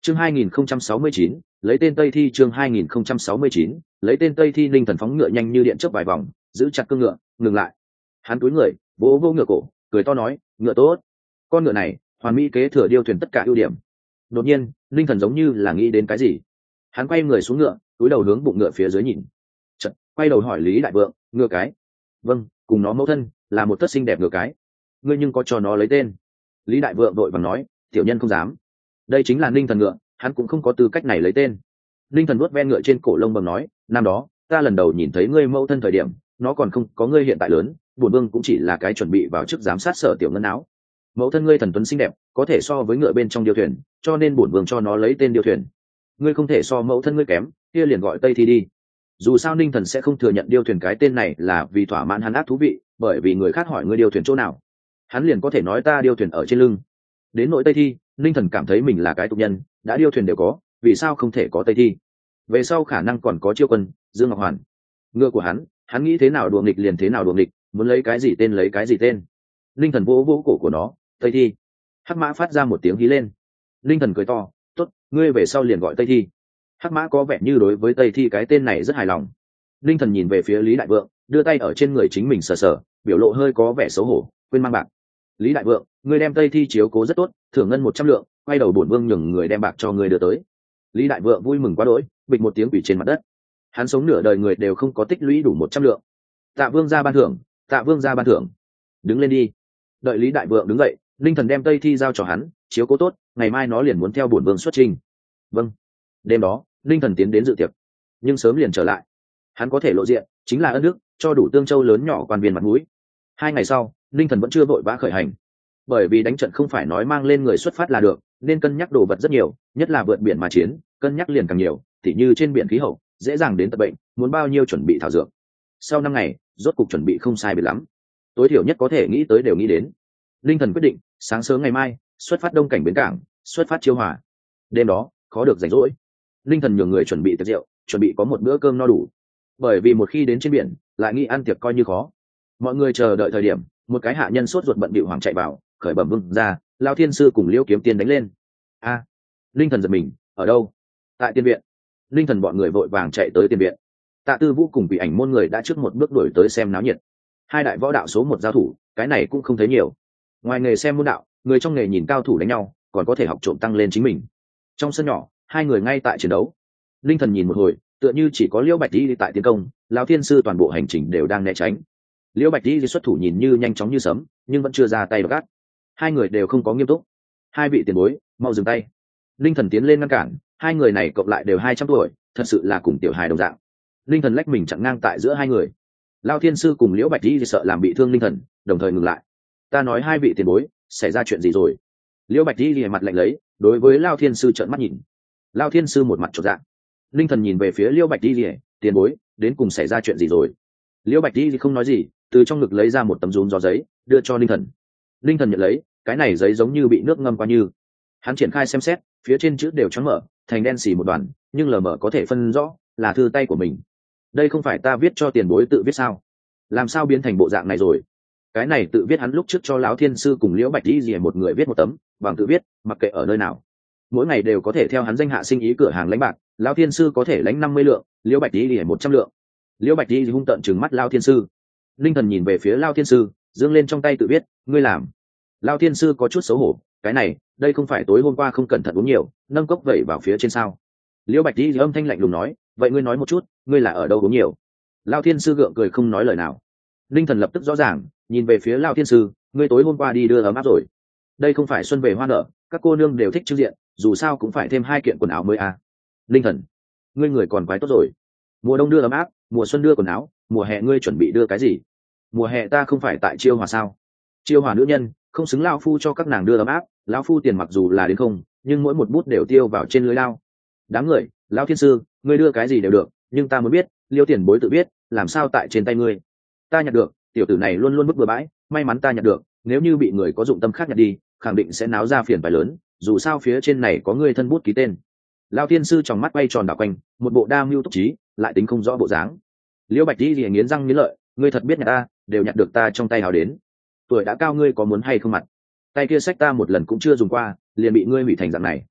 Chương 2069, lấy tên Tây Thi. Chương 2069, lấy tên Tây Thi. Linh Thần phóng ngựa nhanh như điện chớp vài vòng, giữ chặt cương ngựa, ngừng lại. Hắn cúi người, vỗ vỗ ngựa cổ, cười to nói, ngựa tốt. Con ngựa này, hoàn mỹ kế thừa điêu thuyền tất cả ưu điểm. Đột nhiên, Linh Thần giống như là nghĩ đến cái gì. Hắn quay người xuống ngựa, cúi đầu hướng bụng ngựa phía dưới nhìn. Chợt, quay đầu hỏi Lý Đại Vượng, ngựa cái? Vâng, cùng nó mẫu thân, là một thất xinh đẹp ngựa cái. Ngươi nhưng có cho nó lấy tên? Lý Đại Vượng đội vàng nói, tiểu nhân không dám. Đây chính là Linh Thần ngựa, hắn cũng không có tư cách này lấy tên. Linh Thần vuốt ven ngựa trên cổ lông bầm nói, năm đó ta lần đầu nhìn thấy ngươi mẫu thân thời điểm, nó còn không có ngươi hiện tại lớn, bổn vương cũng chỉ là cái chuẩn bị vào chức giám sát sở tiểu ngân áo. Mẫu thân ngươi thần tuấn xinh đẹp, có thể so với ngựa bên trong điêu thuyền, cho nên bổn vương cho nó lấy tên điêu thuyền. Ngươi không thể so mẫu thân ngươi kém, kia liền gọi Tây Thi đi. Dù sao Ninh Thần sẽ không thừa nhận điêu thuyền cái tên này là vì thỏa mãn hắn ác thú vị, bởi vì người khác hỏi ngươi điêu thuyền chỗ nào, hắn liền có thể nói ta điêu thuyền ở trên lưng. Đến nỗi Tây Thi, Ninh Thần cảm thấy mình là cái tục nhân, đã điêu thuyền đều có, vì sao không thể có Tây Thi? Về sau khả năng còn có Chiêu Quân, Dương Ngọc Hoàn. Ngựa của hắn nghĩ thế nào đùa nghịch liền thế nào đùa nghịch, muốn lấy cái gì tên lấy cái gì tên. Ninh Thần vỗ vỗ cổ của nó, Tây Thi. Hắc Mã phát ra một tiếng hí lên. Ninh Thần cười to, tốt, ngươi về sau liền gọi Tây Thi. Hắc Mã có vẻ như đối với Tây Thi cái tên này rất hài lòng. Ninh Thần nhìn về phía Lý Đại Vượng, đưa tay ở trên người chính mình sờ sờ, biểu lộ hơi có vẻ xấu hổ, quên mang bạc. Lý Đại Vượng, ngươi đem Tây Thi chiếu cố rất tốt, thưởng ngân 100 lượng, quay đầu bổn vương nhường người đem bạc cho ngươi đưa tới. Lý Đại Vượng vui mừng quá đỗi, bịch một tiếng quỷ trên mặt đất. Hắn sống nửa đời người đều không có tích lũy đủ 100 lượng. Tạ Vương ra ban thưởng, Tạ Vương ra ban thưởng. Đứng lên đi. Đợi Lý Đại Vượng đứng dậy, Linh Thần đem Tây Thi giao cho hắn, chiếu cố tốt, ngày mai nó liền muốn theo bổn vương xuất trình. Vâng. Đêm đó, Linh Thần tiến đến dự tiệc, nhưng sớm liền trở lại. Hắn có thể lộ diện, chính là ân đức, cho đủ Tương Châu lớn nhỏ quan viên mặt mũi. 2 ngày sau, Linh Thần vẫn chưa vội vã khởi hành, bởi vì đánh trận không phải nói mang lên người xuất phát là được, nên cân nhắc đồ vật rất nhiều, nhất là vượt biển mà chiến, cân nhắc liền càng nhiều, tỉ như trên biển khí hậu, dễ dàng đến tật bệnh, muốn bao nhiêu chuẩn bị thảo dược. Sau 5 ngày, rốt cục chuẩn bị không sai biệt lắm, tối thiểu nhất có thể nghĩ tới đều nghĩ đến. Linh Thần quyết định, sáng sớm ngày mai, xuất phát Đông Cảnh bến cảng, xuất phát Chiêu Hòa. Đêm đó, khó được rảnh rỗi, Linh Thần nhường người chuẩn bị tiệc rượu, chuẩn bị có một bữa cơm no đủ, bởi vì một khi đến trên biển, lại nghĩ ăn tiệc coi như khó. Mọi người chờ đợi thời điểm, một cái hạ nhân sốt ruột bận bịu hoàng chạy vào, khởi bẩm vương ra, Lao Thiên Sư cùng Liễu Kiếm Tiên đánh lên. A, Linh Thần giật mình, ở đâu? Tại tiên viện. Linh Thần bọn người vội vàng chạy tới tiên viện. Tạ Tư Vũ cùng Quỷ Ảnh môn người đã trước một bước đuổi tới xem náo nhiệt. Hai đại võ đạo số 1 giao thủ, cái này cũng không thấy nhiều. Ngoài nghề xem môn đạo, người trong nghề nhìn cao thủ đánh nhau, còn có thể học trộm tăng lên chính mình. Trong sân nhỏ, hai người ngay tại chiến đấu. Linh Thần nhìn một hồi, tựa như chỉ có Liễu Bạch Đi tại tiến công, Lão Thiên Sư toàn bộ hành trình đều đang né tránh. Liễu Bạch Đi xuất thủ nhìn như nhanh chóng như sấm, nhưng vẫn chưa ra tay gắt. Hai người đều không có nghiêm túc. Hai vị tiền bối, mau dừng tay. Linh Thần tiến lên ngăn cản, hai người này cộng lại đều 200 tuổi, thật sự là cùng tiểu hài đồng dạng. Linh Thần lách mình chặn ngang tại giữa hai người. Lão Thiên Sư cùng Liễu Bạch Đi sợ làm bị thương Linh Thần, đồng thời ngừng lại. Ta nói hai vị tiền bối, xảy ra chuyện gì rồi? Liễu Bạch Đi mặt lạnh lấy, đối với Lão Thiên Sư trợn mắt nhìn. Lão Thiên Sư một mặt chột dạ. Linh Thần nhìn về phía Liễu Bạch Đi, tiền bối, đến cùng xảy ra chuyện gì rồi? Liễu Bạch Đi không nói gì, từ trong ngực lấy ra một tấm rúm gió giấy, đưa cho Linh Thần. Linh Thần nhận lấy, cái này giấy giống như bị nước ngâm qua như. Hắn triển khai xem xét, phía trên chữ đều choáng mở, thành đen xì một đoàn, nhưng lờ mờ có thể phân rõ là thư tay của mình. Đây không phải ta viết cho tiền bối tự viết sao? Làm sao biến thành bộ dạng này rồi? Cái này tự viết hắn lúc trước cho Lão Thiên Sư cùng Liễu Bạch Đi một người viết một tấm, bằng tự viết, mặc kệ ở nơi nào, mỗi ngày đều có thể theo hắn danh hạ sinh ý cửa hàng lãnh bạc. Lão Thiên Sư có thể lãnh 50 lượng, Liễu Bạch Đi 100 lượng. Liễu Bạch Đi hung tợn trừng mắt Lão Thiên Sư. Linh Thần nhìn về phía Lão Thiên Sư, giương lên trong tay tự viết, ngươi làm. Lão Thiên Sư có chút xấu hổ, cái này, đây không phải tối hôm qua không cẩn thận uống nhiều, nâng cốc vẩy vào phía trên sao? Liễu Bạch Đi âm thanh lạnh lùng nói, vậy ngươi nói một chút, ngươi là ở đâu uống nhiều? Lão Thiên Sư gượng cười không nói lời nào. Linh Thần lập tức rõ ràng, nhìn về phía Lão Thiên Sư, ngươi tối hôm qua đi đưa ấm áp rồi. Đây không phải xuân về hoa nở, các cô nương đều thích trưng diện, dù sao cũng phải thêm 2 kiện quần áo mới à. Linh Thần, ngươi người còn quái tốt rồi. Mùa đông đưa ấm áp, mùa xuân đưa quần áo, mùa hè ngươi chuẩn bị đưa cái gì? Mùa hè ta không phải tại Chiêu Hòa sao? Chiêu Hòa nữ nhân, không xứng lão phu cho các nàng đưa ấm áp, lão phu tiền mặc dù là đến không, nhưng mỗi một bút đều tiêu vào trên lưới lao. Đáng người, Lão Thiên Sư, ngươi đưa cái gì đều được, nhưng ta muốn biết, Liêu tiền bối tự biết, làm sao tại trên tay ngươi? Ta nhặt được, tiểu tử này luôn luôn bức bừa bãi, may mắn ta nhặt được, nếu như bị người có dụng tâm khác nhặt đi, khẳng định sẽ náo ra phiền phải lớn, dù sao phía trên này có ngươi thân bút ký tên. Lão Thiên Sư trong mắt quay tròn đảo quanh, một bộ đa mưu túc trí, lại tính không rõ bộ dáng. Liễu Bạch Đi nghiến răng nghiến lợi, ngươi thật biết nhặt ta, đều nhặt được ta trong tay hào đến. Tuổi đã cao ngươi có muốn hay không mặt? Tay kia sách ta một lần cũng chưa dùng qua, liền bị ngươi hủy thành dạng này.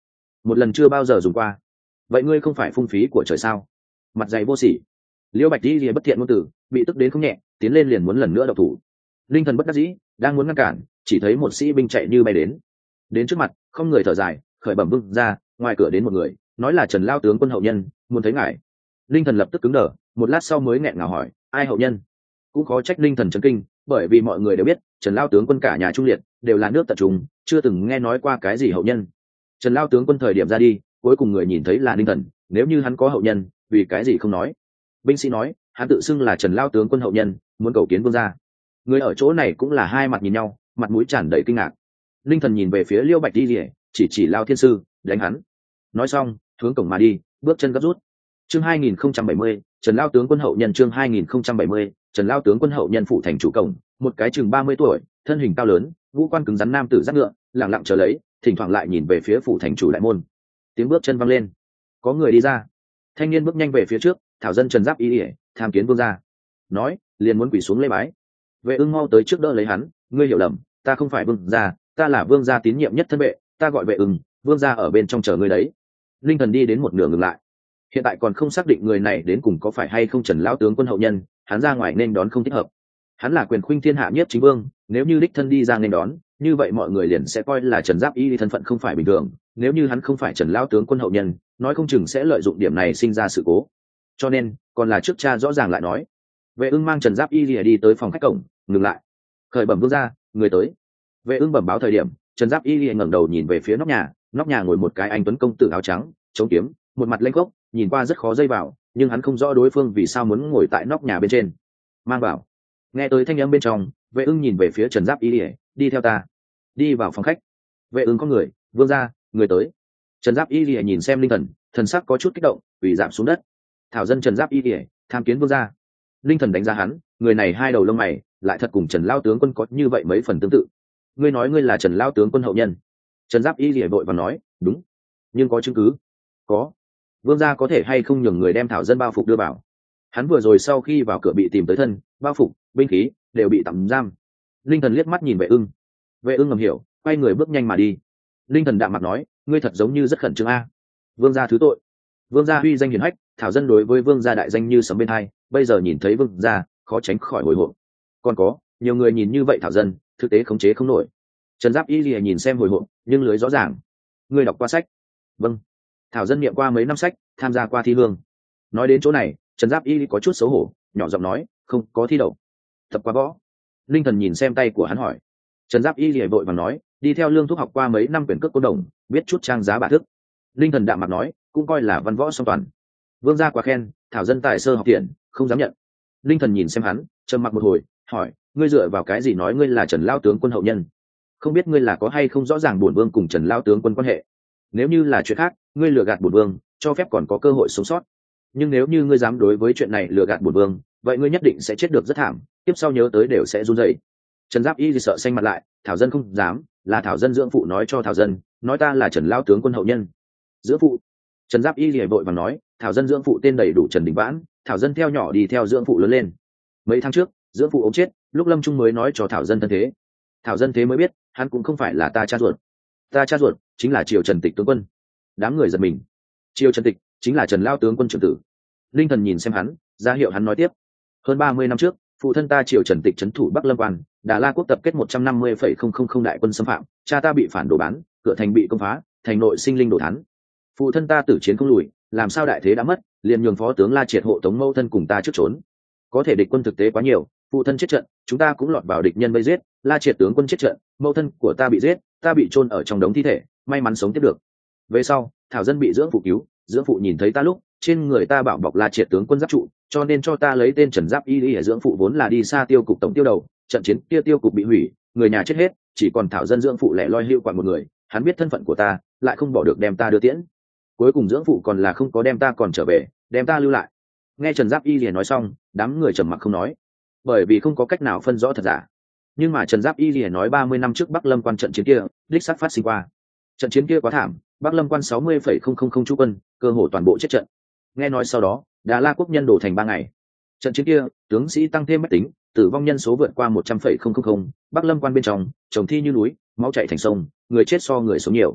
một lần chưa bao giờ dùng qua. Vậy ngươi không phải phung phí của trời sao? Mặt dày vô sỉ. Liễu Bạch Di lìa bất thiện ngôn từ, bị tức đến không nhẹ, tiến lên liền muốn lần nữa độc thủ. Linh Thần bất đắc dĩ, đang muốn ngăn cản, chỉ thấy một sĩ binh chạy như bay đến trước mặt, không người thở dài, khởi bẩm vương ra, ngoài cửa đến một người, nói là Trần lao tướng quân hậu nhân, muốn thấy ngài. Linh Thần lập tức cứng đờ, một lát sau mới nghẹn ngào hỏi, ai hậu nhân? Cũng khó trách Linh Thần chấn kinh, bởi vì mọi người đều biết Trần lao tướng quân cả nhà trung liệt đều là nước tận trung, chưa từng nghe nói qua cái gì hậu nhân. Trần lao tướng quân thời điểm ra đi, cuối cùng người nhìn thấy là Linh Thần, nếu như hắn có hậu nhân, vì cái gì không nói? Binh sĩ nói, hắn tự xưng là Trần lao tướng quân hậu nhân, muốn cầu kiến vương gia. Người ở chỗ này cũng là hai mặt nhìn nhau, mặt mũi tràn đầy kinh ngạc. Linh Thần nhìn về phía Liêu Bạch Di Lìa, chỉ Lao thiên sư, đánh hắn. Nói xong, hướng cổng mà đi, bước chân gấp rút. Chương 2070, Trần lao tướng quân hậu nhân. Chương 2070, Trần lao tướng quân hậu nhân. Phủ thành chủ cổng, một cái chừng 30 tuổi, thân hình cao lớn, ngũ quan cứng rắn nam tử dắt ngựa, lặng lặng chờ lấy, thỉnh thoảng lại nhìn về phía phủ thành chủ đại môn. Tiếng bước chân vang lên, có người đi ra. Thanh niên bước nhanh về phía trước, thảo dân Trần Giáp Y Ỉa, tham kiến vương gia. Nói, liền muốn quỳ xuống lễ bái. Vệ Ưng mau tới trước đỡ lấy hắn, ngươi hiểu lầm, ta không phải vương gia, ta là vương gia tín nhiệm nhất thân vệ, ta gọi Vệ Ưng, vương gia ở bên trong chờ ngươi đấy. Linh Thần đi đến một nửa ngừng lại, hiện tại còn không xác định người này đến cùng có phải hay không Trần lão tướng quân hậu nhân, hắn ra ngoài nên đón không thích hợp. Hắn là quyền khuynh thiên hạ nhất chính vương, nếu như đích thân đi ra nên đón, như vậy mọi người liền sẽ coi là Trần Giáp Y thân phận không phải bình thường, nếu như hắn không phải Trần lão tướng quân hậu nhân, nói không chừng sẽ lợi dụng điểm này sinh ra sự cố. Cho nên, còn là trước cha rõ ràng lại nói. Vệ Ưng mang Trần Giáp Y đi tới phòng khách cổng, ngừng lại. Khởi bẩm vương gia, người tới. Vệ Ưng bẩm báo thời điểm, Trần Giáp Y ngẩng đầu nhìn về phía nóc nhà ngồi một cái anh tuấn công tử áo trắng, chống kiếm, một mặt lênh khốc, nhìn qua rất khó dây vào, nhưng hắn không rõ đối phương vì sao muốn ngồi tại nóc nhà bên trên. Mang vào. Nghe tới thanh âm bên trong, Vệ Ưng nhìn về phía Trần Giáp Y, đi theo ta. Đi vào phòng khách. Vệ Ưng có người, vương gia, người tới. Trần Giáp Y nhìn xem Linh Thần, thần sắc có chút kích động, quỳ giảm xuống đất. Thảo dân Trần Giáp Y tham kiến vương gia. Linh Thần đánh giá hắn, người này hai đầu lông mày, lại thật cùng Trần lao tướng quân có như vậy mấy phần tương tự. Ngươi nói ngươi là Trần lao tướng quân hậu nhân? Trần Giáp Y vội và nói, đúng. Nhưng có chứng cứ? Có. Vương gia có thể hay không nhường người đem thảo dân bao phục đưa vào? Hắn vừa rồi sau khi vào cửa bị tìm tới thân, bao phục, binh khí đều bị tạm giam. Linh Thần liếc mắt nhìn Vệ Ưng. Vệ Ưng ngầm hiểu, quay người bước nhanh mà đi. Linh Thần đạm mặt nói, ngươi thật giống như rất khẩn trương a. Vương gia thứ tội. Vương gia uy danh hiển hách, thảo dân đối với vương gia đại danh như sấm bên hai, bây giờ nhìn thấy vương gia, khó tránh khỏi hồi hộp. Còn có, nhiều người nhìn như vậy thảo dân, thực tế khống chế không nổi. Trần Giáp Y nhìn xem hồi hộp, nhưng lưới rõ ràng. Ngươi đọc qua sách? Vâng. Thảo dân niệm qua mấy năm sách, tham gia qua thi hương. Nói đến chỗ này, Trần Giáp Y có chút xấu hổ, nhỏ giọng nói, không có thi đậu. Tập qua võ. Linh Thần nhìn xem tay của hắn hỏi. Trần Giáp Y vội vàng nói, đi theo Lương Thúc học qua mấy năm quyển cước côn đồng, biết chút trang giá bả thức. Linh Thần đạm mặt nói, cũng coi là văn võ song toàn. Vương gia quá khen, thảo dân tài sơ học tiện, không dám nhận. Linh Thần nhìn xem hắn, trầm mặc một hồi, hỏi, ngươi dựa vào cái gì nói ngươi là Trần lao tướng quân hậu nhân? Không biết ngươi là có hay không rõ ràng bổn vương cùng Trần lao tướng quân quan hệ? Nếu như là chuyện khác, ngươi lừa gạt bổn vương, cho phép còn có cơ hội sống sót. Nhưng nếu như ngươi dám đối với chuyện này lừa gạt bổn vương, vậy ngươi nhất định sẽ chết được rất thảm, tiếp sau nhớ tới đều sẽ run rẩy. Trần Giáp Y sợ xanh mặt lại, thảo dân không dám, là thảo dân dưỡng phụ nói cho thảo dân, nói ta là Trần lao tướng quân hậu nhân. Dưỡng phụ? Trần Giáp Y vội vàng nói, thảo dân dưỡng phụ tên đầy đủ Trần Đình Vãn, thảo dân theo nhỏ đi theo dưỡng phụ lớn lên. Mấy tháng trước, dưỡng phụ ốm chết, lúc lâm trung mới nói cho thảo dân thân thế. Thảo dân thế mới biết, hắn cũng không phải là ta cha ruột. Ta cha ruột chính là Triều Trần Tịch tướng quân. Đám người giật mình. Triều Trần Tịch chính là Trần lao tướng quân trưởng tử. Linh Thần nhìn xem hắn, ra hiệu hắn nói tiếp. Hơn 30 năm trước, phụ thân ta Triều Trần Tịch trấn thủ Bắc Lâm Quan, Đà La quốc tập kết 150,000 đại quân xâm phạm, cha ta bị phản đồ bán, cửa thành bị công phá, thành nội sinh linh đổ thán. Phụ thân ta tử chiến không lùi, làm sao đại thế đã mất, liền nhường phó tướng La Triệt hộ tống mẫu thân cùng ta trước trốn. Có thể địch quân thực tế quá nhiều, phụ thân chết trận, chúng ta cũng lọt vào địch nhân vây giết, La Triệt tướng quân chết trận, mẫu thân của ta bị giết, ta bị chôn ở trong đống thi thể, may mắn sống tiếp được. Về sau, thảo dân bị dưỡng phụ cứu, dưỡng phụ nhìn thấy ta lúc, trên người ta bảo bọc La Triệt tướng quân giáp trụ, cho nên cho ta lấy tên Trần Giáp Y để dưỡng phụ vốn là đi xa tiêu cục tổng tiêu đầu, trận chiến kia tiêu cục bị hủy, người nhà chết hết, chỉ còn thảo dân dưỡng phụ lẻ loi hưu quạnh một người, hắn biết thân phận của ta, lại không bỏ được đem ta đưa tiễn. Cuối cùng dưỡng phụ còn là không có đem ta còn trở về, đem ta lưu lại. Nghe Trần Giáp Y liền nói xong, đám người trầm mặc không nói, bởi vì không có cách nào phân rõ thật giả. Nhưng mà Trần Giáp Y liền nói 30 năm trước Bắc Lâm Quan trận chiến kia, đích xác phát sinh qua. Trận chiến kia quá thảm, Bắc Lâm Quan 60,000 chú quân, cơ hồ toàn bộ chết trận. Nghe nói sau đó, Đà La quốc nhân đổ thành 3 ngày. Trận chiến kia, tướng sĩ tăng thêm mách tính, tử vong nhân số vượt qua 100,000, Bắc Lâm Quan bên trong, chồng thi như núi, máu chảy thành sông, người chết so người sống nhiều.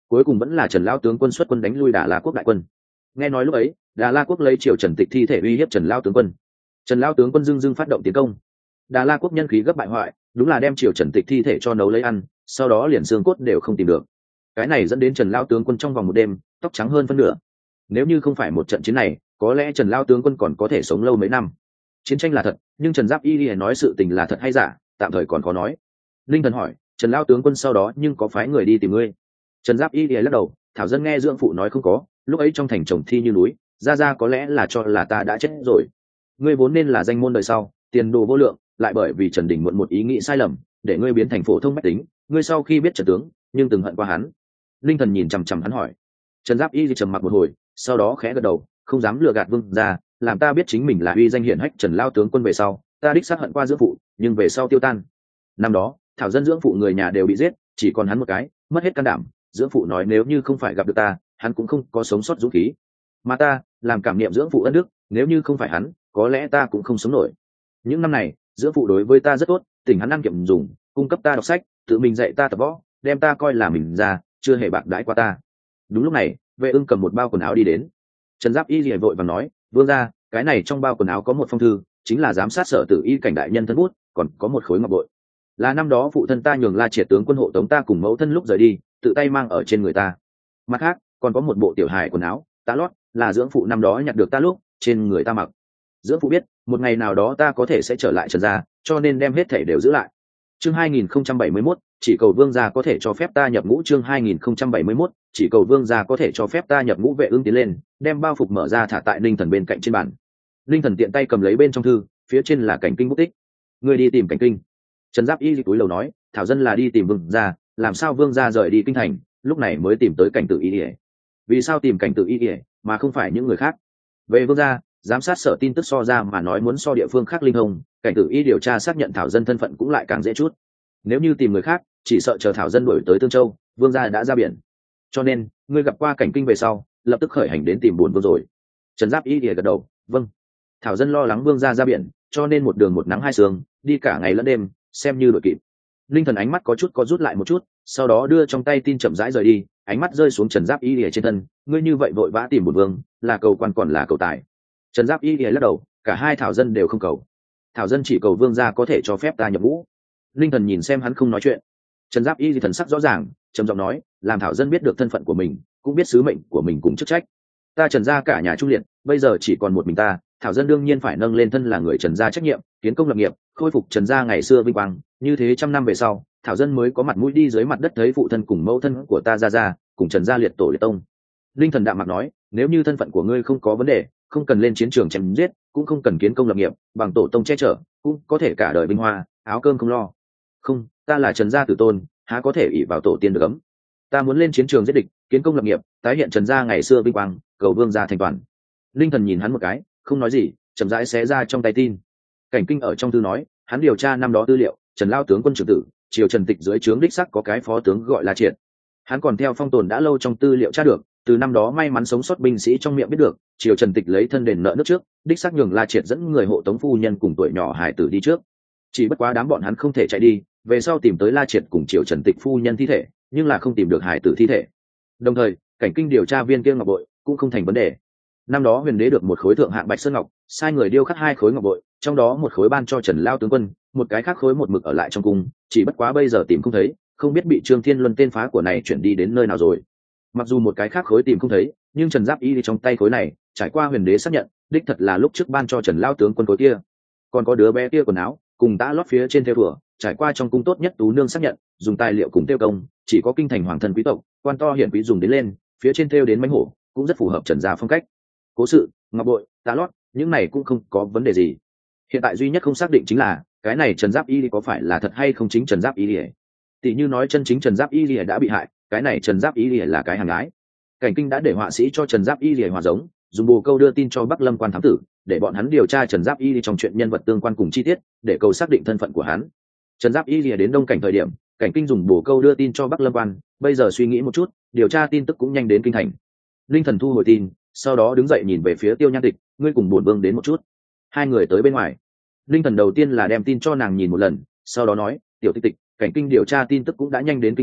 cuối cùng vẫn là Trần lão tướng quân xuất quân đánh lui Đà La quốc đại quân. Nghe nói lúc ấy Đà La quốc lấy Triều Trần Tịch thi thể uy hiếp Trần lão tướng quân. Trần lão tướng quân dưng phát động tiến công. Đà La quốc nhân khí gấp bại hoại, đúng là đem Triều Trần Tịch thi thể cho nấu lấy ăn, sau đó liền xương cốt đều không tìm được. Cái này dẫn đến Trần lão tướng quân trong vòng một đêm tóc trắng hơn phân nửa. Nếu như không phải một trận chiến này, có lẽ Trần lão tướng quân còn có thể sống lâu mấy năm. Chiến tranh là thật, nhưng Trần Giáp Y Lìa nói sự tình là thật hay giả, tạm thời còn khó nói. Linh Thần hỏi, Trần lão tướng quân sau đó nhưng có phái người đi tìm ngươi? Trần Giáp Y Lìa lắc đầu, thảo dân nghe dưỡng phụ nói không có, lúc ấy trong thành trồng thi như núi, ra có lẽ là cho là ta đã chết rồi. Ngươi vốn nên là danh môn đời sau, tiền đồ vô lượng, lại bởi vì Trần Đình muộn một ý nghĩ sai lầm, để ngươi biến thành phổ thông bách tính. Ngươi sau khi biết Trần tướng, nhưng từng hận qua hắn. Linh Thần nhìn chằm chằm hắn hỏi. Trần Giáp Y trầm mặc một hồi, sau đó khẽ gật đầu, không dám lừa gạt vương gia, làm ta biết chính mình là uy danh hiển hách Trần lao tướng quân về sau, ta đích xác hận qua dưỡng phụ, nhưng về sau tiêu tan. Năm đó thảo dân dưỡng phụ người nhà đều bị giết, chỉ còn hắn một cái, mất hết can đảm. Dưỡng phụ nói nếu như không phải gặp được ta, hắn cũng không có sống sót dũng khí, mà ta làm cảm niệm dưỡng phụ ân đức, nếu như không phải hắn, có lẽ ta cũng không sống nổi. Những năm này dưỡng phụ đối với ta rất tốt, tỉnh hắn ăn kiệm dùng, cung cấp ta đọc sách, tự mình dạy ta tập võ, đem ta coi là mình ra, chưa hề bạc đãi qua ta. Đúng lúc này Vệ Ưng cầm một bao quần áo đi đến. Trần Giáp Y liền vội vàng nói, vương gia, cái này trong bao quần áo có một phong thư, chính là giám sát Sở Tử Y cảnh đại nhân thân bút, còn có một khối ngọc bội, là năm đó phụ thân ta nhường La Triệt tướng quân hộ tống ta cùng mẫu thân lúc rời đi, tự tay mang ở trên người ta. Mặt khác còn có một bộ tiểu hài quần áo tá lót, là dưỡng phụ năm đó nhặt được ta lúc trên người ta mặc. Dưỡng phụ biết một ngày nào đó ta có thể sẽ trở lại Trần gia, cho nên đem hết thảy đều giữ lại. Chương 2071, chỉ cầu vương gia có thể cho phép ta nhập ngũ. Chương 2071, chỉ cầu vương gia có thể cho phép ta nhập ngũ. Vệ Ưng tiến lên, đem bao phục mở ra thả tại Linh Thần bên cạnh trên bàn. Linh Thần tiện tay cầm lấy bên trong thư, phía trên là cảnh kinh bút tích. Người đi tìm cảnh kinh. Trần Giáp Y túi lầu nói, thảo dân là đi tìm vương gia, làm sao vương gia rời đi kinh thành, lúc này mới tìm tới cảnh tự y ỉa. Vì sao tìm cảnh tự y ỉa mà không phải những người khác? Về vương gia, giám sát Sở tin tức so ra mà nói muốn so địa phương khác linh thông, cảnh tự y điều tra xác nhận thảo dân thân phận cũng lại càng dễ chút. Nếu như tìm người khác, chỉ sợ chờ thảo dân đuổi tới Tương Châu, vương gia đã ra biển. Cho nên ngươi gặp qua cảnh kinh về sau, lập tức khởi hành đến tìm buồn vương rồi. Trần Giáp Y ỉa gật đầu, vâng. Thảo dân lo lắng vương gia ra biển, cho nên một đường một nắng hai sương, đi cả ngày lẫn đêm, xem như đội kịp. Linh Thần ánh mắt có chút có rút lại một chút, sau đó đưa trong tay tin chậm rãi rời đi, ánh mắt rơi xuống Trần Giáp Y lìa trên thân. Ngươi như vậy vội vã tìm một vương, là cầu quan còn là cầu tài? Trần Giáp Y lìa lắc đầu, cả hai thảo dân đều không cầu. Thảo dân chỉ cầu vương gia có thể cho phép ta nhập ngũ. Linh Thần nhìn xem hắn không nói chuyện. Trần Giáp Y thì thần sắc rõ ràng, trầm giọng nói, làm thảo dân biết được thân phận của mình, cũng biết sứ mệnh của mình cùng chức trách. Ta Trần gia cả nhà trung liệt, bây giờ chỉ còn một mình ta, thảo dân đương nhiên phải nâng lên thân là người Trần gia trách nhiệm, kiến công lập nghiệp, khôi phục Trần gia ngày xưa vinh quang. Như thế 100 năm về sau, thảo dân mới có mặt mũi đi dưới mặt đất thấy phụ thân cùng mẫu thân của ta ra cùng Trần gia liệt tổ liệt tông. Linh Thần đạm mặt nói, nếu như thân phận của ngươi không có vấn đề, không cần lên chiến trường chém giết, cũng không cần kiến công lập nghiệp, bằng tổ tông che chở, cũng có thể cả đời vinh hoa, áo cơm không lo. Không, ta là Trần gia tử tôn, há có thể ỷ vào tổ tiên được ấm. Ta muốn lên chiến trường giết địch, kiến công lập nghiệp, tái hiện Trần gia ngày xưa vinh quang, cầu vương gia thành toàn. Linh Thần nhìn hắn một cái, không nói gì, chậm rãi xé ra trong tay tin. Cảnh kinh ở trong thư nói, hắn điều tra năm đó tư liệu, Trần lao tướng quân trưởng tử, triều Trần Tịch dưới trướng đích sắc có cái phó tướng gọi là Triệt. Hắn còn theo phong tồn đã lâu trong tư liệu tra được, từ năm đó may mắn sống sót binh sĩ trong miệng biết được, triều Trần Tịch lấy thân đền nợ nước trước, đích xác nhường La Triệt dẫn người hộ tống phu nhân cùng tuổi nhỏ hải tử đi trước. Chỉ bất quá đám bọn hắn không thể chạy đi, về sau tìm tới La Triệt cùng triều Trần Tịch phu nhân thi thể, nhưng là không tìm được hải tử thi thể. Đồng thời, cảnh kinh điều tra viên kia ngọc bội cũng không thành vấn đề. Năm đó Huyền Đế được một khối thượng hạng bạch sơn ngọc, sai người điêu khắc 2 khối ngọc bội, trong đó một khối ban cho Trần lao tướng quân, một cái khác khối một mực ở lại trong cung, chỉ bất quá bây giờ tìm không thấy, không biết bị Trương Thiên Luân tên phá của này chuyển đi đến nơi nào rồi. Mặc dù một cái khác khối tìm không thấy, nhưng Trần Giáp Y trong tay khối này, trải qua Huyền Đế xác nhận, đích thật là lúc trước ban cho Trần lao tướng quân khối kia. Còn có đứa bé kia quần áo, cùng tã lót phía trên thêu thủa, trải qua trong cung tốt nhất tú nương xác nhận, dùng tài liệu cùng tiêu công, chỉ có kinh thành hoàng thân quý tộc, quan to hiển quý dùng đến lên, phía trên thêu đến mãnh hổ, cũng rất phù hợp Trần gia phong cách. Cố sự, ngọc bội, tá lót, những này cũng không có vấn đề gì. Hiện tại duy nhất không xác định chính là cái này Trần Giáp Y có phải là thật hay không chính Trần Giáp Y. Tỷ như nói chân chính Trần Giáp Y đã bị hại, cái này Trần Giáp Y là cái hàng gái. Cảnh kinh đã để họa sĩ cho Trần Giáp Y hòa giống, dùng bồ câu đưa tin cho Bắc Lâm quan thám tử, để bọn hắn điều tra Trần Giáp Y trong chuyện nhân vật tương quan cùng chi tiết, để cầu xác định thân phận của hắn. Trần Giáp Y đến Đông Cảnh thời điểm, cảnh kinh dùng bồ câu đưa tin cho Bắc Lâm quan, bây giờ suy nghĩ một chút, điều tra tin tức cũng nhanh đến kinh thành. Linh Thần thu hồi tin, sau đó đứng dậy nhìn về phía Tiêu Nhan Tịch, ngươi cùng bổn vương đến một chút. Hai người tới bên ngoài. Linh Thần đầu tiên là đem tin cho nàng nhìn một lần, sau đó nói, tiểu Tịch Tịch, cảnh kinh điều tra tin tức cũng đã nhanh đến kinh thành,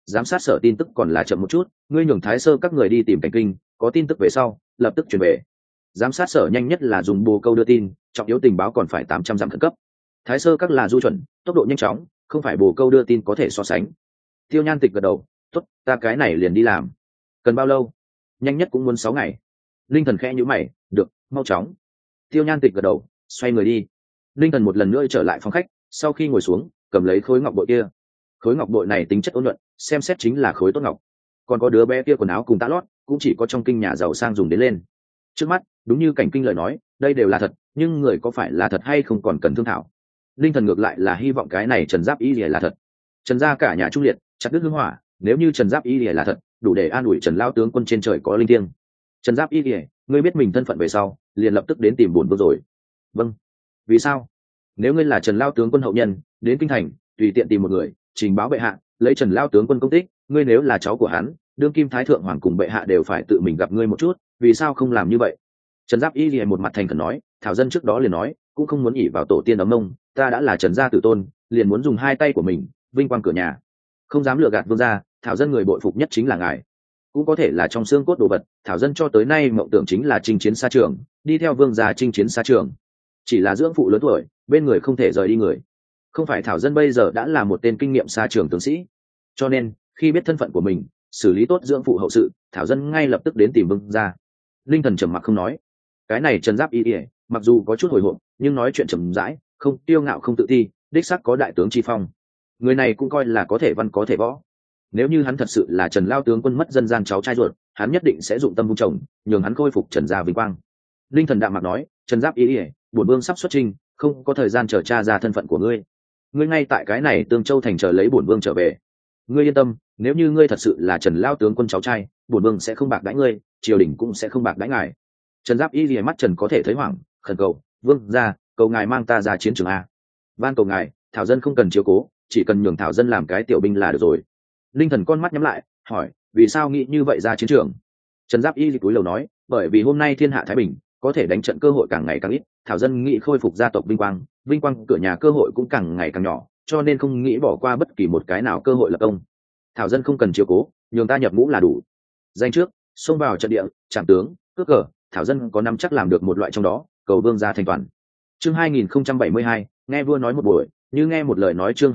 giám sát sở tin tức còn là chậm một chút, ngươi nhường Thái Sơ các người đi tìm Cảnh Kinh, có tin tức về sau lập tức truyền về. Giám sát sở nhanh nhất là dùng bồ câu đưa tin, trọng yếu tình báo còn phải 800 dặm khẩn cấp. Thái Sơ các là du chuẩn, tốc độ nhanh chóng, không phải bồ câu đưa tin có thể so sánh. Tiêu Nhan Tịch gật đầu, tốt, ta cái này liền đi làm. Cần bao lâu? Nhanh nhất cũng muốn 6 ngày. Linh Thần khẽ nhíu mày, được, mau chóng. Tiêu Nhan Tịch gật đầu, xoay người đi. Linh Thần một lần nữa trở lại phòng khách, sau khi ngồi xuống, cầm lấy khối ngọc bội kia. Khối ngọc bội này tính chất ôn nhuận, xem xét chính là khối tốt ngọc. Còn có đứa bé kia quần áo cùng tã lót, cũng chỉ có trong kinh nhà giàu sang dùng đến lên. Trước mắt, đúng như Cảnh Kinh lời nói, đây đều là thật, nhưng người có phải là thật hay không còn cần thương thảo. Linh Thần ngược lại là hy vọng cái này Trần Giáp Y Lìa là thật. Trần gia cả nhà trung liệt, chặt đứt hương hỏa, nếu như Trần Giáp Y Lìa là thật, đủ để an ủi Trần lão tướng quân trên trời có linh thiêng. Trần Giáp Y Lìa, ngươi biết mình thân phận về sau, liền lập tức đến tìm bổn vương rồi. Vâng. Vì sao? Nếu ngươi là Trần lão tướng quân hậu nhân, đến kinh thành, tùy tiện tìm một người, trình báo bệ hạ, lấy Trần lão tướng quân công tích, ngươi nếu là cháu của hắn, đương kim thái thượng hoàng cùng bệ hạ đều phải tự mình gặp ngươi một chút, vì sao không làm như vậy? Trần Giáp Y Lìa một mặt thành khẩn nói, thảo dân trước đó liền nói, cũng không muốn ỷ vào tổ tiên ấm mông, ta đã là Trần gia tử tôn, liền muốn dùng hai tay của mình vinh quang cửa nhà, không dám lừa gạt vương gia. Thảo dân người bội phục nhất chính là ngài, cũng có thể là trong xương cốt đồ vật. Thảo dân cho tới nay mộng tưởng chính là chinh chiến xa trường, đi theo vương gia chinh chiến xa trường, chỉ là dưỡng phụ lớn tuổi, bên người không thể rời đi người. Không phải thảo dân bây giờ đã là một tên kinh nghiệm xa trường tướng sĩ, cho nên khi biết thân phận của mình, xử lý tốt dưỡng phụ hậu sự, thảo dân ngay lập tức đến tìm vương gia. Linh Thần trầm mặc không nói. Cái này Trần Giáp Y ỉa mặc dù có chút hồi hộp, nhưng nói chuyện trầm rãi, không tiêu ngạo không tự ti, đích xác có đại tướng chi phong. Người này cũng coi là có thể văn có thể võ. Nếu như hắn thật sự là Trần lao tướng quân mất dân gian cháu trai ruột, hắn nhất định sẽ dụng tâm vun trồng, nhường hắn khôi phục Trần gia vinh quang. Linh Thần đạm mạc nói, Trần Giáp Y ỉa, bổn vương sắp xuất chinh, không có thời gian chờ tra ra thân phận của ngươi. Ngươi ngay tại cái này Tương Châu thành chờ lấy bổn vương trở về. Ngươi yên tâm, nếu như ngươi thật sự là Trần lao tướng quân cháu trai, bổn vương sẽ không bạc đãi ngươi, triều đình cũng sẽ không bạc đãi ngài. Trần Giáp Y lìa mắt Trần có thể thấy hoảng, khẩn cầu, vương ra, cầu ngài mang ta ra chiến trường a. Van cầu ngài, thảo dân không cần chiếu cố, chỉ cần nhường thảo dân làm cái tiểu binh là được rồi. Linh Thần con mắt nhắm lại, hỏi, vì sao nghĩ như vậy ra chiến trường? Trần Giáp Y cúi đầu nói, bởi vì hôm nay thiên hạ thái bình, có thể đánh trận cơ hội càng ngày càng ít, thảo dân nghĩ khôi phục gia tộc vinh quang cửa nhà cơ hội cũng càng ngày càng nhỏ, cho nên không nghĩ bỏ qua bất kỳ một cái nào cơ hội lập công. Thảo dân không cần chiếu cố, nhường ta nhập ngũ là đủ. Danh trước, xông vào trận địa, trảm tướng, cướp cờ, thảo dân có nắm chắc làm được một loại trong đó, cầu vương gia thành toàn. Chương 2072, nghe vua nói một buổi, như nghe một lời nói. Chương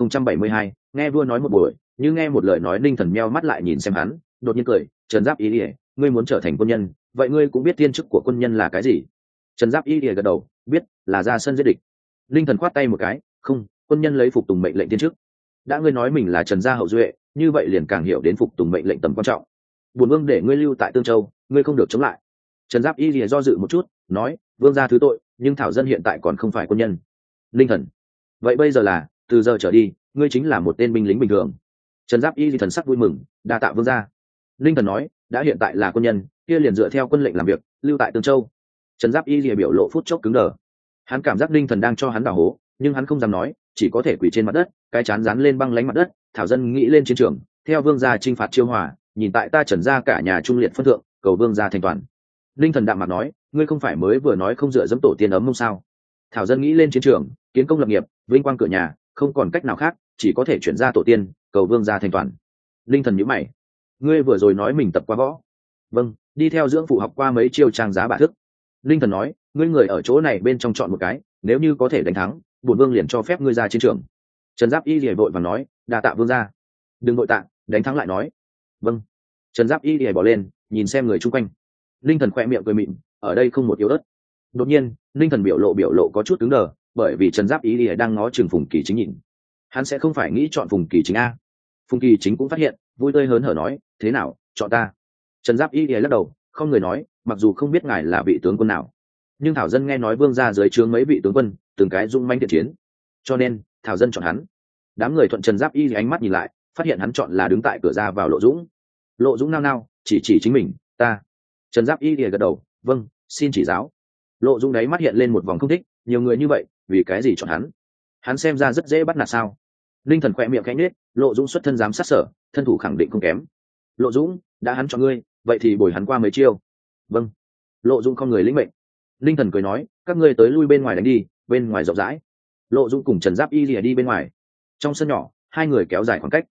2072, nghe vua nói một buổi, như nghe một lời nói. Ninh Thần meo mắt lại nhìn xem hắn, đột nhiên cười, Trần Giáp Y lìa, ngươi muốn trở thành quân nhân, vậy ngươi cũng biết thiên chức của quân nhân là cái gì? Trần Giáp Y lìa gật đầu, biết, là ra sân giết địch. Ninh Thần khoát tay một cái, không, quân nhân lấy phục tùng mệnh lệnh thiên chức. Đã ngươi nói mình là Trần gia hậu duệ, như vậy liền càng hiểu đến phục tùng mệnh lệnh tầm quan trọng. Bổn vương để ngươi lưu tại Tương Châu, ngươi không được chống lại. Trần Giáp Y lìa do dự một chút, nói, vương gia thứ tội, nhưng thảo dân hiện tại còn không phải quân nhân. Linh Thần, vậy bây giờ là, từ giờ trở đi, ngươi chính là một tên binh lính bình thường. Trần Giáp Y thần sắc vui mừng, đa tạ vương gia. Linh Thần nói, đã hiện tại là quân nhân, kia liền dựa theo quân lệnh làm việc, lưu tại Tương Châu. Trần Giáp Y lìa biểu lộ phút chốc cứng đờ. Hắn cảm giác Linh Thần đang cho hắn đào hố, nhưng hắn không dám nói, chỉ có thể quỳ trên mặt đất, cái chán dán lên băng lánh mặt đất. Thảo dân nghĩ lên chiến trường, theo vương gia chinh phạt Chiêu Hòa, nhìn tại ta Trần gia cả nhà trung liệt phân thượng, cầu vương gia thành toàn. Linh Thần đạm mặt nói, ngươi không phải mới vừa nói không dựa dẫm tổ tiên ấm mông sao? Thảo dân nghĩ lên chiến trường, kiến công lập nghiệp, vinh quang cửa nhà, không còn cách nào khác, chỉ có thể chuyển ra tổ tiên, cầu vương gia thành toàn. Linh Thần nhíu mày, ngươi vừa rồi nói mình tập qua võ. Vâng, đi theo dưỡng phụ học qua mấy chiêu trang giá bả thức. Linh Thần nói, ngươi người ở chỗ này bên trong chọn một cái, nếu như có thể đánh thắng, bổn vương liền cho phép ngươi ra chiến trường. Trần Giáp Y lìa vội và nói, đa tạ vương gia. Đừng vội tạ, đánh thắng lại nói. Vâng. Trần Giáp Y lìa bỏ lên, nhìn xem người chung quanh. Linh Thần khoe miệng cười mịn, ở đây không một yếu ớt. Đột nhiên, Linh Thần biểu lộ có chút cứng đờ, bởi vì Trần Giáp Y lìa đang ngó chừng Phùng Kỳ Chính nhìn. Hắn sẽ không phải nghĩ chọn Phùng Kỳ Chính a? Phùng Kỳ Chính cũng phát hiện, vui tươi hớn hở nói, thế nào, chọn ta? Trần Giáp Y lìa lắc đầu, không người nói, mặc dù không biết ngài là vị tướng quân nào, nhưng thảo dân nghe nói vương gia dưới trướng mấy vị tướng quân, từng cái dũng mãnh thiện chiến, cho nên thảo dân chọn hắn. Đám người thuận Trần Giáp Y ánh mắt nhìn lại, phát hiện hắn chọn là đứng tại cửa ra vào Lộ Dũng. Lộ Dũng nao nao, chỉ chính mình, ta. Trần Giáp Y gật đầu, vâng, xin chỉ giáo. Lộ Dũng đấy mắt hiện lên một vòng không thích, nhiều người như vậy, vì cái gì chọn hắn? Hắn xem ra rất dễ bắt nạt sao? Linh Thần khỏe miệng khẽ nhếch, Lộ Dũng xuất thân giám sát sở, thân thủ khẳng định không kém. Lộ Dũng, đã hắn chọn ngươi, vậy thì bồi hắn qua mấy chiêu. Vâng. Lộ Dũng không người lĩnh mệnh. Linh Thần cười nói, các ngươi tới lui bên ngoài đánh đi, bên ngoài rộng rãi. Lộ Dũng cùng Trần Giáp Y lìa đi bên ngoài. Trong sân nhỏ, hai người kéo dài khoảng cách.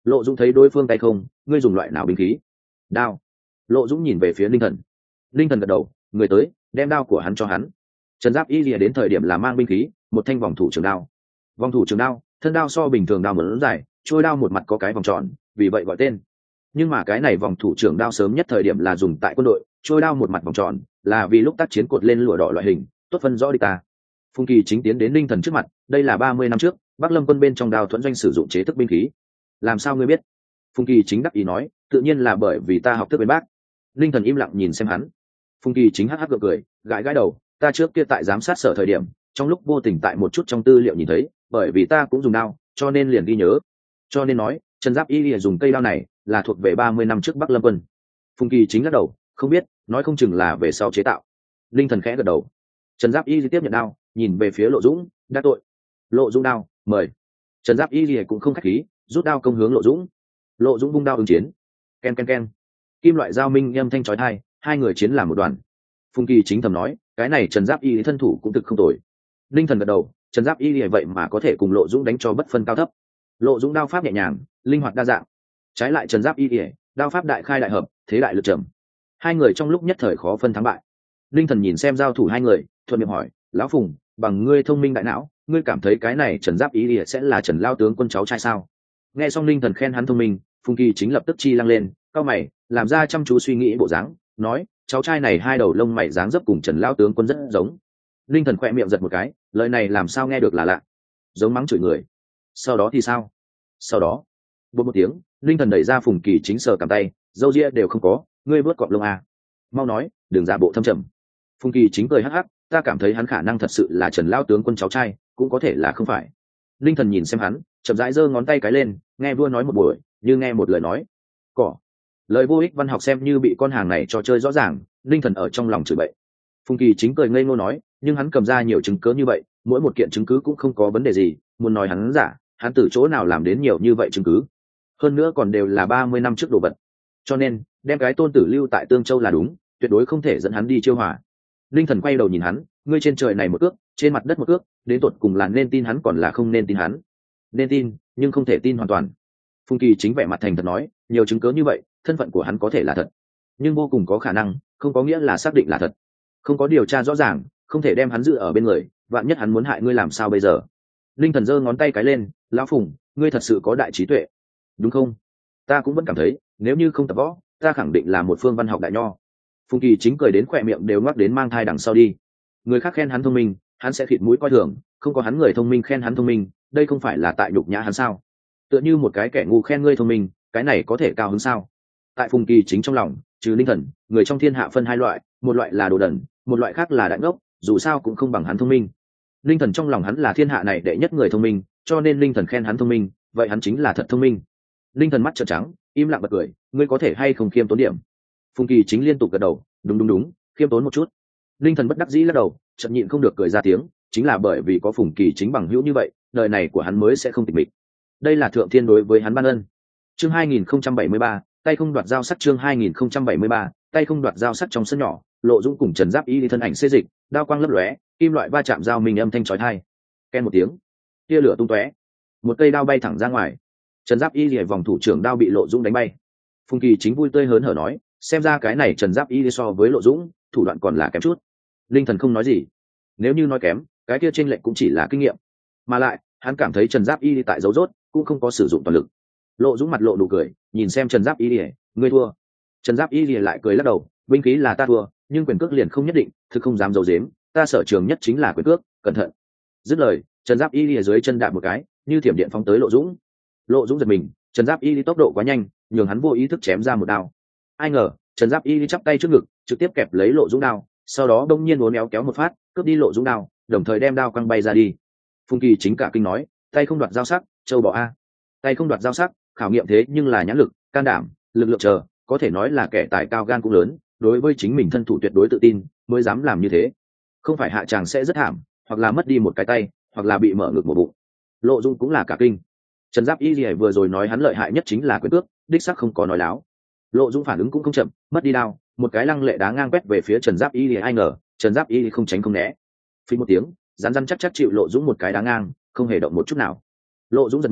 Lộ Dũng thấy đối phương tay không, ngươi dùng loại nào binh khí? Đao. Lộ Dũng nhìn về phía Linh Thần. Linh Thần gật đầu, người tới, đem đao của hắn cho hắn. Trần Giáp Y lìa đến thời điểm là mang binh khí, một thanh vòng thủ trường đao. Vòng thủ trường đao, thân đao so bình thường đao lớn dài, trôi đao một mặt có cái vòng tròn, vì vậy gọi tên. Nhưng mà cái này vòng thủ trường đao sớm nhất thời điểm là dùng tại quân đội, trôi đao một mặt vòng tròn, là vì lúc tác chiến cột lên lụa đỏ loại hình, tốt phân rõ địch ta. Phùng Kỳ chính tiến đến Linh Thần trước mặt, đây là 30 năm trước, Bắc Lâm quân bên trong đao thuẫn doanh sử dụng chế thức binh khí. Làm sao ngươi biết? Phùng Kỳ chính đắc ý nói, tự nhiên là bởi vì ta học thức bên bác. Linh Thần im lặng nhìn xem hắn. Phùng Kỳ chính hắc hắc gượng cười, gãi gãi đầu, ta trước kia tại giám sát sở thời điểm, trong lúc vô tình tại một chút trong tư liệu nhìn thấy, bởi vì ta cũng dùng đao, cho nên liền ghi nhớ. Cho nên nói, Trần Giáp Y lìa dùng cây đao này là thuộc về 30 năm trước Bắc Lâm quân. Phùng Kỳ chính lắc đầu, không biết, nói không chừng là về sau chế tạo. Linh Thần khẽ gật đầu. Trần Giáp Y tiếp nhận đao, nhìn về phía Lộ Dũng, đã tội. Lộ Dũng đao, mời. Trần Giáp Y lìa cũng không khách khí, rút đao công hướng Lộ Dũng. Lộ Dũng vung đao ứng chiến. Ken ken ken. Kim loại giao minh âm thanh chói tai, hai người chiến làm một đoàn. Phùng Kỳ chính thầm nói, cái này Trần Giáp Y thân thủ cũng thực không tồi. Linh Thần gật đầu, Trần Giáp Y vậy mà có thể cùng Lộ Dũng đánh cho bất phân cao thấp. Lộ Dũng đao pháp nhẹ nhàng, linh hoạt đa dạng. Trái lại Trần Giáp Y đao pháp đại khai đại hợp, thế đại lực trầm. Hai người trong lúc nhất thời khó phân thắng bại. Linh Thần nhìn xem giao thủ hai người, thuận miệng hỏi, lão Phùng, bằng ngươi thông minh đại não, ngươi cảm thấy cái này Trần Giáp Y sẽ là Trần lao tướng quân cháu trai sao? Nghe xong Linh Thần khen hắn thông minh, Phùng Kỳ chính lập tức chi lăng lên, cao mày, làm ra chăm chú suy nghĩ bộ dáng, nói, cháu trai này hai đầu lông mày dáng dấp cùng Trần lao tướng quân rất giống. Linh Thần khoe miệng giật một cái, lời này làm sao nghe được là lạ, giống mắng chửi người. Sau đó thì sao? Sau đó, bột một tiếng, Linh Thần đẩy ra Phùng Kỳ chính sờ cầm tay, dâu ria đều không có, ngươi vớt cọp lông à? Mau nói, đừng giả bộ thâm trầm. Phùng Kỳ chính cười hắc hắc, ta cảm thấy hắn khả năng thật sự là Trần lao tướng quân cháu trai, cũng có thể là không phải. Linh Thần nhìn xem hắn, chậm rãi giơ ngón tay cái lên, nghe vua nói một buổi, như nghe một lời nói. Cỏ. Lời vô ích văn học xem như bị con hàng này cho chơi rõ ràng, Linh Thần ở trong lòng chửi bậy. Phùng Kỳ chính cười ngây ngô nói, nhưng hắn cầm ra nhiều chứng cứ như vậy, mỗi một kiện chứng cứ cũng không có vấn đề gì, muốn nói hắn giả, hắn từ chỗ nào làm đến nhiều như vậy chứng cứ? Hơn nữa còn đều là 30 năm trước đồ vật. Cho nên, đem cái tôn tử lưu tại Tương Châu là đúng, tuyệt đối không thể dẫn hắn đi chiêu hòa. Linh Thần quay đầu nhìn hắn, ngươi trên trời này một ước, trên mặt đất một ước, đến tột cùng là nên tin hắn còn là không nên tin hắn? Nên tin, nhưng không thể tin hoàn toàn. Phùng Kỳ chính vẻ mặt thành thật nói, nhiều chứng cứ như vậy, thân phận của hắn có thể là thật, nhưng vô cùng có khả năng, không có nghĩa là xác định là thật. Không có điều tra rõ ràng, không thể đem hắn giữ ở bên người, vạn nhất hắn muốn hại ngươi làm sao bây giờ? Linh Thần giơ ngón tay cái lên, lão Phùng, ngươi thật sự có đại trí tuệ, đúng không? Ta cũng vẫn cảm thấy, nếu như không tập võ, ta khẳng định là một phương văn học đại nho. Phùng Kỳ chính cười đến khỏe miệng đều ngoắc đến mang thai đằng sau đi. Người khác khen hắn thông minh, hắn sẽ khịt mũi coi thường, không có hắn người thông minh khen hắn thông minh, đây không phải là tại nhục nhã hắn sao? Tựa như một cái kẻ ngu khen ngươi thông minh, cái này có thể cao hứng sao? Tại Phùng Kỳ chính trong lòng, trừ Linh Thần, người trong thiên hạ phân hai loại, một loại là đồ đần, một loại khác là đại ngốc, dù sao cũng không bằng hắn thông minh. Linh Thần trong lòng hắn là thiên hạ này đệ nhất người thông minh, cho nên Linh Thần khen hắn thông minh, vậy hắn chính là thật thông minh. Linh Thần mắt trợn trắng, im lặng bật cười, ngươi có thể hay không khiêm tốn điểm? Phùng Kỳ chính liên tục gật đầu, đúng, khiêm tốn một chút. Linh Thần bất đắc dĩ lắc đầu, chợt nhịn không được cười ra tiếng, chính là bởi vì có Phùng Kỳ chính bằng hữu như vậy, đời này của hắn mới sẽ không tịch mịch. Đây là thượng thiên đối với hắn ban ân. Chương 2073, tay không đoạt dao sắc. Chương 2073, tay không đoạt dao sắc. Trong sân nhỏ, Lộ Dũng cùng Trần Giáp Y đi thân ảnh xê dịch, đao quang lấp lóe, kim loại va chạm dao mình âm thanh chói tai. Ken một tiếng, tia lửa tung tóe, một cây đao bay thẳng ra ngoài. Trần Giáp Y lìa vòng thủ trưởng đao bị Lộ Dũng đánh bay. Phùng Kỳ chính vui tươi hớn hở nói, xem ra cái này Trần Giáp Y so với Lộ Dũng, thủ đoạn còn là kém chút. Linh Thần không nói gì. Nếu như nói kém, cái kia trên lệnh cũng chỉ là kinh nghiệm, mà lại hắn cảm thấy Trần Giáp Y tại dấu rốt cũng không có sử dụng toàn lực. Lộ Dũng mặt lộ nụ cười, nhìn xem Trần Giáp Y, ngươi thua. Trần Giáp Y lại cười lắc đầu, binh khí là ta thua, nhưng quyền cước liền không nhất định, thực không dám giấu giếm, ta sở trường nhất chính là quyền cước, cẩn thận. Dứt lời, Trần Giáp Y dưới chân đạp một cái, như thiểm điện phóng tới Lộ Dũng. Lộ Dũng giật mình, Trần Giáp Y tốc độ quá nhanh, nhường hắn vô ý thức chém ra một đao. Ai ngờ, Trần Giáp Y chắp tay trước ngực, trực tiếp kẹp lấy Lộ Dũng đao, sau đó đông nhiên uốn éo kéo một phát, cướp đi Lộ Dũng đao, đồng thời đem đao quăng bay ra đi. Phùng Kỳ chính cả kinh nói, tay không đoạt dao sắc, châu bò a. Tay không đoạt dao sắc, khảo nghiệm thế nhưng là nhãn lực, can đảm, lực lượng chờ, có thể nói là kẻ tài cao gan cũng lớn, đối với chính mình thân thủ tuyệt đối tự tin, mới dám làm như thế. Không phải hạ chàng sẽ rất thảm, hoặc là mất đi một cái tay, hoặc là bị mở ngực một bụng. Lộ Dũng cũng là cả kinh. Trần Giáp Y vừa rồi nói hắn lợi hại nhất chính là quyền cước, đích xác không có nói láo. Lộ Dũng phản ứng cũng không chậm, mất đi đao, một cái lăng lệ đá ngang quét về phía Trần Giáp Y, ai ngờ Trần Giáp Y không tránh không né, phí một tiếng, rắn rắn chắc chắc chịu Lộ Dũng một cái đá ngang, không hề động một chút nào. Lộ Dũng giật mình,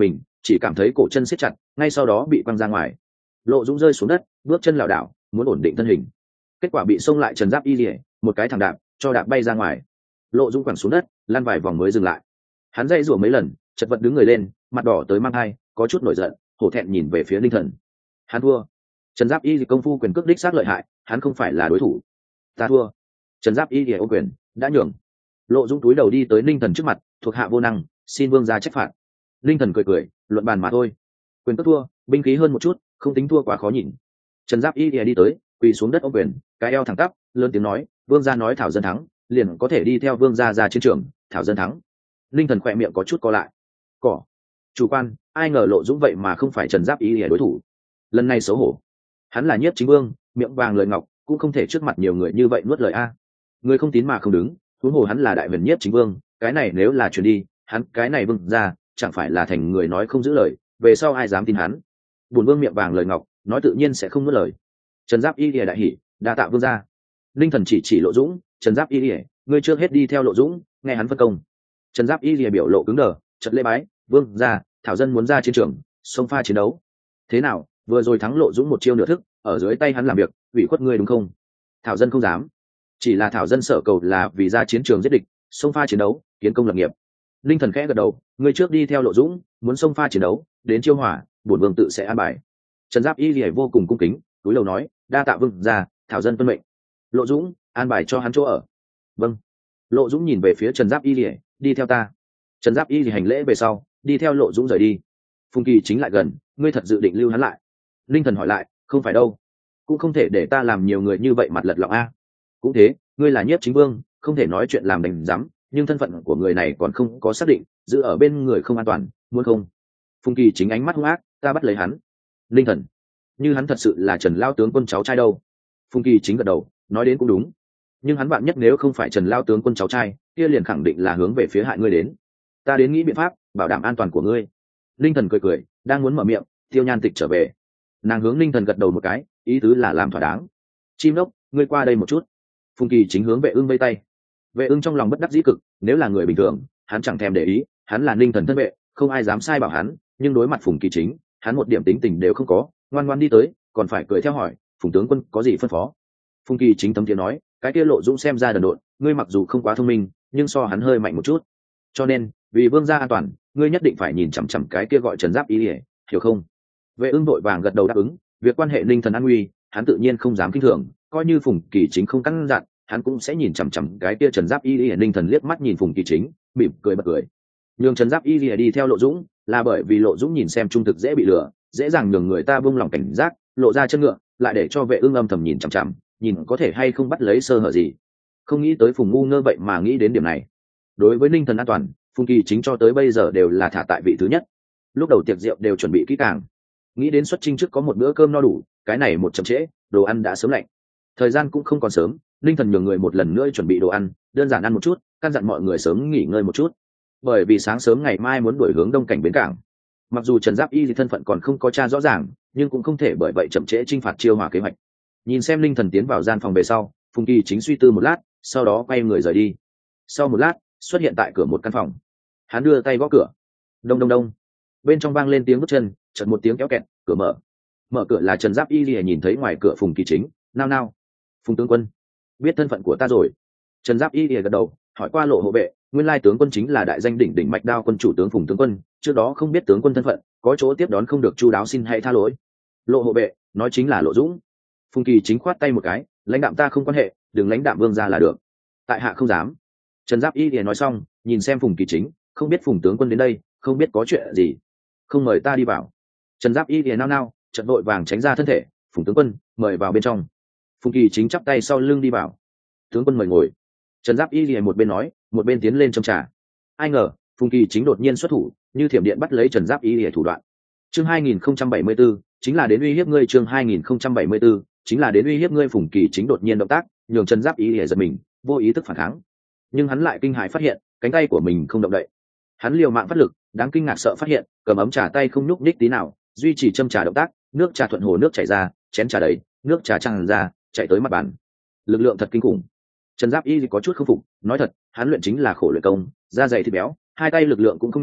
chỉ cảm thấy cổ chân siết chặt, ngay sau đó bị quăng ra ngoài. Lộ Dũng rơi xuống đất, bước chân lảo đảo, muốn ổn định thân hình. Kết quả bị xông lại Trần Giáp Y Lìa, một cái thẳng đạp, cho đạp bay ra ngoài. Lộ Dũng quẳng xuống đất, lăn vài vòng mới dừng lại. Hắn dãy rủa mấy lần, chật vật đứng người lên, mặt đỏ tới mang hai, có chút nổi giận, hổ thẹn nhìn về phía Ninh Thần. Hắn thua. Trần Giáp Y công phu quyền cước đích xác lợi hại, hắn không phải là đối thủ. Ta thua. Trần Giáp Y ôm quyền, đã nhường. Lộ Dũng túi đầu đi tới Ninh Thần trước mặt, thuộc hạ vô năng, xin vương gia trách phạt. Ninh Thần cười cười, luận bàn mà thôi. Quyền cước thua, binh khí hơn một chút, không tính thua quá khó nhìn. Trần Giáp Y đi tới, quỳ xuống đất ôm quyền, cái eo thẳng tắp, lớn tiếng nói, vương gia nói thảo dân thắng, liền có thể đi theo vương gia ra chiến trường, thảo dân thắng. Ninh Thần khỏe miệng có chút co lại. Cỏ. Chủ quan, ai ngờ Lộ Dũng vậy mà không phải Trần Giáp Y đối thủ. Lần này xấu hổ. Hắn là Nhiếp Chính Vương, miệng vàng lời ngọc, cũng không thể trước mặt nhiều người như vậy nuốt lời a. Người không tín mà không đứng, huống hồ hắn là đại huyền Nhiếp Chính Vương, cái này nếu là truyền đi, hắn cái này vương ra, chẳng phải là thành người nói không giữ lời, về sau ai dám tin hắn. Bổn vương miệng vàng lời ngọc, nói tự nhiên sẽ không nuốt lời. Trần Giáp Y đại hỉ, đa tạ vương gia. Linh Thần chỉ Lộ Dũng, Trần Giáp Y ngươi trước hết đi theo Lộ Dũng, nghe hắn phân công. Trần Giáp Y biểu lộ cứng đờ, chật lễ bái, vương gia, thảo dân muốn ra chiến trường, xông pha chiến đấu. Thế nào, vừa rồi thắng Lộ Dũng một chiêu nửa thức, ở dưới tay hắn làm việc, ủy khuất ngươi đúng không? Thảo dân không dám, chỉ là thảo dân sợ cầu là vì ra chiến trường giết địch, xông pha chiến đấu, kiến công lập nghiệp. Linh Thần khẽ gật đầu, ngươi trước đi theo Lộ Dũng, muốn xông pha chiến đấu, đến chiêu hỏa, bổn vương tự sẽ an bài. Trần Giáp Y vô cùng cung kính, túi lầu nói, đa tạ vương gia, thảo dân tuân mệnh. Lộ Dũng, an bài cho hắn chỗ ở. Vâng. Lộ Dũng nhìn về phía Trần Giáp Y, đi theo ta. Trần Giáp Y hành lễ về sau, đi theo Lộ Dũng rời đi. Phùng Kỳ Chính lại gần, ngươi thật dự định lưu hắn lại? Linh Thần hỏi lại, không phải đâu, cũng không thể để ta làm nhiều người như vậy mặt lật lọng a. Cũng thế, ngươi là Nhiếp Chính Vương, không thể nói chuyện làm đành dám, nhưng thân phận của người này còn không có xác định, giữ ở bên người không an toàn, muốn không? Phùng Kỳ Chính ánh mắt hung ác, ta bắt lấy hắn. Linh Thần, như hắn thật sự là Trần Lao tướng quân cháu trai đâu? Phùng Kỳ Chính gật đầu, nói đến cũng đúng, nhưng hắn bạn nhất nếu không phải Trần Lao tướng quân cháu trai, kia liền khẳng định là hướng về phía hại ngươi đến. Ta đến nghĩ biện pháp bảo đảm an toàn của ngươi. Linh Thần cười cười, đang muốn mở miệng, Tiêu Nhan Tịch trở về. Nàng hướng Linh Thần gật đầu một cái, ý tứ là làm thỏa đáng. Chim Lốc, ngươi qua đây một chút. Phùng Kỳ Chính hướng Vệ Ưng vây tay. Vệ Ưng trong lòng bất đắc dĩ cực, nếu là người bình thường, hắn chẳng thèm để ý, hắn là Linh Thần thân vệ, không ai dám sai bảo hắn, nhưng đối mặt Phùng Kỳ Chính, hắn một điểm tính tình đều không có, ngoan ngoãn đi tới, còn phải cười theo hỏi, Phùng tướng quân có gì phân phó? Phùng Kỳ Chính thấm tiếng nói, cái kia Lộ Dũng xem ra đần độn, ngươi mặc dù không quá thông minh, nhưng so hắn hơi mạnh một chút, cho nên vì vương gia an toàn, ngươi nhất định phải nhìn chằm chằm cái kia gọi Trần Giáp Y, hiểu không? Vệ Ưng vội vàng gật đầu đáp ứng, việc quan hệ Linh Thần an nguy, hắn tự nhiên không dám kinh thường, coi như Phùng Kỳ Chính không căn dặn, hắn cũng sẽ nhìn chằm chằm cái kia Trần Giáp Y. Linh Thần liếc mắt nhìn Phùng Kỳ Chính, mỉm cười bật cười. Nhường Trần Giáp Y đi theo Lộ Dũng, là bởi vì Lộ Dũng nhìn xem trung thực dễ bị lừa, dễ dàng nhường người ta buông lòng cảnh giác, lộ ra chân ngựa, lại để cho Vệ Ưng âm thầm nhìn chằm chằm, nhìn có thể hay không bắt lấy sơ hở gì. Không nghĩ tới Phùng ngu ngơ vậy mà nghĩ đến điểm này. Đối với Linh Thần an toàn, Phùng Kỳ Chính cho tới bây giờ đều là thả tại vị thứ nhất. Lúc đầu tiệc rượu đều chuẩn bị kỹ càng, nghĩ đến xuất chinh trước có một bữa cơm no đủ, cái này một chậm trễ, đồ ăn đã sớm lạnh. Thời gian cũng không còn sớm, Linh Thần nhường người một lần nữa chuẩn bị đồ ăn, đơn giản ăn một chút, căn dặn mọi người sớm nghỉ ngơi một chút, bởi vì sáng sớm ngày mai muốn đuổi hướng đông cảnh bến cảng. Mặc dù Trần Giáp Y thân phận còn không có tra rõ ràng, nhưng cũng không thể bởi vậy chậm trễ chinh phạt chiêu hỏa kế hoạch. Nhìn xem Linh Thần tiến vào gian phòng về sau, Phùng Kỳ Chính suy tư một lát, sau đó quay người rời đi. Sau một lát, xuất hiện tại cửa một căn phòng. Hắn đưa tay gõ cửa. Đông đông đông. Bên trong vang lên tiếng bước chân, chợt một tiếng kéo kẹt, cửa mở. Mở cửa là Trần Giáp Y lìa nhìn thấy ngoài cửa Phùng Kỳ Chính, nao nao. Phùng tướng quân, biết thân phận của ta rồi. Trần Giáp Y lìa gật đầu, hỏi qua Lộ hộ vệ, nguyên lai tướng quân chính là đại danh đỉnh đỉnh Mạch Đao quân chủ tướng Phùng tướng quân, trước đó không biết tướng quân thân phận, có chỗ tiếp đón không được chu đáo xin hãy tha lỗi. Lộ hộ vệ, nói chính là Lộ Dũng. Phùng Kỳ Chính khoát tay một cái, lãnh đạm ta không quan hệ, đừng lãnh đạm vương gia là được. Tại hạ không dám. Trần Giáp Y lìa nói xong, nhìn xem Phùng Kỳ Chính, không biết Phùng tướng quân đến đây, không biết có chuyện gì, không mời ta đi vào. Trần Giáp Y lìa nao nao, chợt vội vàng tránh ra thân thể. Phùng tướng quân, mời vào bên trong. Phùng Kỳ Chính chắp tay sau lưng đi vào. Tướng quân mời ngồi. Trần Giáp Y lìa một bên nói, một bên tiến lên châm trà. Ai ngờ Phùng Kỳ Chính đột nhiên xuất thủ, như thiểm điện bắt lấy Trần Giáp Y lìa thủ đoạn. Chương 2074, chính là đến uy hiếp ngươi. Chương 2074, chính là đến uy hiếp ngươi. Phùng Kỳ Chính đột nhiên động tác, nhường Trần Giáp Y lìa giật mình, vô ý thức phản kháng, nhưng hắn lại kinh hãi phát hiện cánh tay của mình không động đậy. Hắn liều mạng phát lực, đáng kinh ngạc sợ phát hiện cầm ấm trà tay không nhúc nhích tí nào, duy trì châm trà động tác, nước trà thuận hồ nước chảy ra, chén trà đầy, nước trà tràn ra, chạy tới mặt bàn. Lực lượng thật kinh khủng. Trần Giáp Y có chút không phục, nói thật, hắn luyện chính là khổ luyện công, da dày thịt béo, hai tay lực lượng cũng không nhỏ,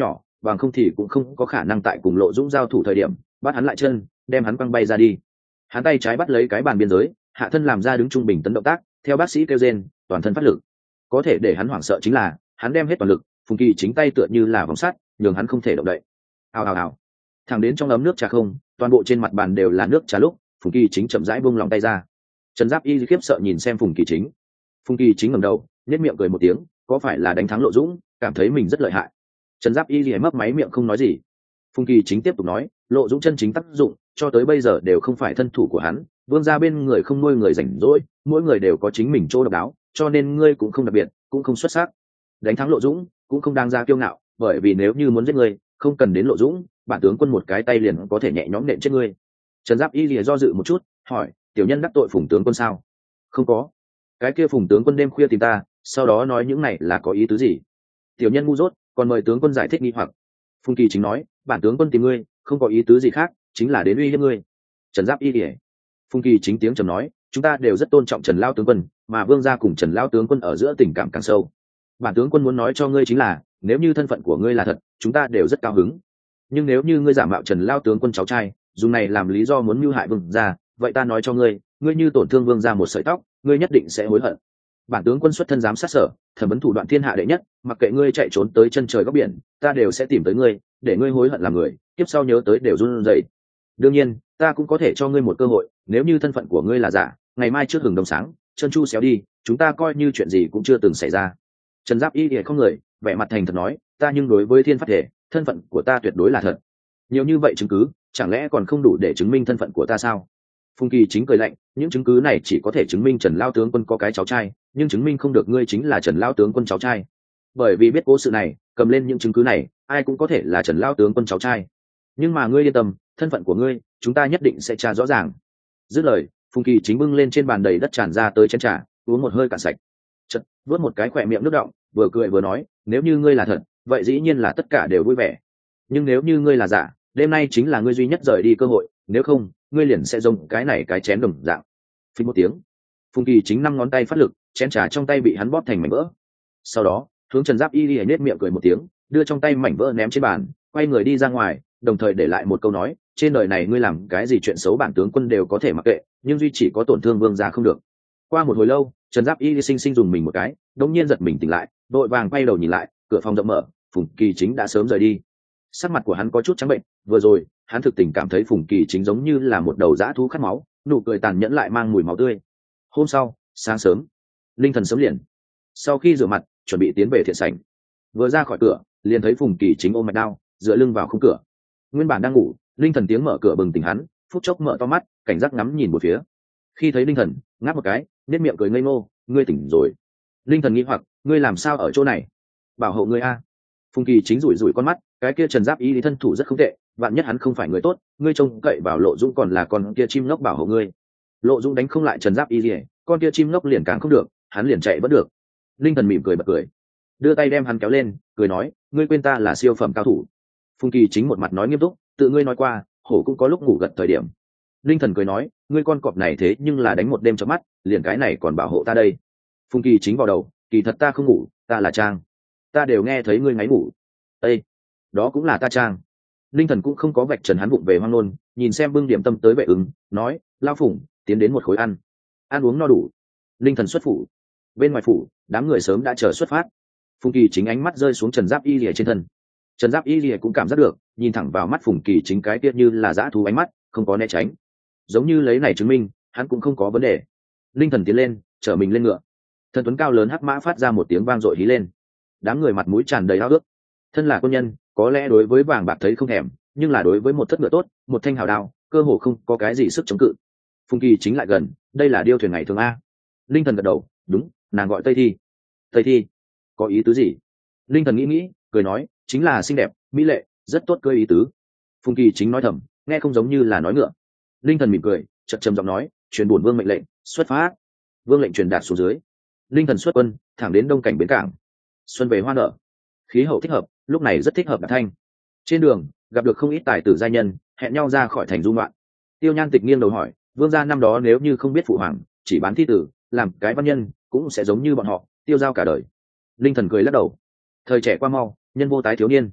bằng không thì cũng không có khả năng tại cùng Lộ Dũng giao thủ thời điểm bắt hắn lại chân, đem hắn quăng bay ra đi. Hắn tay trái bắt lấy cái bàn biên giới, hạ thân làm ra đứng trung bình tấn động tác, theo bác sĩ kêu rên, toàn thân phát lực. Có thể để hắn hoảng sợ chính là hắn đem hết toàn lực, Phùng Kỳ Chính tay tựa như là vòng sắt, nhường hắn không thể động đậy. Ào ào ào. Thẳng đến trong ấm nước trà không, toàn bộ trên mặt bàn đều là nước trà lúc, Phùng Kỳ Chính chậm rãi buông lòng tay ra. Trần Giáp Y khiếp sợ nhìn xem Phùng Kỳ Chính. Phùng Kỳ Chính ngẩng đầu, nhếch miệng cười một tiếng, có phải là đánh thắng Lộ Dũng, cảm thấy mình rất lợi hại. Trần Giáp Y mấp máy miệng không nói gì. Phùng Kỳ Chính tiếp tục nói, Lộ Dũng chân chính tác dụng cho tới bây giờ đều không phải thân thủ của hắn, vương gia bên người không nuôi người rảnh rỗi, mỗi người đều có chính mình chỗ độc đáo, cho nên ngươi cũng không đặc biệt, cũng không xuất sắc. Đánh thắng Lộ Dũng cũng không đáng ra kiêu ngạo, bởi vì nếu như muốn giết ngươi, không cần đến Lộ Dũng, bản tướng quân một cái tay liền có thể nhẹ nhõm nện chết ngươi. Trần Giáp Y lìa do dự một chút, hỏi, tiểu nhân đắc tội Phùng tướng quân sao? Không có. Cái kia Phùng tướng quân đêm khuya tìm ta, sau đó nói những này là có ý tứ gì? Tiểu nhân ngu dốt, còn mời tướng quân giải thích nghi hoặc. Phùng Kỳ Chính nói, bản tướng quân tìm ngươi, không có ý tứ gì khác, chính là đến uy hiếp ngươi. Trần Giáp Y lìa. Phùng Kỳ Chính tiếng trầm nói, chúng ta đều rất tôn trọng Trần Lao tướng quân, mà vương gia cùng Trần Lao tướng quân ở giữa tình cảm càng sâu. Bản tướng quân muốn nói cho ngươi chính là, nếu như thân phận của ngươi là thật, chúng ta đều rất cao hứng. Nhưng nếu như ngươi giả mạo Trần Lao tướng quân cháu trai, dùng này làm lý do muốn mưu hại vương gia, vậy ta nói cho ngươi, ngươi như tổn thương vương gia một sợi tóc, ngươi nhất định sẽ hối hận. Bản tướng quân xuất thân giám sát sở, thẩm vấn thủ đoạn thiên hạ đệ nhất, mặc kệ ngươi chạy trốn tới chân trời góc biển, ta đều sẽ tìm tới ngươi, để ngươi hối hận làm người, tiếp sau nhớ tới đều run rẩy. Đương nhiên, ta cũng có thể cho ngươi một cơ hội, nếu như thân phận của ngươi là giả, ngày mai trước hừng đông sáng, chân chu xéo đi, chúng ta coi như chuyện gì cũng chưa từng xảy ra. Trần Giáp Y không người, vẻ mặt thành thật nói, ta nhưng đối với thiên phát thể, thân phận của ta tuyệt đối là thật. Nhiều như vậy chứng cứ, chẳng lẽ còn không đủ để chứng minh thân phận của ta sao? Phùng Kỳ Chính cười lạnh, những chứng cứ này chỉ có thể chứng minh Trần Lao tướng quân có cái cháu trai, nhưng chứng minh không được ngươi chính là Trần Lao tướng quân cháu trai. Bởi vì biết cố sự này, cầm lên những chứng cứ này, ai cũng có thể là Trần Lao tướng quân cháu trai. Nhưng mà ngươi yên tâm, thân phận của ngươi, chúng ta nhất định sẽ tra rõ ràng. Dứt lời, Phùng Kỳ Chính bưng lên trên bàn đầy đất tràn ra tới chén trà, uống một hơi cạn sạch. Chợt, vớt một cái khỏe miệng nước đọng, vừa cười vừa nói, nếu như ngươi là thật, vậy dĩ nhiên là tất cả đều vui vẻ. Nhưng nếu như ngươi là giả, đêm nay chính là ngươi duy nhất rời đi cơ hội, nếu không, ngươi liền sẽ giống cái này cái chén đồng dạng. Phình một tiếng, Phùng Kỳ Chính 5 ngón tay phát lực, chén trà trong tay bị hắn bóp thành mảnh vỡ. Sau đó, hướng Trần Giáp Y lìa nhếch miệng cười một tiếng, đưa trong tay mảnh vỡ ném trên bàn, quay người đi ra ngoài, đồng thời để lại một câu nói, trên đời này ngươi làm cái gì chuyện xấu bản tướng quân đều có thể mặc kệ, nhưng duy chỉ có tổn thương vương gia không được. Qua một hồi lâu, Trần Giáp Y sinh sinh dùng mình một cái, đống nhiên giật mình tỉnh lại, đội vàng quay đầu nhìn lại, cửa phòng rộng mở, Phùng Kỳ Chính đã sớm rời đi. Sắc mặt của hắn có chút trắng bệnh, vừa rồi hắn thực tình cảm thấy Phùng Kỳ Chính giống như là một đầu dã thú khát máu, nụ cười tàn nhẫn lại mang mùi máu tươi. Hôm sau sáng sớm, Linh Thần sớm liền sau khi rửa mặt chuẩn bị tiến về thiện sảnh, vừa ra khỏi cửa liền thấy Phùng Kỳ Chính ôm mạch đao dựa lưng vào khung cửa. Nguyên bản đang ngủ, Linh Thần tiếng mở cửa bừng tỉnh hắn, phút chốc mở to mắt cảnh giác ngắm nhìn một phía. Khi thấy Linh Thần, ngáp một cái, nét miệng cười ngây ngô, ngươi tỉnh rồi. Linh Thần nghi hoặc, ngươi làm sao ở chỗ này? Bảo hộ ngươi a. Phùng Kỳ Chính rủi rủi con mắt, cái kia Trần Giáp Y thân thủ rất không tệ, vạn nhất hắn không phải người tốt, ngươi trông cậy vào Lộ Dũng còn là con kia chim ngốc bảo hộ ngươi. Lộ Dũng đánh không lại Trần Giáp Y gì, con kia chim ngốc liền càng không được, hắn liền chạy vẫn được. Linh Thần mỉm cười bật cười, đưa tay đem hắn kéo lên, cười nói, ngươi quên ta là siêu phẩm cao thủ. Phùng Kỳ Chính một mặt nói nghiêm túc, tự ngươi nói qua, hổ cũng có lúc ngủ gật thời điểm. Linh Thần cười nói, ngươi con cọp này thế nhưng là đánh một đêm chớp mắt, liền cái này còn bảo hộ ta đây. Phùng Kỳ Chính vào đầu, kỳ thật ta không ngủ, ta là Trang, ta đều nghe thấy ngươi ngáy ngủ. Ê, đó cũng là ta Trang. Linh Thần cũng không có vạch trần hắn vụng về hoang nôn, nhìn xem bưng điểm tâm tới vệ ứng, nói, lao Phùng, tiến đến một khối ăn uống no đủ. Linh Thần xuất phủ. Bên ngoài phủ, đám người sớm đã chờ xuất phát. Phùng Kỳ Chính ánh mắt rơi xuống Trần Giáp Y lìa trên thân. Trần Giáp Y lìa cũng cảm giác được, nhìn thẳng vào mắt Phùng Kỳ Chính cái tiết như là dã thú ánh mắt, không có né tránh, giống như lấy này chứng minh hắn cũng không có vấn đề. Linh Thần tiến lên, chở mình lên ngựa. Thần tuấn cao lớn hắc mã phát ra một tiếng vang dội hí lên. Đám người mặt mũi tràn đầy háo ước. Thân là quân nhân, có lẽ đối với vàng bạc thấy không thèm, nhưng là đối với một thất ngựa tốt, một thanh hào đao, cơ hồ không có cái gì sức chống cự. Phùng Kỳ Chính lại gần, đây là điêu thuyền ngày thường a. Linh Thần gật đầu, đúng, nàng gọi Tây Thi. Tây Thi, có ý tứ gì? Linh Thần nghĩ nghĩ, cười nói, chính là xinh đẹp, mỹ lệ, rất tốt cơ ý tứ. Phùng Kỳ Chính nói thầm, nghe không giống như là nói ngựa. Linh Thần mỉm cười, chậm trầm giọng nói, truyền bổn vương mệnh lệnh, xuất phát. Vương lệnh truyền đạt xuống dưới. Linh Thần xuất quân, thẳng đến đông cảnh bến cảng. Xuân về hoa nở, khí hậu thích hợp, lúc này rất thích hợp đạp thanh. Trên đường gặp được không ít tài tử giai nhân, hẹn nhau ra khỏi thành du ngoạn. Tiêu Nhan Tịch nghiêng đầu hỏi, vương gia năm đó nếu như không biết phụ hoàng, chỉ bán thi tử, làm cái văn nhân, cũng sẽ giống như bọn họ, tiêu dao cả đời. Linh Thần cười lắc đầu, thời trẻ qua mau, nhân vô tái thiếu niên.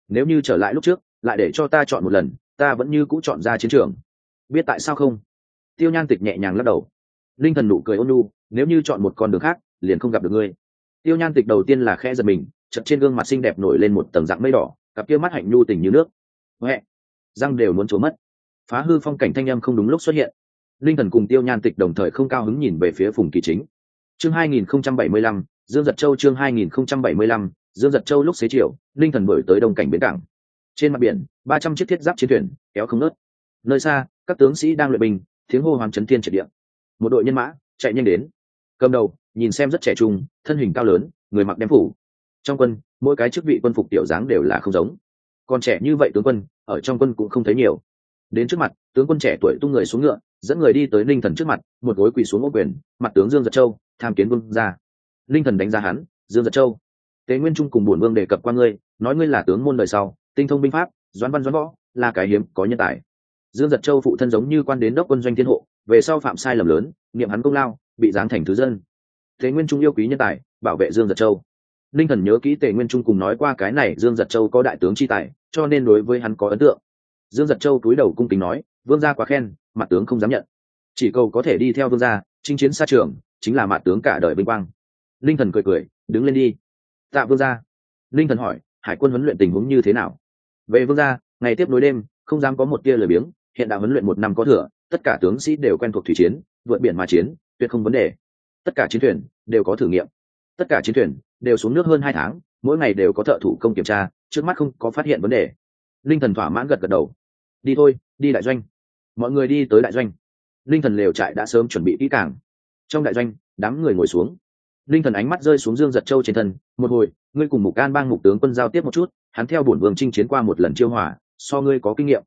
nếu như trở lại lúc trước lại để cho ta chọn một lần, ta vẫn như cũ chọn ra chiến trường. Biết tại sao không? Tiêu Nhan Tịch nhẹ nhàng lắc đầu. Linh Thần nụ cười ôn nhu, nếu như chọn một con đường khác liền không gặp được ngươi. Tiêu Nhan Tịch đầu tiên là khẽ giật mình, chợt trên gương mặt xinh đẹp nổi lên một tầng dạng mây đỏ, cặp kia mắt hạnh nhu tình như nước. Huệ, răng đều muốn trố mất. Phá hư phong cảnh thanh âm không đúng lúc xuất hiện. Linh Thần cùng Tiêu Nhan Tịch đồng thời không cao hứng nhìn về phía Phùng Kỳ Chính. Chương 2075, Dương Giật Châu. Chương 2075, Dương Giật Châu. Lúc xế chiều, Linh Thần đổi tới đông cảnh bến cảng. Trên mặt biển, 300 chiếc thiết giáp chiến thuyền kéo không ngớt. Nơi xa, các tướng sĩ đang luyện binh, tiếng hô hoán chấn thiên triệt địa. Một đội nhân mã chạy nhanh đến. Cầm đầu, nhìn xem rất trẻ trung, thân hình cao lớn, người mặc đem phủ. Trong quân, mỗi cái chức vị quân phục tiểu dáng đều là không giống. Còn trẻ như vậy tướng quân, ở trong quân cũng không thấy nhiều. Đến trước mặt, tướng quân trẻ tuổi tung người xuống ngựa, dẫn người đi tới Linh Thần trước mặt, một gối quỳ xuống ôm quyền, mặt tướng Dương Giật Châu, tham kiến vương gia. Linh Thần đánh giá hắn, Dương Giật Châu, Tế Nguyên Trung cùng bổn vương đề cập qua ngươi, nói ngươi là tướng môn đời sau, tinh thông binh pháp, doãn văn doãn võ, là cái hiếm có nhân tài. Dương Giật Châu phụ thân giống như quan đến đốc quân doanh thiên hộ, về sau phạm sai lầm lớn, niệm hắn công lao, bị giáng thành thứ dân. Tế Nguyên Trung yêu quý nhân tài, bảo vệ Dương Giật Châu. Linh Thần nhớ kỹ Tề Nguyên Trung cùng nói qua cái này Dương Giật Châu có đại tướng chi tài, cho nên đối với hắn có ấn tượng. Dương Giật Châu cúi đầu cung kính nói, vương gia quá khen, mặt tướng không dám nhận, chỉ cầu có thể đi theo vương gia chinh chiến xa trường, chính là mặt tướng cả đời vinh quang. Linh Thần cười cười, đứng lên đi. Tạ vương gia. Linh Thần hỏi, hải quân huấn luyện tình huống như thế nào? Về vương gia, ngày tiếp nối đêm, không dám có một tia lười biếng, hiện đã huấn luyện 1 năm có thừa, tất cả tướng sĩ đều quen thuộc thủy chiến, vượt biển mà chiến, tuyệt không vấn đề. Tất cả chiến thuyền đều có thử nghiệm, tất cả chiến thuyền đều xuống nước hơn 2 tháng, mỗi ngày đều có thợ thủ công kiểm tra, trước mắt không có phát hiện vấn đề. Linh Thần thỏa mãn gật gật đầu. Đi thôi, đi đại doanh. Mọi người đi tới đại doanh. Linh Thần lều trại đã sớm chuẩn bị kỹ càng. Trong đại doanh, đám người ngồi xuống. Linh Thần ánh mắt rơi xuống Dương Giật Châu trên thân, một hồi, ngươi cùng Mục An Bang Mục tướng quân giao tiếp một chút, hắn theo bổn vương chinh chiến qua một lần chiêu hỏa, so ngươi có kinh nghiệm.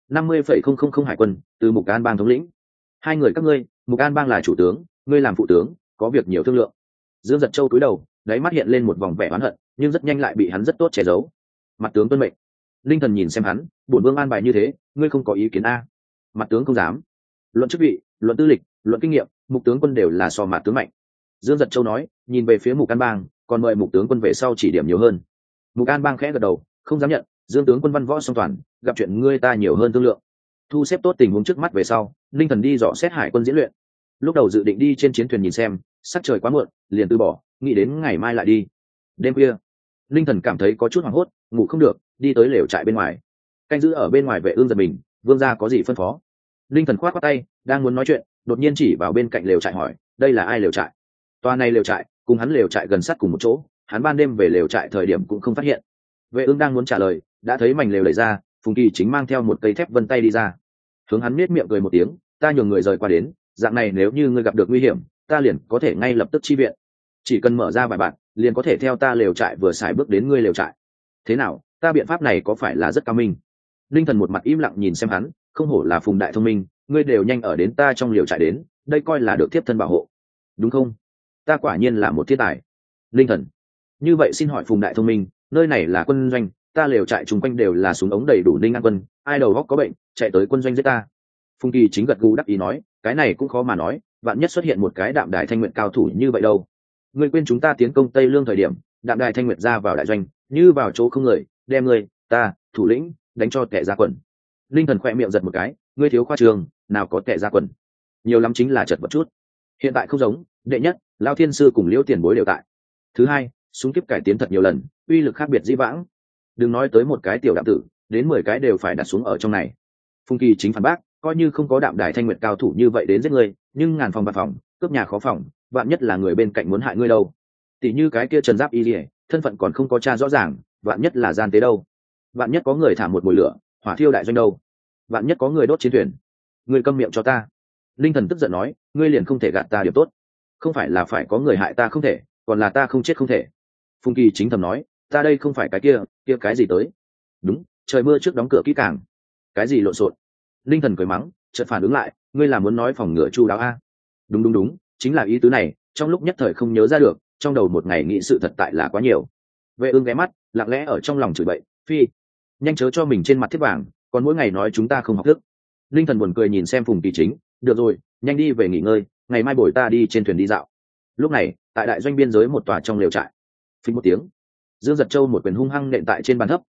50,000 hải quân, từ Mục An Bang thống lĩnh. 2 người các ngươi, Mục An Bang là chủ tướng, ngươi làm phụ tướng, có việc nhiều thương lượng. Dương Giật Châu cúi đầu, đáy mắt hiện lên một vòng vẻ oán hận, nhưng rất nhanh lại bị hắn rất tốt che giấu. Mặt tướng tuân mệnh. Linh Thần nhìn xem hắn, bổn vương an bài như thế, ngươi không có ý kiến a? Mặt tướng không dám. Luận chức vị, luận tư lịch, luận kinh nghiệm, Mục tướng quân đều là so mặt tướng mạnh. Dương Giật Châu nói, nhìn về phía Mục An Bang, còn mời Mục tướng quân về sau chỉ điểm nhiều hơn. Mục An Bang khẽ gật đầu, không dám nhận. Dương tướng quân văn võ song toàn, gặp chuyện ngươi ta nhiều hơn thương lượng. Thu xếp tốt tình huống trước mắt về sau, Linh Thần đi dò xét hải quân diễn luyện. Lúc đầu dự định đi trên chiến thuyền nhìn xem, sắc trời quá muộn, liền từ bỏ, nghĩ đến ngày mai lại đi. Đêm khuya, Linh Thần cảm thấy có chút hoảng hốt, ngủ không được, đi tới lều trại bên ngoài. Canh giữ ở bên ngoài Vệ Ương giật mình, vương gia có gì phân phó? Linh Thần khoát khoát tay, đang muốn nói chuyện, đột nhiên chỉ vào bên cạnh lều trại hỏi, đây là ai lều trại? Toa này lều trại, cùng hắn lều trại gần sát cùng một chỗ, hắn ban đêm về lều trại thời điểm cũng không phát hiện. Vệ Ương đang muốn trả lời, đã thấy mảnh lều lấy ra, Phùng Kỳ Chính mang theo một cây thép vân tay đi ra. Hướng hắn nết miệng cười một tiếng, ta nhường người rời qua đến, dạng này nếu như ngươi gặp được nguy hiểm, ta liền có thể ngay lập tức chi viện. Chỉ cần mở ra vài bạn, liền có thể theo ta lều trại vừa xài bước đến ngươi lều trại. Thế nào, ta biện pháp này có phải là rất cao minh? Linh Thần một mặt im lặng nhìn xem hắn, không hổ là Phùng đại thông minh, ngươi đều nhanh ở đến ta trong lều trại đến, đây coi là được tiếp thân bảo hộ, đúng không? Ta quả nhiên là một thiên tài. Linh Thần, như vậy xin hỏi Phùng đại thông minh, nơi này là quân doanh, ta lều trại chung quanh đều là súng ống đầy đủ Ninh An quân, ai đầu góc có bệnh, chạy tới quân doanh giết ta? Phùng Kỳ Chính gật gù đắc ý nói, cái này cũng khó mà nói, vạn nhất xuất hiện một cái Đạm Đài Thanh Nguyện cao thủ như vậy đâu. Ngươi quên chúng ta tiến công Tây Lương thời điểm, Đạm Đài Thanh Nguyệt ra vào đại doanh, như vào chỗ không người, đem ngươi, ta, thủ lĩnh, đánh cho tệ ra quần. Linh Thần khỏe miệng giật một cái, ngươi thiếu khoa trường, nào có tệ ra quần, nhiều lắm chính là chật vật chút. Hiện tại không giống, đệ nhất, Lao Thiên sư cùng Liễu Tiền Bối đều tại. Thứ hai, súng kiếp cải tiến thật nhiều lần, uy lực khác biệt dĩ vãng. Đừng nói tới một cái tiểu đạm tử, đến 10 cái đều phải đặt xuống ở trong này. Phùng Kỳ Chính phản bác, coi như không có Đạm Đài Thanh Nguyệt cao thủ như vậy đến giết ngươi, nhưng ngàn phòng bạc phòng, cướp nhà khó phòng, vạn nhất là người bên cạnh muốn hại ngươi đâu. Tỷ như cái kia Trần Giáp Y Liễu, thân phận còn không có tra rõ ràng, vạn nhất là gian tế đâu. Vạn nhất có người thả một mồi lửa, hỏa thiêu đại doanh đâu. Vạn nhất có người đốt chiến thuyền. Ngươi câm miệng cho ta. Linh Thần tức giận nói, ngươi liền không thể gạt ta điều tốt. Không phải là phải có người hại ta không thể, còn là ta không chết không thể. Phùng Kỳ Chính thầm nói, ta đây không phải cái kia cái gì tới. Đúng, trời mưa trước đóng cửa kỹ càng. Cái gì lộn xộn? Linh Thần cười mắng, chợt phản ứng lại, ngươi là muốn nói phòng ngừa chu đáo a? Đúng, chính là ý tứ này, trong lúc nhất thời không nhớ ra được, trong đầu một ngày nghĩ sự thật tại là quá nhiều. Vệ Ương ghé mắt, lặng lẽ ở trong lòng chửi bậy, phi, nhanh chớ cho mình trên mặt thiết vàng, còn mỗi ngày nói chúng ta không học thức. Linh Thần buồn cười nhìn xem Phùng Kỳ Chính, được rồi, nhanh đi về nghỉ ngơi, ngày mai buổi ta đi trên thuyền đi dạo. Lúc này, tại đại doanh biên giới một tòa trong lều trại, phình một tiếng, Dương Giật Châu một quyền hung hăng nện tại trên bàn thấp,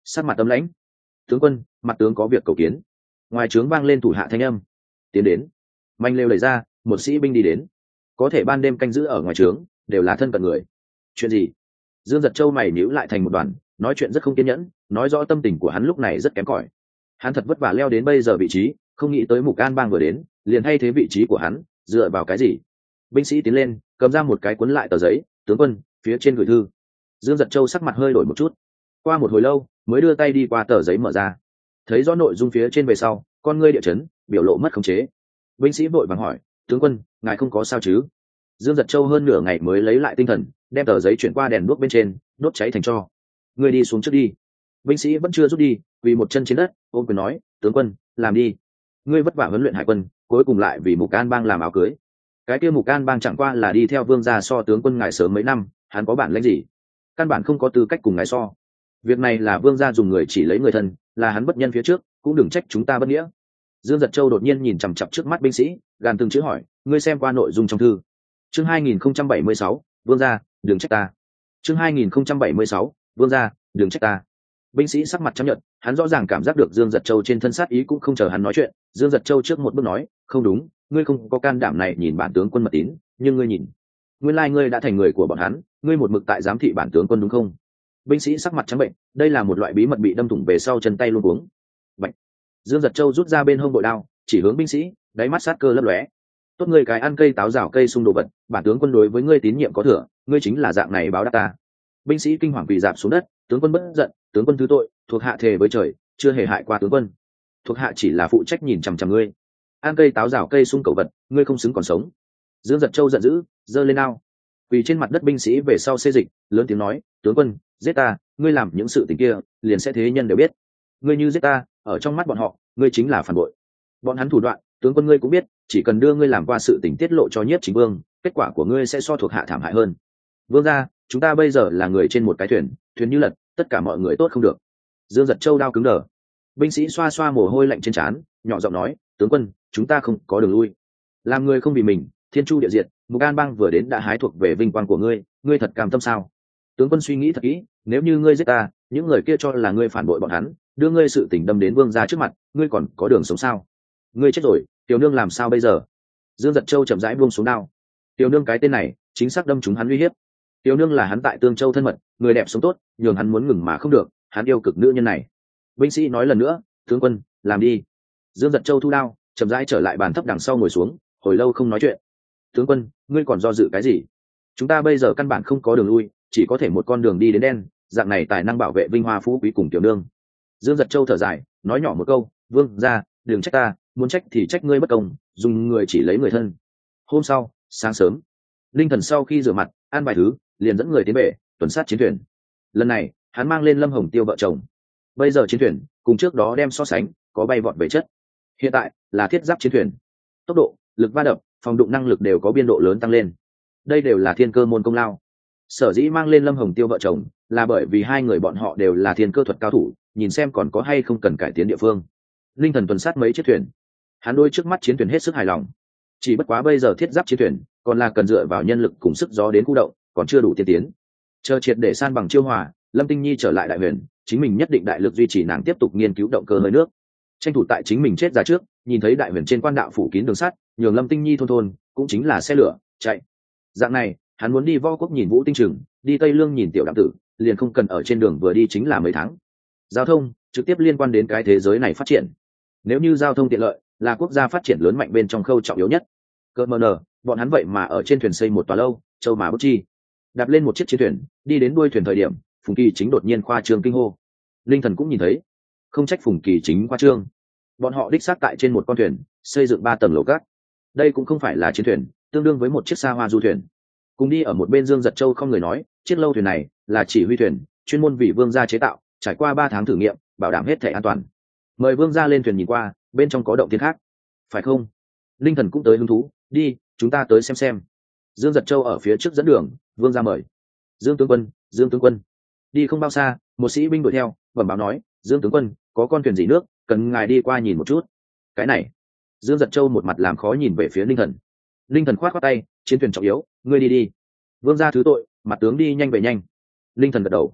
sắc mặt tấm lãnh. Tướng quân, mặt tướng có việc cầu kiến. Ngoài trướng vang lên thủ hạ thanh âm. Tiến đến. Manh lều đẩy ra, một sĩ binh đi đến. Có thể ban đêm canh giữ ở ngoài trướng đều là thân cận người. Chuyện gì? Dương Giật Châu mày nhíu lại thành một đoàn, nói chuyện rất không kiên nhẫn, nói rõ tâm tình của hắn lúc này rất kém cỏi. Hắn thật vất vả leo đến bây giờ vị trí, không nghĩ tới Mục An Bang vừa đến, liền thay thế vị trí của hắn, dựa vào cái gì? Binh sĩ tiến lên, cầm ra một cái cuốn lại tờ giấy. Tướng quân, phía trên gửi thư. Dương Giật Châu sắc mặt hơi đổi một chút. Qua một hồi lâu, mới đưa tay đi qua tờ giấy mở ra. Thấy rõ nội dung phía trên về sau, con ngươi địa chấn, biểu lộ mất khống chế. Binh sĩ vội vàng hỏi, tướng quân, ngài không có sao chứ? Dương Giật Châu hơn nửa ngày mới lấy lại tinh thần, đem tờ giấy chuyển qua đèn đuốc bên trên, đốt cháy thành tro. Ngươi đi xuống trước đi. Binh sĩ vẫn chưa rút đi, vì một chân trên đất, ôm quyền nói, tướng quân, làm đi. Ngươi vất vả huấn luyện hải quân, cuối cùng lại vì Mục An Bang làm áo cưới. Cái kia Mục An Bang chẳng qua là đi theo vương gia so tướng quân ngài sớm mấy năm, hắn có bản lĩnh gì? Căn bản không có tư cách cùng ngài so. Việc này là vương gia dùng người chỉ lấy người thân, là hắn bất nhân phía trước, cũng đừng trách chúng ta bất nghĩa. Dương Giật Châu đột nhiên nhìn chằm chằm trước mắt binh sĩ, gàn từng chữ hỏi, ngươi xem qua nội dung trong thư. Chương 2076, vương gia, đừng trách ta. Chương 2076, vương gia, đừng trách ta. Binh sĩ sắc mặt chấp nhận, hắn rõ ràng cảm giác được Dương Giật Châu trên thân sát ý, cũng không chờ hắn nói chuyện. Dương Giật Châu trước một bước nói, không đúng, ngươi không có can đảm này nhìn bản tướng quân mật tín, nhưng ngươi nhìn, nguyên lai ngươi đã thành người của bọn hắn, ngươi một mực tại giám thị bản tướng quân đúng không? Binh sĩ sắc mặt trắng bệnh, đây là một loại bí mật bị đâm thủng về sau chân tay luôn uống. Bệnh. Dương Giật Châu rút ra bên hông bội đao, chỉ hướng binh sĩ, đáy mắt sát cơ lấp lóe. Tốt ngươi cái ăn cây táo rào cây sung đồ vật, bản tướng quân đối với ngươi tín nhiệm có thừa, ngươi chính là dạng này báo đáp ta. Binh sĩ kinh hoàng quỳ rạp xuống đất, tướng quân bất giận, tướng quân thứ tội, thuộc hạ thề với trời, chưa hề hại qua tướng quân. Thuộc hạ chỉ là phụ trách nhìn chằm chằm ngươi. Ăn cây táo rào cây sung cẩu vật, ngươi không xứng còn sống. Dương Giật Châu giận dữ, giơ lên đao. Quỳ trên mặt đất binh sĩ về sau xê dịch, lớn tiếng nói, tướng quân, giết ta, ngươi làm những sự tình kia, liền sẽ thế nhân đều biết. Ngươi như giết ta, ở trong mắt bọn họ, ngươi chính là phản bội. Bọn hắn thủ đoạn, tướng quân ngươi cũng biết, chỉ cần đưa ngươi làm qua sự tình tiết lộ cho Nhiếp Chính Vương, kết quả của ngươi sẽ so thuộc hạ thảm hại hơn. Vương gia, chúng ta bây giờ là người trên một cái thuyền, thuyền như lật, tất cả mọi người tốt không được. Dương Giật Châu đao cứng đờ. Binh sĩ xoa xoa mồ hôi lạnh trên trán, nhỏ giọng nói, tướng quân, chúng ta không có đường lui. Làm người không vì mình, thiên chu địa diệt, Mục An Bang vừa đến đã hái thuộc về vinh quang của ngươi, ngươi thật cam tâm sao? Tướng quân suy nghĩ thật kỹ, nếu như ngươi giết ta, những người kia cho là ngươi phản bội bọn hắn, đưa ngươi sự tình đâm đến vương gia trước mặt, ngươi còn có đường sống sao? Ngươi chết rồi, tiểu nương làm sao bây giờ? Dương Giật Châu chậm rãi buông xuống đao. Tiểu nương cái tên này, chính xác đâm chúng hắn uy hiếp. Tiểu nương là hắn tại Tương Châu thân mật, người đẹp sống tốt, nhường hắn muốn ngừng mà không được, hắn yêu cực nữ nhân này. Binh sĩ nói lần nữa, tướng quân, làm đi. Dương Giật Châu thu đao, chậm rãi trở lại bàn thấp đằng sau ngồi xuống, hồi lâu không nói chuyện. Tướng quân, ngươi còn do dự cái gì? Chúng ta bây giờ căn bản không có đường lui, chỉ có thể một con đường đi đến đen, dạng này tài năng bảo vệ vinh hoa phú quý cùng tiểu nương. Dương Giật Châu thở dài, nói nhỏ một câu, vương gia, đừng trách ta, muốn trách thì trách ngươi bất công, dùng người chỉ lấy người thân. Hôm sau, sáng sớm, Linh Thần sau khi rửa mặt, ăn vài thứ, liền dẫn người tiến về tuần sát chiến thuyền. Lần này, hắn mang lên Lâm Hồng Tiêu vợ chồng. Bây giờ chiến thuyền cùng trước đó đem so sánh, có bay vọt về chất. Hiện tại là thiết giáp chiến thuyền, tốc độ, lực va đập, phòng đụng năng lực đều có biên độ lớn tăng lên. Đây đều là thiên cơ môn công lao. Sở dĩ mang lên Lâm Hồng Tiêu vợ chồng là bởi vì hai người bọn họ đều là thiên cơ thuật cao thủ, nhìn xem còn có hay không cần cải tiến địa phương. Linh Thần tuần sát mấy chiếc thuyền, hắn đôi trước mắt chiến thuyền hết sức hài lòng. Chỉ bất quá bây giờ thiết giáp chiến thuyền còn là cần dựa vào nhân lực cùng sức gió đến khu động, còn chưa đủ tiên tiến. Chờ triệt để san bằng chiêu hòa, Lâm Tinh Nhi trở lại Đại Huyền, chính mình nhất định đại lực duy trì nàng tiếp tục nghiên cứu động cơ hơi nước, tranh thủ tại chính mình chết ra trước, nhìn thấy Đại Huyền trên quan đạo phủ kín đường sắt, nhường Lâm Tinh Nhi thôn thôn, cũng chính là xe lửa chạy. Dạng này, hắn muốn đi Vo Quốc nhìn Vũ Tinh Trừng, đi Tây Lương nhìn Tiểu Đạm Tử, liền không cần ở trên đường vừa đi chính là mấy tháng. Giao thông trực tiếp liên quan đến cái thế giới này phát triển. Nếu như giao thông tiện lợi, là quốc gia phát triển lớn mạnh bên trong khâu trọng yếu nhất. Cơ mờ nở, bọn hắn vậy mà ở trên thuyền xây một tòa lâu, châu mà bút chi. Đạp lên một chiếc chiến thuyền, đi đến đuôi thuyền thời điểm, Phùng Kỳ Chính đột nhiên khoa trương kinh hô. Linh Thần cũng nhìn thấy, không trách Phùng Kỳ Chính khoa trương. Bọn họ đích xác tại trên một con thuyền, xây dựng 3 tầng lầu các. Đây cũng không phải là chiến thuyền, tương đương với một chiếc xa hoa du thuyền. Cùng đi ở một bên Dương Giật Châu không người nói, chiếc lâu thuyền này là chỉ huy thuyền, chuyên môn vì vương gia chế tạo, trải qua 3 tháng thử nghiệm, bảo đảm hết thể an toàn. Mời vương gia lên thuyền nhìn qua, bên trong có động thiên khác, phải không? Linh Thần cũng tới hứng thú, đi, chúng ta tới xem. Dương Giật Châu ở phía trước dẫn đường, vương gia mời. Dương tướng quân. Đi không bao xa, một sĩ binh đuổi theo, bẩm báo nói, Dương tướng quân, có con thuyền dỉ nước, cần ngài đi qua nhìn một chút. Cái này. Dương Giật Châu một mặt làm khó nhìn về phía Linh Thần. Linh Thần khoát khoát tay, chiến thuyền trọng yếu, ngươi đi. Vương gia thứ tội, mặt tướng đi nhanh về nhanh. Linh Thần gật đầu.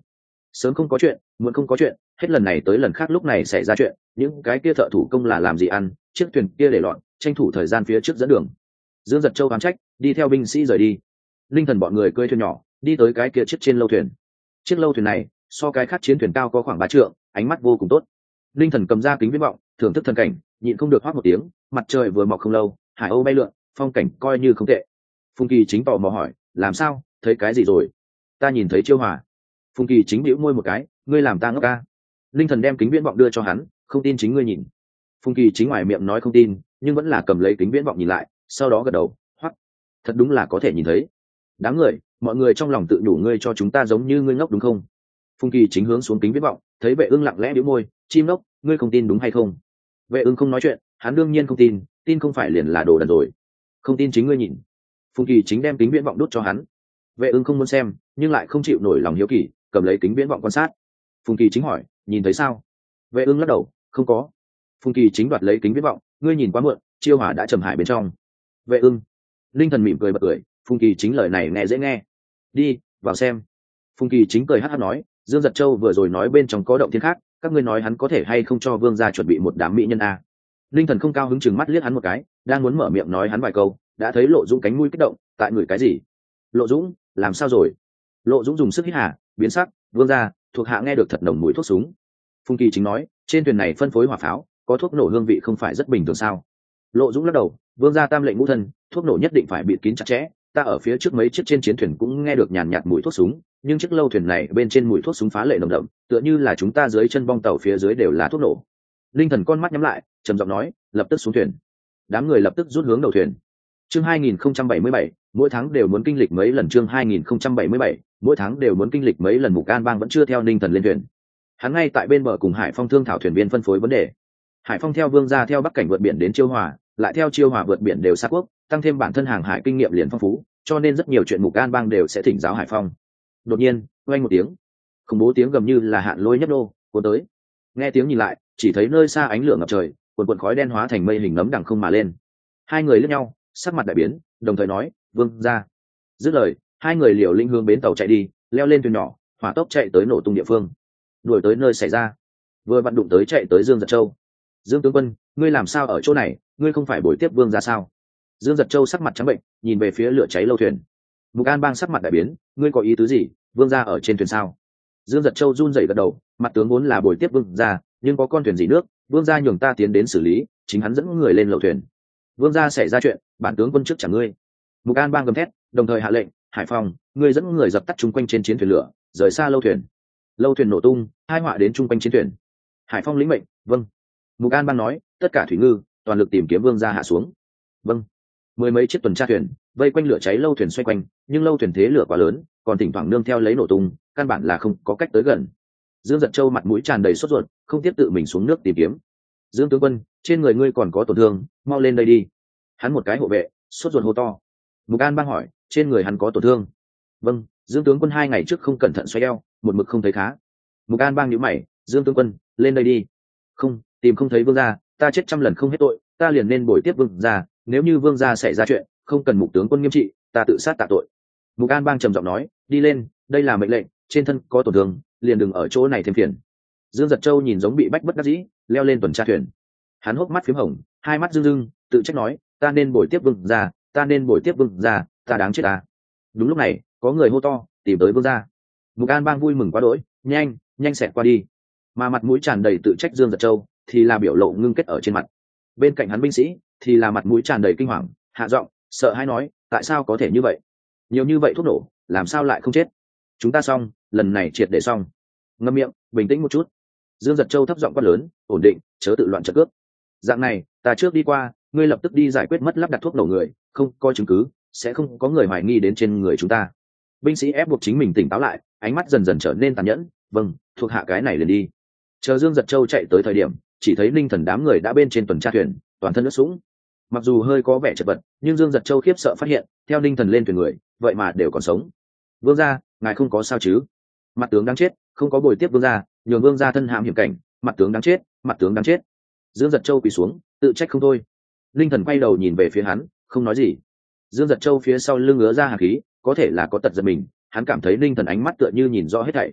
Sớm không có chuyện, muộn không có chuyện, hết lần này tới lần khác lúc này xảy ra chuyện, những cái kia thợ thủ công là làm gì ăn, chiếc thuyền kia để loạn, tranh thủ thời gian phía trước dẫn đường. Dương Giật Châu oán trách, đi theo binh sĩ rời đi. Linh Thần bọn người cưỡi thuyền nhỏ đi tới cái kia chiếc trên lâu thuyền. Chiếc lâu thuyền này so cái khác chiến thuyền cao có khoảng 3 trượng, ánh mắt vô cùng tốt. Linh Thần cầm ra kính viễn vọng thưởng thức thần cảnh, nhịn không được hoác một tiếng. Mặt trời vừa mọc không lâu, hải âu bay lượn, phong cảnh coi như không tệ. Phùng Kỳ chính tò mò hỏi, làm sao, thấy cái gì rồi? Ta nhìn thấy Chiêu Hòa. Phùng Kỳ chính bĩu môi một cái, ngươi làm ta ngốc ca. Linh Thần đem kính viễn vọng đưa cho hắn, không tin chính ngươi nhìn. Phùng Kỳ chính ngoài miệng nói không tin, nhưng vẫn là cầm lấy kính viễn vọng nhìn lại, sau đó gật đầu, hoắc, thật đúng là có thể nhìn thấy. Đám người, mọi người trong lòng tự nhủ, ngươi cho chúng ta giống như ngươi ngốc đúng không? Phùng Kỳ chính hướng xuống kính viễn vọng, thấy Vệ Ưng lặng lẽ bĩu môi, chim ngốc, ngươi không tin đúng hay không? Vệ Ưng không nói chuyện, hắn đương nhiên không tin, tin không phải liền là đồ đần rồi. Không tin chính ngươi nhìn. Phùng Kỳ chính đem kính viễn vọng đút cho hắn. Vệ Ưng không muốn xem, nhưng lại không chịu nổi lòng hiếu kỳ, cầm lấy kính viễn vọng quan sát. Phùng Kỳ chính hỏi, nhìn thấy sao? Vệ Ưng lắc đầu, không có. Phùng Kỳ chính đoạt lấy kính viễn vọng, ngươi nhìn quá muộn, Chiêu Hỏa đã trầm hải bên trong. Vệ Ưng. Linh Thần mỉm cười bật cười, Phùng Kỳ chính lời này nghe dễ nghe. Đi vào xem. Phùng Kỳ chính cười hắt hắt nói, Dương Giật Châu vừa rồi nói bên trong có động thiên khác, các ngươi nói hắn có thể hay không cho vương gia chuẩn bị một đám mỹ nhân a? Linh Thần không cao hứng chừng mắt liếc hắn một cái, đang muốn mở miệng nói hắn vài câu, đã thấy Lộ Dũng cánh mũi kích động, tại người cái gì? Lộ Dũng, làm sao rồi? Lộ Dũng dùng sức hít hà, biến sắc, vương gia, thuộc hạ nghe được thật nồng mùi thuốc súng. Phùng Kỳ chính nói, trên thuyền này phân phối hỏa pháo, có thuốc nổ hương vị không phải rất bình thường sao? Lộ Dũng lắc đầu, vương gia tam lệnh ngũ thân, thuốc nổ nhất định phải bịt kín chặt chẽ. Ta ở phía trước mấy chiếc trên chiến thuyền cũng nghe được nhàn nhạt mùi thuốc súng, nhưng chiếc lâu thuyền này bên trên mùi thuốc súng phá lệ nồng đậm, tựa như là chúng ta dưới chân bong tàu phía dưới đều là thuốc nổ. Linh Thần con mắt nhắm lại, trầm giọng nói, lập tức xuống thuyền. Đám người lập tức rút hướng đầu thuyền. Chương 2077, mỗi tháng đều muốn kinh lịch mấy lần. Chương 2077, mỗi tháng đều muốn kinh lịch mấy lần. Mục An Bang vẫn chưa theo Linh Thần lên thuyền. Hắn ngay tại bên bờ cùng Hải Phong thương thảo thuyền viên phân phối vấn đề. Hải Phong theo vương gia theo bắc cảnh vượt biển đến Chiêu Hòa, lại theo Chiêu Hòa vượt biển đều xa quốc, tăng thêm bản thân hàng hải kinh nghiệm liền phong phú, cho nên rất nhiều chuyện Mục An Bang đều sẽ thỉnh giáo Hải Phong. Đột nhiên, oanh một tiếng, khủng bố tiếng gầm như là hạn lôi nhất đô cuốn tới. Nghe tiếng nhìn lại, chỉ thấy nơi xa ánh lửa ngập trời, cuồn cuộn khói đen hóa thành mây hình nấm đằng không mà lên. Hai người liếc nhau, sắc mặt đại biến, đồng thời nói, vương gia. Dứt lời, hai người liều lĩnh hướng bến tàu chạy đi, leo lên thuyền nhỏ, hỏa tốc chạy tới nổ tung địa phương, đuổi tới nơi xảy ra. Vừa vặn đụng tới chạy tới Dương Giật Châu. Dương tướng quân, ngươi làm sao ở chỗ này, ngươi không phải bồi tiếp vương gia sao? Dương Giật Châu sắc mặt trắng bệnh, nhìn về phía lửa cháy lâu thuyền. Mục An Bang sắc mặt đại biến, ngươi có ý tứ gì, vương gia ở trên thuyền sao? Dương Giật Châu run rẩy gật đầu, mặt tướng vốn là bồi tiếp vương gia, nhưng có con thuyền dỉ nước, vương gia nhường ta tiến đến xử lý, chính hắn dẫn người lên lầu thuyền. Vương gia xảy ra chuyện, bản tướng quân trước trả ngươi. Mục An Bang gầm thét, đồng thời hạ lệnh, Hải Phong, ngươi dẫn người dập tắt chung quanh trên chiến thuyền lửa, rời xa lâu thuyền. Lâu thuyền nổ tung, hai họa đến chung quanh chiến thuyền. Hải Phong lĩnh mệnh, vâng. Mục An Bang nói, tất cả thủy ngư toàn lực tìm kiếm vương gia hạ xuống. Vâng. Mười mấy chiếc tuần tra thuyền vây quanh lửa cháy lâu thuyền xoay quanh, nhưng lâu thuyền thế lửa quá lớn, còn thỉnh thoảng nương theo lấy nổ tung, căn bản là không có cách tới gần. Dương Giật Châu mặt mũi tràn đầy sốt ruột, không tiếp tự mình xuống nước tìm kiếm. Dương tướng quân, trên người ngươi còn có tổn thương, mau lên đây đi. Hắn một cái hộ vệ, sốt ruột hô to. Mục An Bang hỏi, trên người hắn có tổn thương? Vâng, Dương tướng quân 2 ngày trước không cẩn thận xoay eo, một mực không thấy khá. Mục An Bang nhíu mày, Dương tướng quân, lên đây đi. Không, tìm không thấy vương gia, ta chết trăm lần không hết tội, ta liền nên bồi tiếp vương gia, nếu như vương gia xảy ra chuyện, không cần Mục tướng quân nghiêm trị, ta tự sát tạ tội. Mục An Bang trầm giọng nói, đi lên, đây là mệnh lệnh, trên thân có tổn thương, liền đừng ở chỗ này thêm phiền. Dương Giật Châu nhìn giống bị bách bất đắc dĩ, leo lên tuần tra thuyền. Hắn hốc mắt phím hồng, hai mắt rưng rưng, tự trách nói, ta nên bồi tiếp vương gia, ta nên bồi tiếp vương gia, ta đáng chết ta. Đúng lúc này, có người hô to, tìm tới vương gia. Mục An Bang vui mừng quá đỗi, nhanh, nhanh xẹt qua đi. Mà mặt mũi tràn đầy tự trách Dương Giật Châu, thì là biểu lộ ngưng kết ở trên mặt. Bên cạnh hắn binh sĩ, thì là mặt mũi tràn đầy kinh hoàng, hạ giọng, sợ hãi nói, tại sao có thể như vậy? Nhiều như vậy thuốc nổ, làm sao lại không chết? Chúng ta xong, lần này triệt để xong. Ngậm miệng, bình tĩnh một chút. Dương Giật Châu thấp giọng quát lớn, ổn định, chớ tự loạn trận cướp. Dạng này, ta trước đi qua, ngươi lập tức đi giải quyết mất lắp đặt thuốc nổ người, không có chứng cứ, sẽ không có người hoài nghi đến trên người chúng ta. Binh sĩ ép buộc chính mình tỉnh táo lại, ánh mắt dần dần trở nên tàn nhẫn. Vâng, thuộc hạ cái này liền đi. Chờ Dương Giật Châu chạy tới thời điểm, chỉ thấy Linh Thần đám người đã bên trên tuần tra thuyền, toàn thân ướt sũng. Mặc dù hơi có vẻ chật vật, nhưng Dương Giật Châu khiếp sợ phát hiện, theo Linh Thần lên thuyền người, vậy mà đều còn sống. Vương gia, ngài không có sao chứ? Mặt tướng đáng chết, không có bồi tiếp vương gia, nhường vương gia thân hãm hiểm cảnh, mặt tướng đáng chết, mặt tướng đáng chết. Dương Giật Châu quỳ xuống, tự trách không thôi. Linh Thần quay đầu nhìn về phía hắn, không nói gì. Dương Giật Châu phía sau lưng ngứa ra hàn khí, có thể là có tật giật mình, hắn cảm thấy Linh Thần ánh mắt tựa như nhìn rõ hết thảy.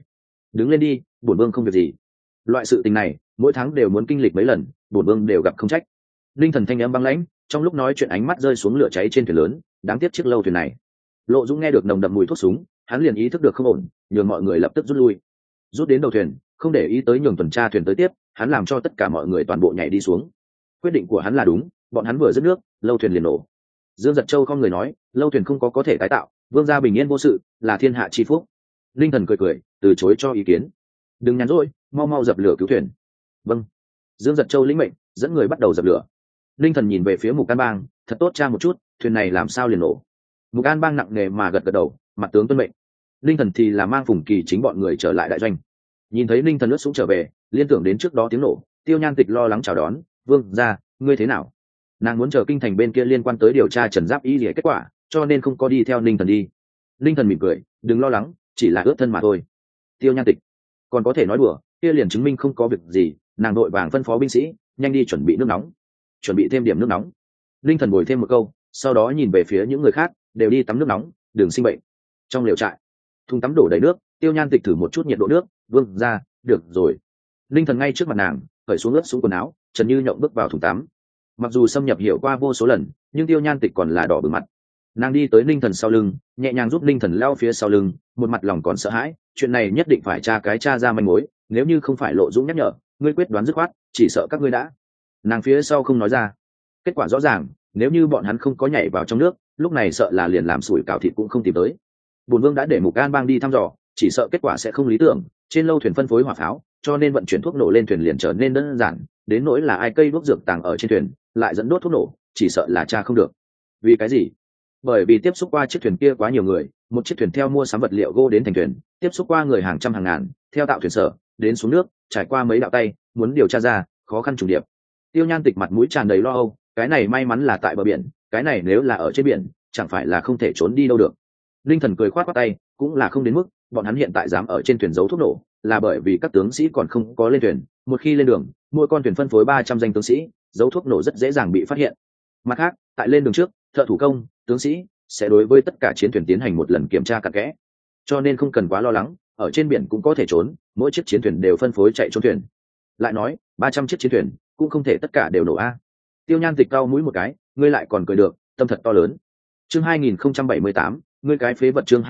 đứng lên đi, bổn vương không việc gì. Loại sự tình này mỗi tháng đều muốn kinh lịch mấy lần, bổn vương đều gặp không trách. Linh thần thanh âm băng lãnh, trong lúc nói chuyện ánh mắt rơi xuống lửa cháy trên thuyền lớn. Đáng tiếc chiếc lâu thuyền này. Lộ Dũng nghe được nồng đậm mùi thuốc súng, hắn liền ý thức được không ổn, nhường mọi người lập tức rút lui. Rút đến đầu thuyền, không để ý tới nhường tuần tra thuyền tới tiếp, hắn làm cho tất cả mọi người toàn bộ nhảy đi xuống. Quyết định của hắn là đúng, bọn hắn vừa dứt nước, lâu thuyền liền nổ. Dương Giật Châu không người nói, lâu thuyền không có thể tái tạo, vương gia bình yên vô sự, là thiên hạ chi phúc. Linh thần cười cười, từ chối cho ý kiến. Đừng nhắn rỗi, mau mau dập lửa cứu thuyền. Vâng. Dương Giật Châu lĩnh mệnh, dẫn người bắt đầu dập lửa. Linh thần nhìn về phía Mục An Bang, thật tốt tra một chút, thuyền này làm sao liền nổ. Mục An Bang nặng nề mà gật gật đầu, mặt tướng tuân mệnh. Linh thần thì là mang Phùng Kỳ chính bọn người trở lại đại doanh. Nhìn thấy Linh thần lướt súng trở về, liên tưởng đến trước đó tiếng nổ, Tiêu Nhan Tịch lo lắng chào đón, vương gia, ngươi thế nào? Nàng muốn chờ kinh thành bên kia liên quan tới điều tra Trần Giáp Y lìa kết quả, cho nên không có đi theo Linh thần đi. Linh thần mỉm cười, đừng lo lắng, chỉ là ướt thân mà thôi. Tiêu Nhan Tịch còn có thể nói đùa, kia liền chứng minh không có việc gì. Nàng đội vàng phân phó binh sĩ nhanh đi chuẩn bị nước nóng, chuẩn bị thêm điểm nước nóng. Linh thần bồi thêm một câu, sau đó nhìn về phía những người khác, đều đi tắm nước nóng, đừng sinh bệnh. Trong lều trại, thùng tắm đổ đầy nước, Tiêu Nhan Tịch thử một chút nhiệt độ nước, vương ra, được rồi. Linh thần ngay trước mặt nàng cởi xuống ướt xuống quần áo, Trần Như Nhộng bước vào thùng tắm. Mặc dù xâm nhập hiểu qua vô số lần, nhưng Tiêu Nhan Tịch còn là đỏ bừng mặt. Nàng đi tới Linh thần sau lưng, nhẹ nhàng giúp Linh thần leo phía sau lưng, một mặt lòng còn sợ hãi, chuyện này nhất định phải tra ra manh mối, nếu như không phải Lộ Dũng nhắc nhở, ngươi quyết đoán dứt khoát, chỉ sợ các ngươi đã. Nàng phía sau không nói ra. Kết quả rõ ràng, nếu như bọn hắn không có nhảy vào trong nước, lúc này sợ là liền làm sủi cảo thịt cũng không tìm tới. Bổn vương đã để Mục An Bang đi thăm dò, chỉ sợ kết quả sẽ không lý tưởng, trên lâu thuyền phân phối hỏa pháo, cho nên vận chuyển thuốc nổ lên thuyền liền trở nên đơn giản, đến nỗi là ai cây đuốc dược tàng ở trên thuyền, lại dẫn đốt thuốc nổ, chỉ sợ là tra không được. Vì cái gì? Bởi vì tiếp xúc qua chiếc thuyền kia quá nhiều người, một chiếc thuyền theo mua sắm vật liệu gỗ đến thành thuyền, tiếp xúc qua người hàng trăm hàng ngàn, theo tạo thuyền sở đến xuống nước, trải qua mấy đạo tay, muốn điều tra ra, khó khăn trùng điệp. Tiêu Nhan Tịch mặt mũi tràn đầy lo âu, cái này may mắn là tại bờ biển, cái này nếu là ở trên biển, chẳng phải là không thể trốn đi đâu được. Linh thần cười khoát khoát tay, cũng là không đến mức, bọn hắn hiện tại dám ở trên thuyền giấu thuốc nổ, là bởi vì các tướng sĩ còn không có lên thuyền, một khi lên đường, mỗi con thuyền phân phối 300 danh tướng sĩ, giấu thuốc nổ rất dễ dàng bị phát hiện. Mặt khác, tại lên đường trước, thợ thủ công, tướng sĩ sẽ đối với tất cả chiến thuyền tiến hành một lần kiểm tra cặn kẽ, cho nên không cần quá lo lắng, ở trên biển cũng có thể trốn, mỗi chiếc chiến thuyền đều phân phối chạy trốn thuyền. Lại nói, 300 chiếc chiến thuyền cũng không thể tất cả đều nổ a. Tiêu Nhan Tịch cau mũi một cái, ngươi lại còn cười được, tâm thật to lớn. Chương 2078, ngươi cái phế vật. Chương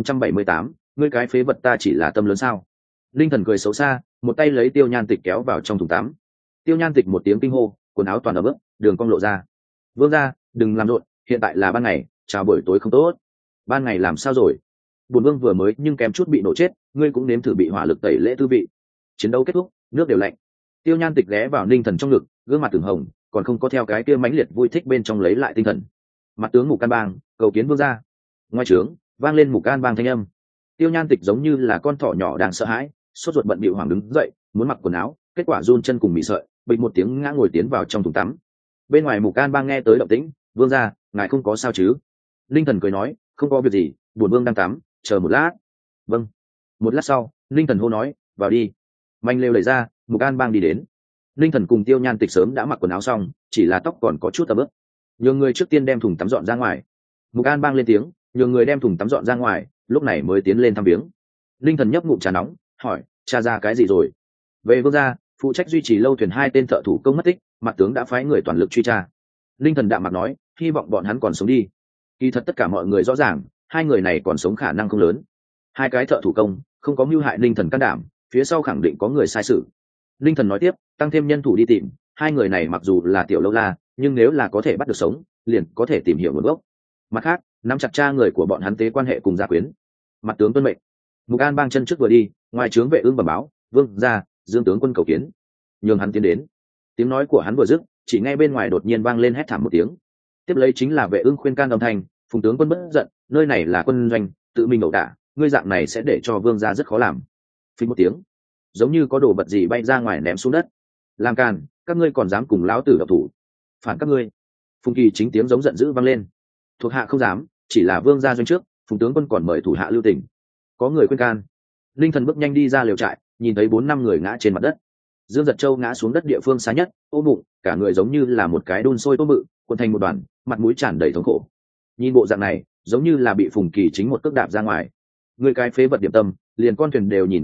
2078, ngươi cái phế vật, ta chỉ là tâm lớn sao? Linh thần cười xấu xa, một tay lấy Tiêu Nhan Tịch kéo vào trong thùng tắm. Tiêu Nhan Tịch một tiếng kinh hô, quần áo toàn ẩm ướt, đường cong lộ ra. Vương gia, đừng làm rộn, hiện tại là ban ngày, chào buổi tối không tốt. Ban ngày làm sao rồi? Bổn vương vừa mới nhưng kém chút bị nổ chết, ngươi cũng nếm thử bị hỏa lực tẩy lễ tư vị. Chiến đấu kết thúc, nước đều lạnh. Tiêu Nhan Tịch ghé vào Linh thần trong ngực, gương mặt từng hồng, còn không có theo cái kia mãnh liệt vui thích bên trong lấy lại tinh thần. Mặt tướng Mục An Bang cầu kiến vương gia. Ngoài trướng vang lên Mục An Bang thanh âm. Tiêu Nhan Tịch giống như là con thỏ nhỏ đang sợ hãi, sốt ruột bận bịu hoảng đứng dậy, muốn mặc quần áo, kết quả run chân cùng mị sợi, bịch một tiếng ngã ngồi tiến vào trong thùng tắm. Bên ngoài Mục An Bang nghe tới động tĩnh, vương gia, ngài không có sao chứ? Linh thần cười nói, không có việc gì, bổn vương đang tắm, chờ một lát. Vâng. Một lát sau, Linh thần hô nói, vào đi. Manh lều đẩy ra, Mục An Bang đi đến. Linh thần cùng Tiêu Nhan Tịch sớm đã mặc quần áo xong, chỉ là tóc còn có chút tầm ướt. Nhường người trước tiên đem thùng tắm dọn ra ngoài. Mục An Bang lên tiếng, nhường người đem thùng tắm dọn ra ngoài, lúc này mới tiến lên thăm viếng. Linh thần nhấp ngụm trà nóng, hỏi, tra ra cái gì rồi? Về vương gia, phụ trách duy trì lâu thuyền 2 tên thợ thủ công mất tích, mặt tướng đã phái người toàn lực truy tra. Linh thần đạm mặt nói, hy vọng bọn hắn còn sống đi. Kỳ thật tất cả mọi người rõ ràng, 2 người này còn sống khả năng không lớn. 2 cái thợ thủ công không có mưu hại Linh thần can đảm, phía sau khẳng định có người sai sự. Linh thần nói tiếp, tăng thêm nhân thủ đi tìm, 2 người này mặc dù là tiểu lâu la, nhưng nếu là có thể bắt được sống, liền có thể tìm hiểu nguồn gốc. Mặt khác, nắm chặt tra người của bọn hắn tế quan hệ cùng gia quyến. Mặt tướng tuân mệnh. Mục An Bang chân trước vừa đi, ngoài trướng vệ ương bẩm báo, vương gia, Dương tướng quân cầu kiến. Nhường hắn tiến đến. Tiếng nói của hắn vừa dứt, chỉ nghe bên ngoài đột nhiên vang lên hét thảm một tiếng. Tiếp lấy chính là vệ ương khuyên can âm thanh, Phùng tướng quân bất giận, nơi này là quân doanh, tự mình ẩu đả, ngươi dạng này sẽ để cho vương gia rất khó làm. Phình một tiếng, giống như có đồ vật gì bay ra ngoài ném xuống đất. Làm càn, các ngươi còn dám cùng lão tử độc thủ? Phản các ngươi! Phùng Kỳ chính tiếng giống giận dữ vang lên. Thuộc hạ không dám, chỉ là vương gia doanh trước, Phùng tướng quân còn mời thủ hạ lưu tình. Có người khuyên can. Linh thần bước nhanh đi ra lều trại, nhìn thấy 4-5 người ngã trên mặt đất. Dương Giật Châu ngã xuống đất địa phương xa nhất, ôm bụng, cả người giống như là một cái đun sôi tôm bự, cuộn thành một đoàn, mặt mũi tràn đầy thống khổ. Nhìn bộ dạng này, giống như là bị Phùng Kỳ chính một cước đạp ra ngoài. Người cái phế vật điểm tâm, liền con thuyền đều nhìn không tốt,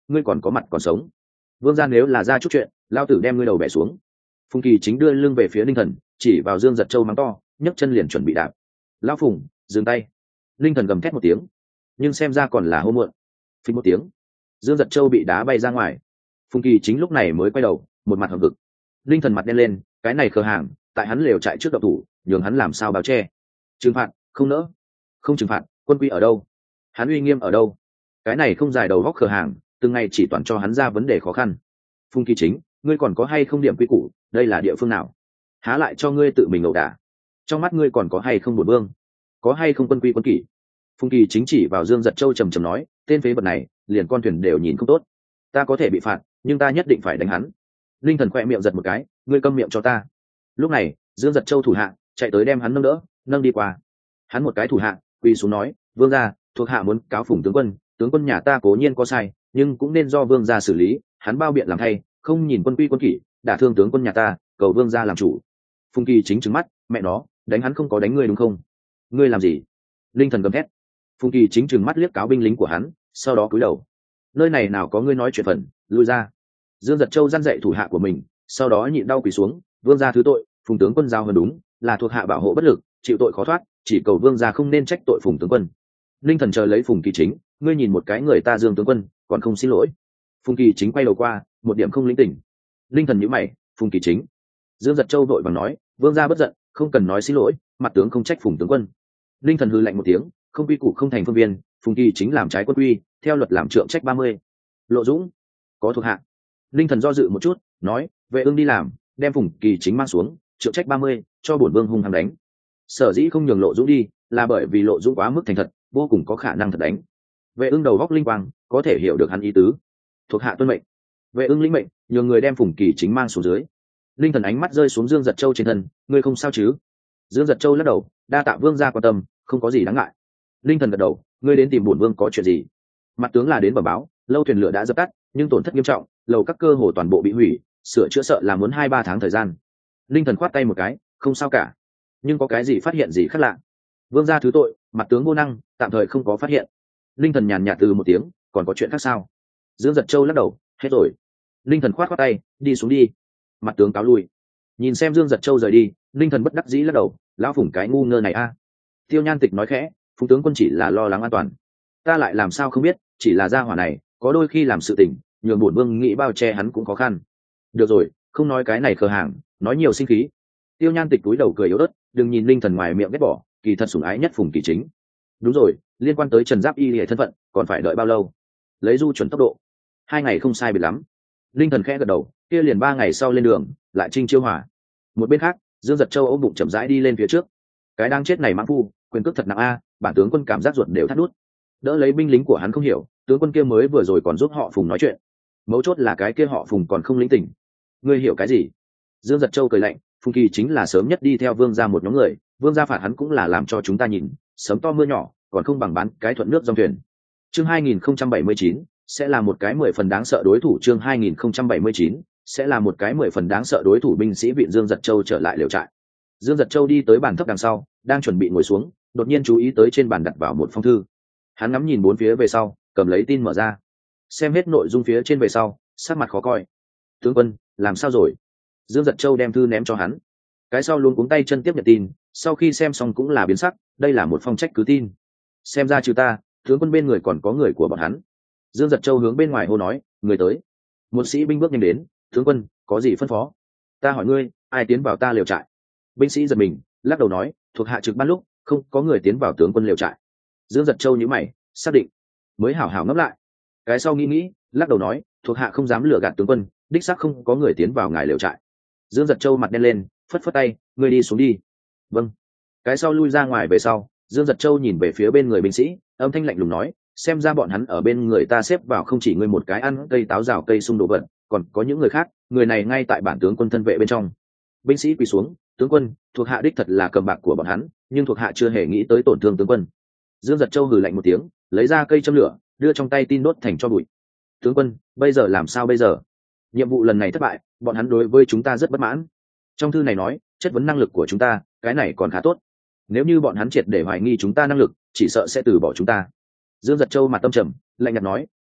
ngươi còn có mặt còn sống. Vương gia nếu là ra chút chuyện, lao tử đem ngươi đầu bẻ xuống. Phùng Kỳ Chính đưa lưng về phía Linh Thần, chỉ vào Dương Giật Châu mắng to, nhấc chân liền chuẩn bị đạp. Lão Phùng, dừng tay. Linh Thần gầm thét một tiếng, nhưng xem ra còn là hô muộn. Phình một tiếng, Dương Giật Châu bị đá bay ra ngoài. Phùng Kỳ Chính lúc này mới quay đầu, một mặt hầm vực. Linh Thần mặt đen lên, cái này khờ hàng, tại hắn lều trại trước độc thủ, nhường hắn làm sao báo che. Trừng phạt, không nỡ. Không trừng phạt, quân quy ở đâu? Hắn uy nghiêm ở đâu? Cái này không dài đầu góc khờ hàng, từng ngày chỉ toàn cho hắn ra vấn đề khó khăn. Phùng Kỳ Chính, ngươi còn có hay không điểm quy củ, đây là địa phương nào? Há lại cho ngươi tự mình ẩu đả? Trong mắt ngươi còn có hay không bổn vương? Có hay không quân quy quân kỷ? Phùng Kỳ Chính chỉ vào Dương Giật Châu trầm trầm nói, tên phế vật này, liền con thuyền đều nhìn không tốt. Ta có thể bị phạt, nhưng ta nhất định phải đánh hắn. Linh Thần khoe miệng giật một cái, ngươi câm miệng cho ta. Lúc này, Dương Giật Châu thủ hạ chạy tới đem hắn nâng đỡ, nâng đi qua. Hắn một cái thủ hạ quỳ xuống nói, vương gia, thuộc hạ muốn cáo Phùng tướng quân nhà ta cố nhiên có sai, nhưng cũng nên do vương gia xử lý. Hắn bao biện làm thay, không nhìn quân quy quân kỷ, đả thương tướng quân nhà ta, cầu vương gia làm chủ. Phùng Kỳ Chính trừng mắt, mẹ nó, đánh hắn không có đánh ngươi đúng không? Ngươi làm gì? Linh Thần gầm thét. Phùng Kỳ Chính trừng mắt liếc cáo binh lính của hắn, sau đó cúi đầu. Nơi này nào có ngươi nói chuyện phần, lui ra. Dương Giật Châu răn dạy thủ hạ của mình, sau đó nhịn đau quỳ xuống, vương gia thứ tội, Phùng tướng quân giao hơn đúng, là thuộc hạ bảo hộ bất lực, chịu tội khó thoát, chỉ cầu vương gia không nên trách tội Phùng tướng quân. Linh Thần chờ lấy Phùng Kỳ Chính, ngươi nhìn một cái người ta Dương tướng quân, còn không xin lỗi. Phùng Kỳ Chính quay đầu qua, một điểm không lĩnh tỉnh. Linh Thần nhíu mày, Phùng Kỳ Chính. Dương Giật Châu vội vàng nói, vương gia bất giận, không cần nói xin lỗi, mặt tướng không trách Phùng tướng quân. Linh Thần hừ lạnh một tiếng, không quy củ không thành phương viên, Phùng Kỳ Chính làm trái quân quy, theo luật làm trượng trách 30. Lộ Dũng có thuộc hạ. Linh Thần do dự một chút, nói, Vệ Ưng đi làm, đem Phùng Kỳ Chính mang xuống, trượng trách 30, cho bổn vương hung hăng đánh. Sở dĩ không nhường Lộ Dũng đi, là bởi vì Lộ Dũng quá mức thành thật, vô cùng có khả năng thật đánh. Vệ Ưng đầu góc linh quang, có thể hiểu được hắn ý tứ. Thuộc hạ tuân mệnh. Vệ Ưng lĩnh mệnh, nhường người đem Phùng Kỳ Chính mang xuống dưới. Linh Thần ánh mắt rơi xuống Dương Giật Châu trên thân, ngươi không sao chứ? Dương Giật Châu lắc đầu, đa tạ vương gia quan tâm, không có gì đáng ngại. Linh Thần gật đầu, ngươi đến tìm bổn vương có chuyện gì? Mặt tướng là đến bẩm báo, lâu thuyền lửa đã dập tắt, nhưng tổn thất nghiêm trọng, lầu các cơ hồ toàn bộ bị hủy, sửa chữa sợ là muốn 2-3 tháng thời gian. Linh Thần khoát tay một cái, không sao cả. Nhưng có cái gì phát hiện gì khác lạ? Vương gia thứ tội, mặt tướng vô năng, tạm thời không có phát hiện. Linh Thần nhàn nhạt từ một tiếng, còn có chuyện khác sao? Dương Giật Châu lắc đầu, hết rồi. Linh Thần khoát tay, đi xuống đi. Mặt tướng cáo lui. Nhìn xem Dương Giật Châu rời đi, Linh Thần bất đắc dĩ lắc đầu, lão Phùng cái ngu ngơ này a. Tiêu Nhan Tịch nói khẽ, Phùng tướng quân chỉ là lo lắng an toàn, ta lại làm sao không biết, chỉ là gia hỏa này có đôi khi làm sự tình, nhường bổn vương nghĩ bao che hắn cũng khó khăn. Được rồi, không nói cái này khờ hàng, nói nhiều sinh khí. Tiêu Nhan Tịch cúi đầu cười yếu ớt, đừng nhìn Linh Thần ngoài miệng ghét bỏ, kỳ thật sủng ái nhất Phùng Kỳ Chính. Đúng rồi, liên quan tới Trần Giáp Y lìa thân phận, còn phải đợi bao lâu? Lấy du chuẩn tốc độ, 2 ngày không sai biệt lắm. Linh Thần khẽ gật đầu, kia liền 3 ngày sau lên đường, lại trinh chiêu hỏa. Một bên khác, Dương Giật Châu ôm bụng chậm rãi đi lên phía trước. Cái đang chết này mãng phu, quyền cước thật nặng a, bản tướng quân cảm giác ruột đều thắt nút. Đỡ lấy binh lính của hắn không hiểu, tướng quân kia mới vừa rồi còn giúp họ Phùng nói chuyện. Mấu chốt là cái kia họ Phùng còn không lĩnh tỉnh. Ngươi hiểu cái gì? Dương Giật Châu cười lạnh, Phùng Kỳ chính là sớm nhất đi theo vương gia một nhóm người, vương gia phạt hắn cũng là làm cho chúng ta nhìn, sớm to mưa nhỏ, còn không bằng bán cái thuận nước dòng thuyền. Chương 2079 sẽ là một cái 10 phần đáng sợ đối thủ. Chương 2079 sẽ là một cái 10 phần đáng sợ đối thủ. Binh sĩ viện Dương Giật Châu trở lại lều trại. Dương Giật Châu đi tới bàn thấp đằng sau, đang chuẩn bị ngồi xuống, đột nhiên chú ý tới trên bàn đặt vào một phong thư. Hắn ngắm nhìn bốn phía về sau, cầm lấy tin mở ra, xem hết nội dung phía trên về sau, sắc mặt khó coi. Tướng quân, làm sao rồi? Dương Giật Châu đem thư ném cho hắn. Cái sau luôn cuống tay chân tiếp nhận tin, sau khi xem xong cũng là biến sắc, đây là một phong trách cứ tin. Xem ra trừ ta, tướng quân bên người còn có người của bọn hắn. Dương Giật Châu hướng bên ngoài hô nói, người tới. Một sĩ binh bước nhanh đến, tướng quân, có gì phân phó? Ta hỏi ngươi, ai tiến vào ta lều trại? Binh sĩ giật mình, lắc đầu nói, thuộc hạ trực ban lúc, không có người tiến vào tướng quân lều trại. Dương Giật Châu nhíu mày, xác định, mới hảo hảo ngẫm lại. Cái sau nghĩ, lắc đầu nói, thuộc hạ không dám lừa gạt tướng quân, đích xác không có người tiến vào ngài lều trại. Dương Giật Châu mặt đen lên, phất phất tay, ngươi đi xuống đi. Vâng. Cái sau lui ra ngoài về sau, Dương Giật Châu nhìn về phía bên người binh sĩ, âm thanh lạnh lùng nói, xem ra bọn hắn ở bên người ta xếp vào không chỉ ngươi một cái ăn cây táo rào cây sung đồ vật, còn có những người khác, người này ngay tại bản tướng quân thân vệ bên trong. Binh sĩ quỳ xuống, tướng quân, thuộc hạ đích thật là cầm bạc của bọn hắn, nhưng thuộc hạ chưa hề nghĩ tới tổn thương tướng quân. Dương Giật Châu hừ lạnh một tiếng, lấy ra cây châm lửa, đưa trong tay tin đốt thành cho bụi. Tướng quân, bây giờ làm sao bây giờ? Nhiệm vụ lần này thất bại, bọn hắn đối với chúng ta rất bất mãn. Trong thư này nói, chất vấn năng lực của chúng ta, cái này còn khá tốt. Nếu như bọn hắn triệt để hoài nghi chúng ta năng lực, chỉ sợ sẽ từ bỏ chúng ta. Dương Giật Châu mặt tâm trầm, lạnh nhạt nói,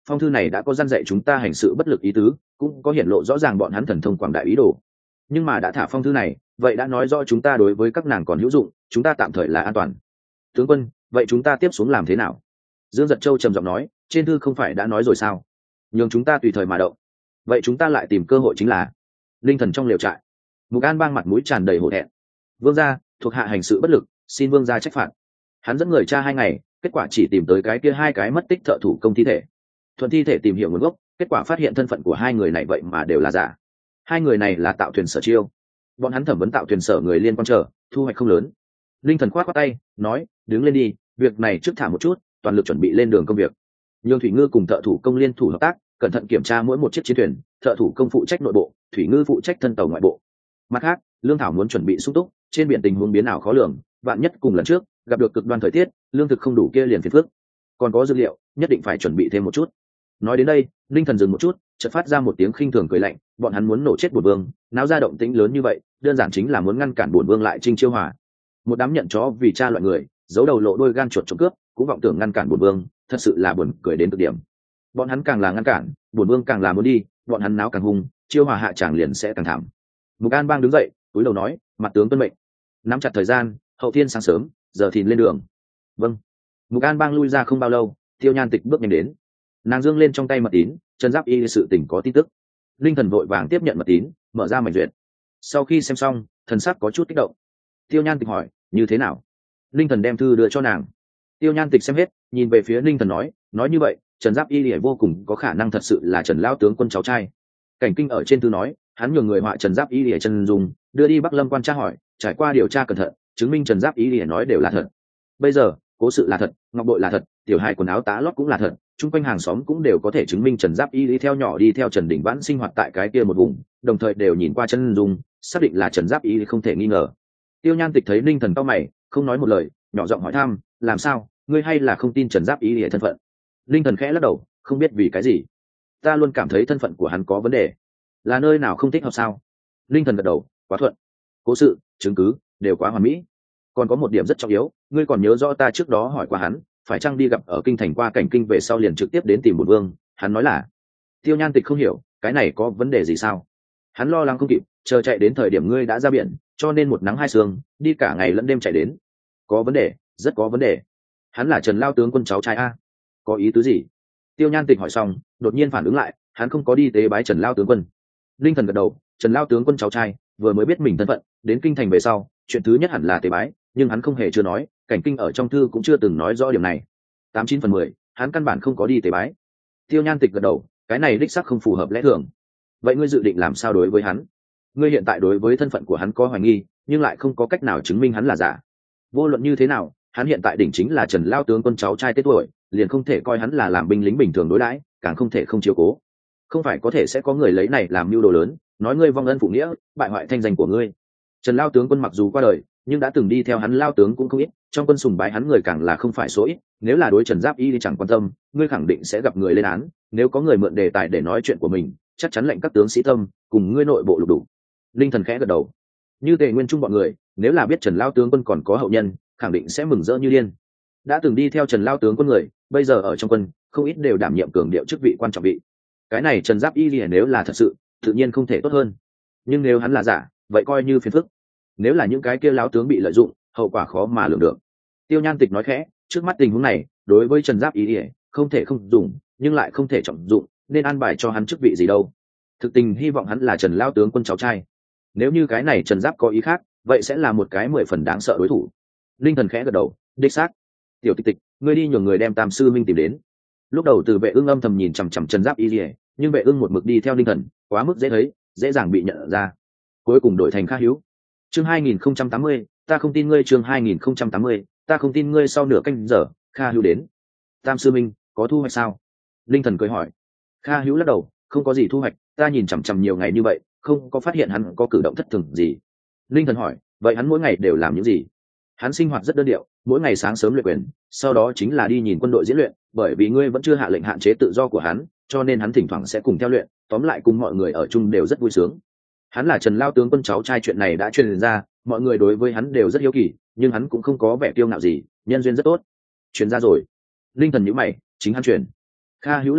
phong thư này đã có gian dạy chúng ta hành sự bất lực ý tứ, cũng có hiển lộ rõ ràng bọn hắn thần thông quảng đại ý đồ. Nhưng mà đã thả phong thư này, vậy đã nói rõ chúng ta đối với các nàng còn hữu dụng, chúng ta tạm thời là an toàn. Tướng quân, vậy chúng ta tiếp xuống làm thế nào? Dương Giật Châu trầm giọng nói, trên thư không phải đã nói rồi sao? Nhường chúng ta tùy thời mà động. Vậy chúng ta lại tìm cơ hội chính là linh thần trong liều trại. Mục An Bang mặt mũi tràn đầy hổ thẹn. Vương gia, thuộc hạ hành sự bất lực, xin vương gia trách phạt. Hắn dẫn người tra 2 ngày, kết quả chỉ tìm tới cái kia 2 cái mất tích thợ thủ công thi thể. Thuận thi thể tìm hiểu nguồn gốc, kết quả phát hiện thân phận của 2 người này vậy mà đều là giả. 2 người này là Tạo Thuyền Sở Chiêu. Bọn hắn thẩm vấn Tạo Thuyền Sở người liên quan trở, thu hoạch không lớn. Linh thần khoát tay, nói, đứng lên đi, việc này trước thả một chút, toàn lực chuẩn bị lên đường công việc. Nhường Thủy Ngư cùng thợ thủ công liên thủ hợp tác, cẩn thận kiểm tra mỗi một chiếc chiến thuyền, thợ thủ công phụ trách nội bộ, Thủy Ngư phụ trách thân tàu ngoại bộ. Mặt khác, lương thảo muốn chuẩn bị sung túc, trên biển tình huống biến ảo khó lường, vạn nhất cùng lần trước gặp được cực đoan thời tiết, lương thực không đủ kia liền phiền phức. Còn có dữ liệu, nhất định phải chuẩn bị thêm một chút. Nói đến đây, linh thần dừng một chút, chợt phát ra một tiếng khinh thường cười lạnh, bọn hắn muốn nổ chết bổn vương, náo ra động tĩnh lớn như vậy, đơn giản chính là muốn ngăn cản bổn vương lại Trinh Chiêu Hòa. Một đám nhận chó vì cha loại người, giấu đầu lộ đôi gan chuột trộm cướp, cũng vọng tưởng ngăn cản bổn vương, thật sự là buồn cười đến cực điểm. Bọn hắn càng là ngăn cản, bổn vương càng là muốn đi, bọn hắn náo càng hung, Chiêu Hòa hạ tràng liền sẽ càng thảm. Mục An Bang đứng dậy, cúi đầu nói, mặt tướng tuân mệnh. Nắm chặt thời gian, hậu thiên sáng sớm, giờ thìn lên đường. Vâng. Mục An Bang lui ra không bao lâu, Tiêu Nhan Tịch bước nhanh đến. Nàng dương lên trong tay mật tín, Trần Giáp Y sự tình có tin tức. Linh thần vội vàng tiếp nhận mật tín, mở ra mảnh duyệt. Sau khi xem xong, thần sắc có chút kích động. Tiêu Nhan Tịch hỏi, như thế nào? Linh thần đem thư đưa cho nàng. Tiêu Nhan Tịch xem hết, nhìn về phía Linh thần nói như vậy, Trần Giáp Y vô cùng có khả năng thật sự là Trần lão tướng quân cháu trai. Cảnh Kinh ở trên thư nói, hắn nhường người họa Trần Giáp Y chân dùng, đưa đi Bắc Lâm quan tra hỏi, trải qua điều tra cẩn thận, chứng minh Trần Giáp Y nói đều là thật. Bây giờ, cố sự là thật, ngọc bội là thật, tiểu hài quần áo tá lót cũng là thật, chung quanh hàng xóm cũng đều có thể chứng minh Trần Giáp Y đi theo nhỏ đi theo Trần Đình Vãn sinh hoạt tại cái kia một vùng, đồng thời đều nhìn qua chân dung, xác định là Trần Giáp Y không thể nghi ngờ. Tiêu Nhan Tịch thấy Ninh Thần cau mày, không nói một lời, nhỏ giọng hỏi thăm, làm sao, ngươi hay là không tin Trần Giáp Y thân phận? Ninh Thần khẽ lắc đầu, không biết vì cái gì, ta luôn cảm thấy thân phận của hắn có vấn đề, là nơi nào không thích hợp sao? Ninh Thần gật đầu, quá thuận, cố sự, chứng cứ đều quá hoàn mỹ. Còn có một điểm rất trọng yếu, ngươi còn nhớ rõ ta trước đó hỏi qua hắn, phải chăng đi gặp ở kinh thành qua Cảnh Kinh về sau liền trực tiếp đến tìm bổn vương? Hắn nói là. Tiêu Nhan Tịch không hiểu, cái này có vấn đề gì sao? Hắn lo lắng không kịp, chờ chạy đến thời điểm ngươi đã ra biển, cho nên một nắng hai sương, đi cả ngày lẫn đêm chạy đến. Có vấn đề, rất có vấn đề. Hắn là Trần lao tướng quân cháu trai a? Có ý tứ gì? Tiêu Nhan Tịch hỏi xong, đột nhiên phản ứng lại, hắn không có đi tế bái Trần lao tướng quân. Linh Thần gật đầu, Trần lao tướng quân cháu trai, vừa mới biết mình thân phận, đến kinh thành về sau, chuyện thứ nhất hẳn là tế bái, nhưng hắn không hề chưa nói, Cảnh Kinh ở trong thư cũng chưa từng nói rõ điểm này. 89/10, hắn căn bản không có đi tế bái. Tiêu Nhan Tịch gật đầu, cái này đích xác không phù hợp lẽ thường. Vậy ngươi dự định làm sao đối với hắn? Ngươi hiện tại đối với thân phận của hắn có hoài nghi, nhưng lại không có cách nào chứng minh hắn là giả. Vô luận như thế nào, hắn hiện tại đỉnh chính là Trần lao tướng quân cháu trai Tết tuổi, liền không thể coi hắn là làm binh lính bình thường đối đãi, càng không thể không chiếu cố. Không phải có thể sẽ có người lấy này làm mưu đồ lớn, nói ngươi vong ân phụ nghĩa, bại hoại thanh danh của ngươi. Trần lao tướng quân mặc dù qua đời, nhưng đã từng đi theo hắn lao tướng cũng không ít, trong quân sùng bái hắn người càng là không phải số ít. Nếu là đối Trần Giáp Y thì chẳng quan tâm, ngươi khẳng định sẽ gặp người lên án. Nếu có người mượn đề tài để nói chuyện của mình, chắc chắn lệnh các tướng sĩ tâm cùng ngươi nội bộ lục đủ. Linh Thần khẽ gật đầu. Như Tề Nguyên Trung bọn người, nếu là biết Trần lao tướng quân còn có hậu nhân, khẳng định sẽ mừng rỡ như điên. Đã từng đi theo Trần lao tướng quân người, bây giờ ở trong quân, không ít đều đảm nhiệm cường điệu chức vị quan trọng vị. Cái này Trần Giáp Y nếu là thật sự, tự nhiên không thể tốt hơn. Nhưng nếu hắn là giả, vậy coi như phiền phức. Nếu là những cái kia láo tướng bị lợi dụng, hậu quả khó mà lường được. Tiêu Nhan Tịch nói khẽ, trước mắt tình huống này, đối với Trần Giáp Y không thể không dùng, nhưng lại không thể trọng dụng, nên an bài cho hắn chức vị gì đâu. Thực tình hy vọng hắn là Trần lao tướng quân cháu trai. Nếu như cái này Trần Giáp có ý khác, vậy sẽ là một cái 10 phần đáng sợ đối thủ. Linh Thần khẽ gật đầu, đích xác. Tiểu Tịch Tịch, ngươi đi nhường người đem Tam sư minh tìm đến. Lúc đầu Từ Vệ Ưng âm thầm nhìn chằm chằm Trần Giáp Y, nhưng Vệ Ưng một mực đi theo Linh Thần, quá mức dễ thấy, dễ dàng bị nhận ra. Cuối cùng đổi thành Kha Hữu. Chương 2080, ta không tin ngươi. Chương 2080, ta không tin ngươi. Sau nửa canh giờ, Kha Hữu đến. Tam sư minh, có thu hoạch sao? Linh Thần cười hỏi. Kha Hữu lắc đầu, không có gì thu hoạch, ta nhìn chằm chằm nhiều ngày như vậy, không có phát hiện hắn có cử động thất thường gì. Linh Thần hỏi, vậy hắn mỗi ngày đều làm những gì? Hắn sinh hoạt rất đơn điệu, mỗi ngày sáng sớm luyện quyền, sau đó chính là đi nhìn quân đội diễn luyện, bởi vì ngươi vẫn chưa hạ lệnh hạn chế tự do của hắn, cho nên hắn thỉnh thoảng sẽ cùng theo luyện, tóm lại cùng mọi người ở chung đều rất vui sướng. Hắn là Trần lao tướng quân cháu trai, chuyện này đã truyền ra, mọi người đối với hắn đều rất hiếu kỳ, nhưng hắn cũng không có vẻ kiêu ngạo gì, nhân duyên rất tốt. Truyền ra rồi. Linh Thần nhíu mày, chính hắn truyền. Kha Hữu lắc đầu,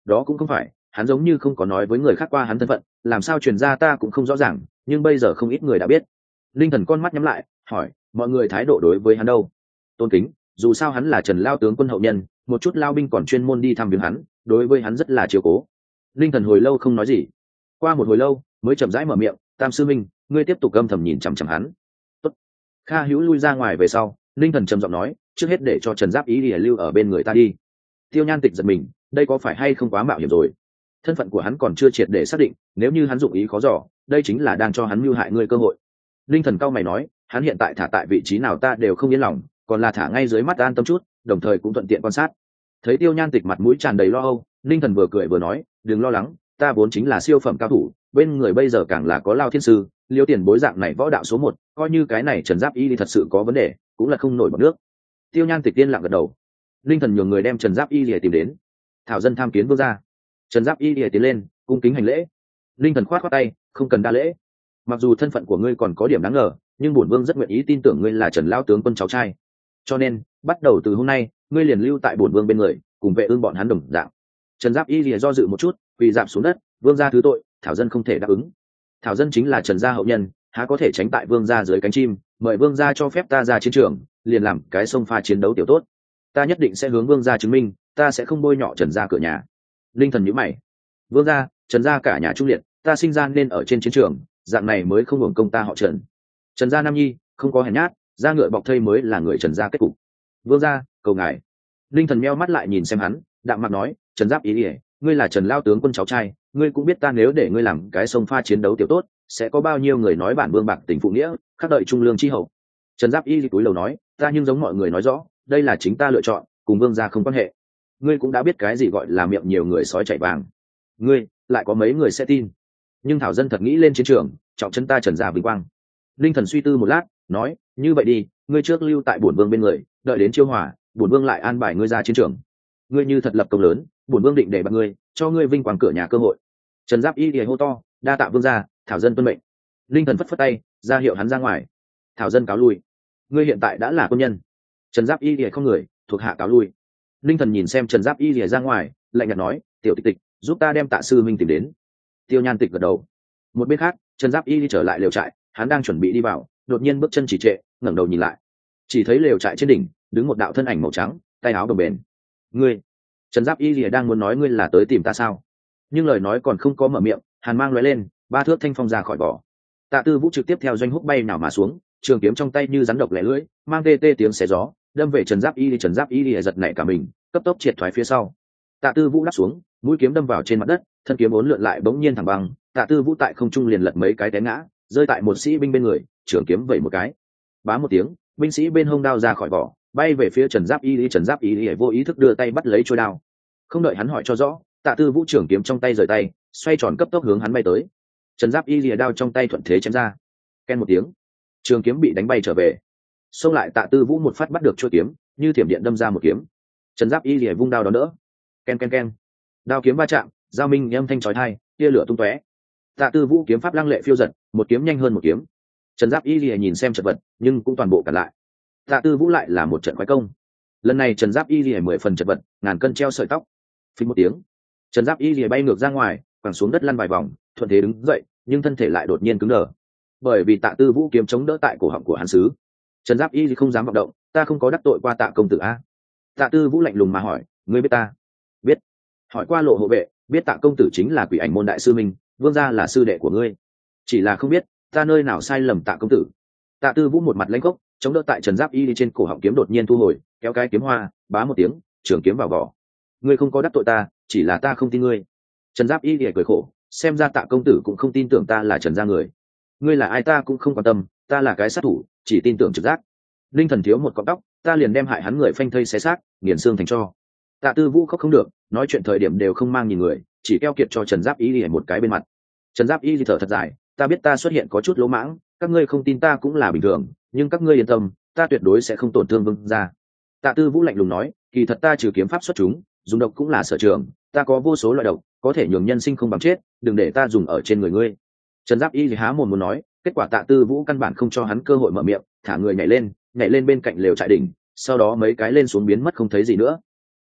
đó cũng không phải, hắn giống như không có nói với người khác qua hắn thân phận, làm sao truyền ra ta cũng không rõ ràng, nhưng bây giờ không ít người đã biết. Linh Thần con mắt nhắm lại, hỏi, mọi người thái độ đối với hắn đâu? Tôn kính, dù sao hắn là Trần lao tướng quân hậu nhân, một chút lao binh còn chuyên môn đi thăm viếng hắn, đối với hắn rất là chiếu cố. Linh Thần hồi lâu không nói gì, qua một hồi lâu mới chậm rãi mở miệng, Tam sư minh, ngươi tiếp tục âm thầm nhìn chằm chằm hắn. Tốt. Kha Hữu lui ra ngoài về sau, Linh Thần trầm giọng nói, trước hết để cho Trần Giáp Ý để lưu ở bên người ta đi. Tiêu Nhan Tịch giật mình, đây có phải hay không quá mạo hiểm rồi? Thân phận của hắn còn chưa triệt để xác định, nếu như hắn dụng ý khó dò, đây chính là đang cho hắn mưu hại ngươi cơ hội. Linh Thần cao mày nói, hắn hiện tại thả tại vị trí nào ta đều không yên lòng, còn là thả ngay dưới mắt an tâm chút, đồng thời cũng thuận tiện quan sát. Thấy Tiêu Nhan Tịch mặt mũi tràn đầy lo âu, Linh Thần vừa cười vừa nói, đừng lo lắng, ta vốn chính là siêu phẩm cao thủ, bên người bây giờ càng là có Lao Thiên sư, Liêu Tiền Bối dạng này võ đạo số 1, coi như cái này Trần Giáp Y thật sự có vấn đề, cũng là không nổi bọt nước. Tiêu Nhan Tịch tiên lặng gật đầu. Linh Thần nhường người đem Trần Giáp Y để tìm đến. Thảo dân tham kiến vương gia. Trần Giáp Y tiến lên, cung kính hành lễ. Linh Thần khoát khoát tay, không cần đa lễ. Mặc dù thân phận của ngươi còn có điểm đáng ngờ, nhưng bổn vương rất nguyện ý tin tưởng ngươi là Trần lão tướng quân cháu trai. Cho nên, bắt đầu từ hôm nay, ngươi liền lưu tại bổn vương bên người, cùng vệ ương bọn hắn đồng dạng. Trần Giáp Y lìa do dự một chút, quỳ rạp xuống đất, vương gia thứ tội, Thảo dân không thể đáp ứng. Thảo dân chính là Trần gia hậu nhân, há có thể tránh tại vương gia dưới cánh chim, mời vương gia cho phép ta ra chiến trường, liền làm cái sông pha chiến đấu tiểu tốt. Ta nhất định sẽ hướng vương gia chứng minh, ta sẽ không bôi nhọ Trần gia cửa nhà. Linh Thần nhíu mày. Vương gia, Trần gia cả nhà trung liệt, ta sinh ra nên ở trên chiến trường, dạng này mới không hưởng công ta họ Trần. Trần gia nam nhi, không có hèn nhát, da ngựa bọc thây mới là người Trần gia kết cục. Vương gia, cầu ngài. Linh Thần meo mắt lại nhìn xem hắn, đạm mặt nói, Trần Giáp Ý ỉa, ngươi là Trần lao tướng quân cháu trai, ngươi cũng biết ta nếu để ngươi làm cái sông pha chiến đấu tiểu tốt, sẽ có bao nhiêu người nói bản vương bạc tình phụ nghĩa, khắc đợi trung lương chi hậu. Trần Giáp Y cúi đầu nói, ta nhưng giống mọi người nói rõ, đây là chính ta lựa chọn, cùng vương gia không quan hệ. Ngươi cũng đã biết cái gì gọi là miệng nhiều người sói chạy vàng. Ngươi lại có mấy người sẽ tin? Nhưng Thảo dân thật nghĩ lên chiến trường, trọng chân ta Trần gia vinh quang. Linh Thần suy tư một lát, nói, như vậy đi, ngươi trước lưu tại bổn vương bên người, đợi đến chiêu hỏa, bổn vương lại an bài ngươi ra chiến trường. Ngươi như thật lập công lớn, bổn vương định để bạt ngươi, cho ngươi vinh quang cửa nhà cơ hội. Trần Giáp Y hô to, đa tạ vương gia, Thảo dân tuân mệnh. Linh Thần phất phất tay, ra hiệu hắn ra ngoài. Thảo dân cáo lui. Ngươi hiện tại đã là quân nhân. Trần Giáp Y không người, thuộc hạ cáo lui. Linh Thần nhìn xem Trần Giáp Y ra ngoài, lạnh nhạt nói, tiểu tịch tịch, giúp ta đem Tạ sư minh tìm đến. Tiêu Nhan Tịch gật đầu. Một bên khác, Trần Giáp Y trở lại lều trại, hắn đang chuẩn bị đi vào, đột nhiên bước chân chỉ trệ, ngẩng đầu nhìn lại, chỉ thấy lều trại trên đỉnh đứng một đạo thân ảnh màu trắng, tay áo đồng bền. Ngươi? Trần Giáp Y lìa đang muốn nói ngươi là tới tìm ta sao, nhưng lời nói còn không có mở miệng, hàn mang lóe lên, ba thước thanh phong ra khỏi vỏ. Tạ Tư Vũ trực tiếp theo doanh húc bay nào mà xuống, trường kiếm trong tay như rắn độc lẻ lưỡi, mang tê tê tiếng xé gió, đâm về Trần Giáp Y. Trần Giáp Y lìa giật nảy cả mình, cấp tốc triệt thoái phía sau. Tạ Tư Vũ đáp xuống, mũi kiếm đâm vào trên mặt đất, thân kiếm uốn lượn lại bỗng nhiên thẳng băng. Tạ Tư Vũ tại không trung liền lật mấy cái té ngã, rơi tại một sĩ binh bên người, trường kiếm vẩy một cái, bá một tiếng, binh sĩ bên hông đao ra khỏi vỏ, bay về phía Trần Giáp Y. Trần Giáp Y vô ý thức đưa tay bắt lấy chuôi đao, không đợi hắn hỏi cho rõ, Tạ Tư Vũ trường kiếm trong tay rời tay, xoay tròn cấp tốc hướng hắn bay tới. Trần Giáp Y lìa đao trong tay thuận thế chém ra, ken một tiếng, trường kiếm bị đánh bay trở về. Xông lại Tạ Tư Vũ một phát bắt được chuôi kiếm, như thiểm điện đâm ra một kiếm. Trần Giáp Y lìa vung đao đón đỡ, ken ken ken, đao kiếm va chạm, giao minh âm thanh chói tai, tia lửa tung tóe. Tạ Tư Vũ kiếm pháp lăng lệ phiêu dật, một kiếm nhanh hơn một kiếm. Trần Giáp Y lìa nhìn xem chật vật, nhưng cũng toàn bộ cản lại. Tạ Tư Vũ lại là một trận quái công. Lần này Trần Giáp Y lìa 10 phần chật vật, ngàn cân treo sợi tóc. Phình một tiếng, Trần Giáp Y lìa bay ngược ra ngoài, quẳng xuống đất lăn vài vòng, thuận thế đứng dậy, nhưng thân thể lại đột nhiên cứng đờ, bởi vì Tạ Tư Vũ kiếm chống đỡ tại cổ họng của hắn sứ. Trần Giáp Y không dám vọng động, ta không có đắc tội qua Tạ công tử a. Tạ Tư Vũ lạnh lùng mà hỏi, ngươi biết ta? Biết. Hỏi qua Lộ hộ vệ, biết Tạ công tử chính là Quỷ Ảnh môn đại sư minh, vương gia là sư đệ của ngươi, chỉ là không biết ta nơi nào sai lầm Tạ công tử. Tạ Tư Vũ một mặt lãnh khốc, chống đỡ tại Trần Giáp Y trên cổ họng kiếm đột nhiên thu hồi, kéo cái kiếm hoa, bá một tiếng, trường kiếm vào vỏ. Ngươi không có đắc tội ta, chỉ là ta không tin ngươi. Trần Giáp Y cười khổ, xem ra Tạ công tử cũng không tin tưởng ta là Trần gia người. Ngươi là ai ta cũng không quan tâm, ta là cái sát thủ, chỉ tin tưởng trực giác. Linh Thần thiếu một cọng tóc, ta liền đem hại hắn người phanh thây xé xác, nghiền xương thành tro. Tạ Tư Vũ khóc không được, nói chuyện thời điểm đều không mang nhìn người, chỉ keo kiệt cho Trần Giáp Y một cái bên mặt. Trần Giáp Y thở thật dài, ta biết ta xuất hiện có chút lỗ mãng, các ngươi không tin ta cũng là bình thường, nhưng các ngươi yên tâm, ta tuyệt đối sẽ không tổn thương vương gia. Tạ Tư Vũ lạnh lùng nói, kỳ thật ta trừ kiếm pháp xuất chúng, dùng độc cũng là sở trường, ta có vô số loại độc, có thể nhường nhân sinh không bằng chết, đừng để ta dùng ở trên người ngươi. Trần Giáp Y há mồm muốn nói, kết quả Tạ Tư Vũ căn bản không cho hắn cơ hội mở miệng, thả người nhảy lên bên cạnh lều trại đỉnh, sau đó mấy cái lên xuống biến mất không thấy gì nữa.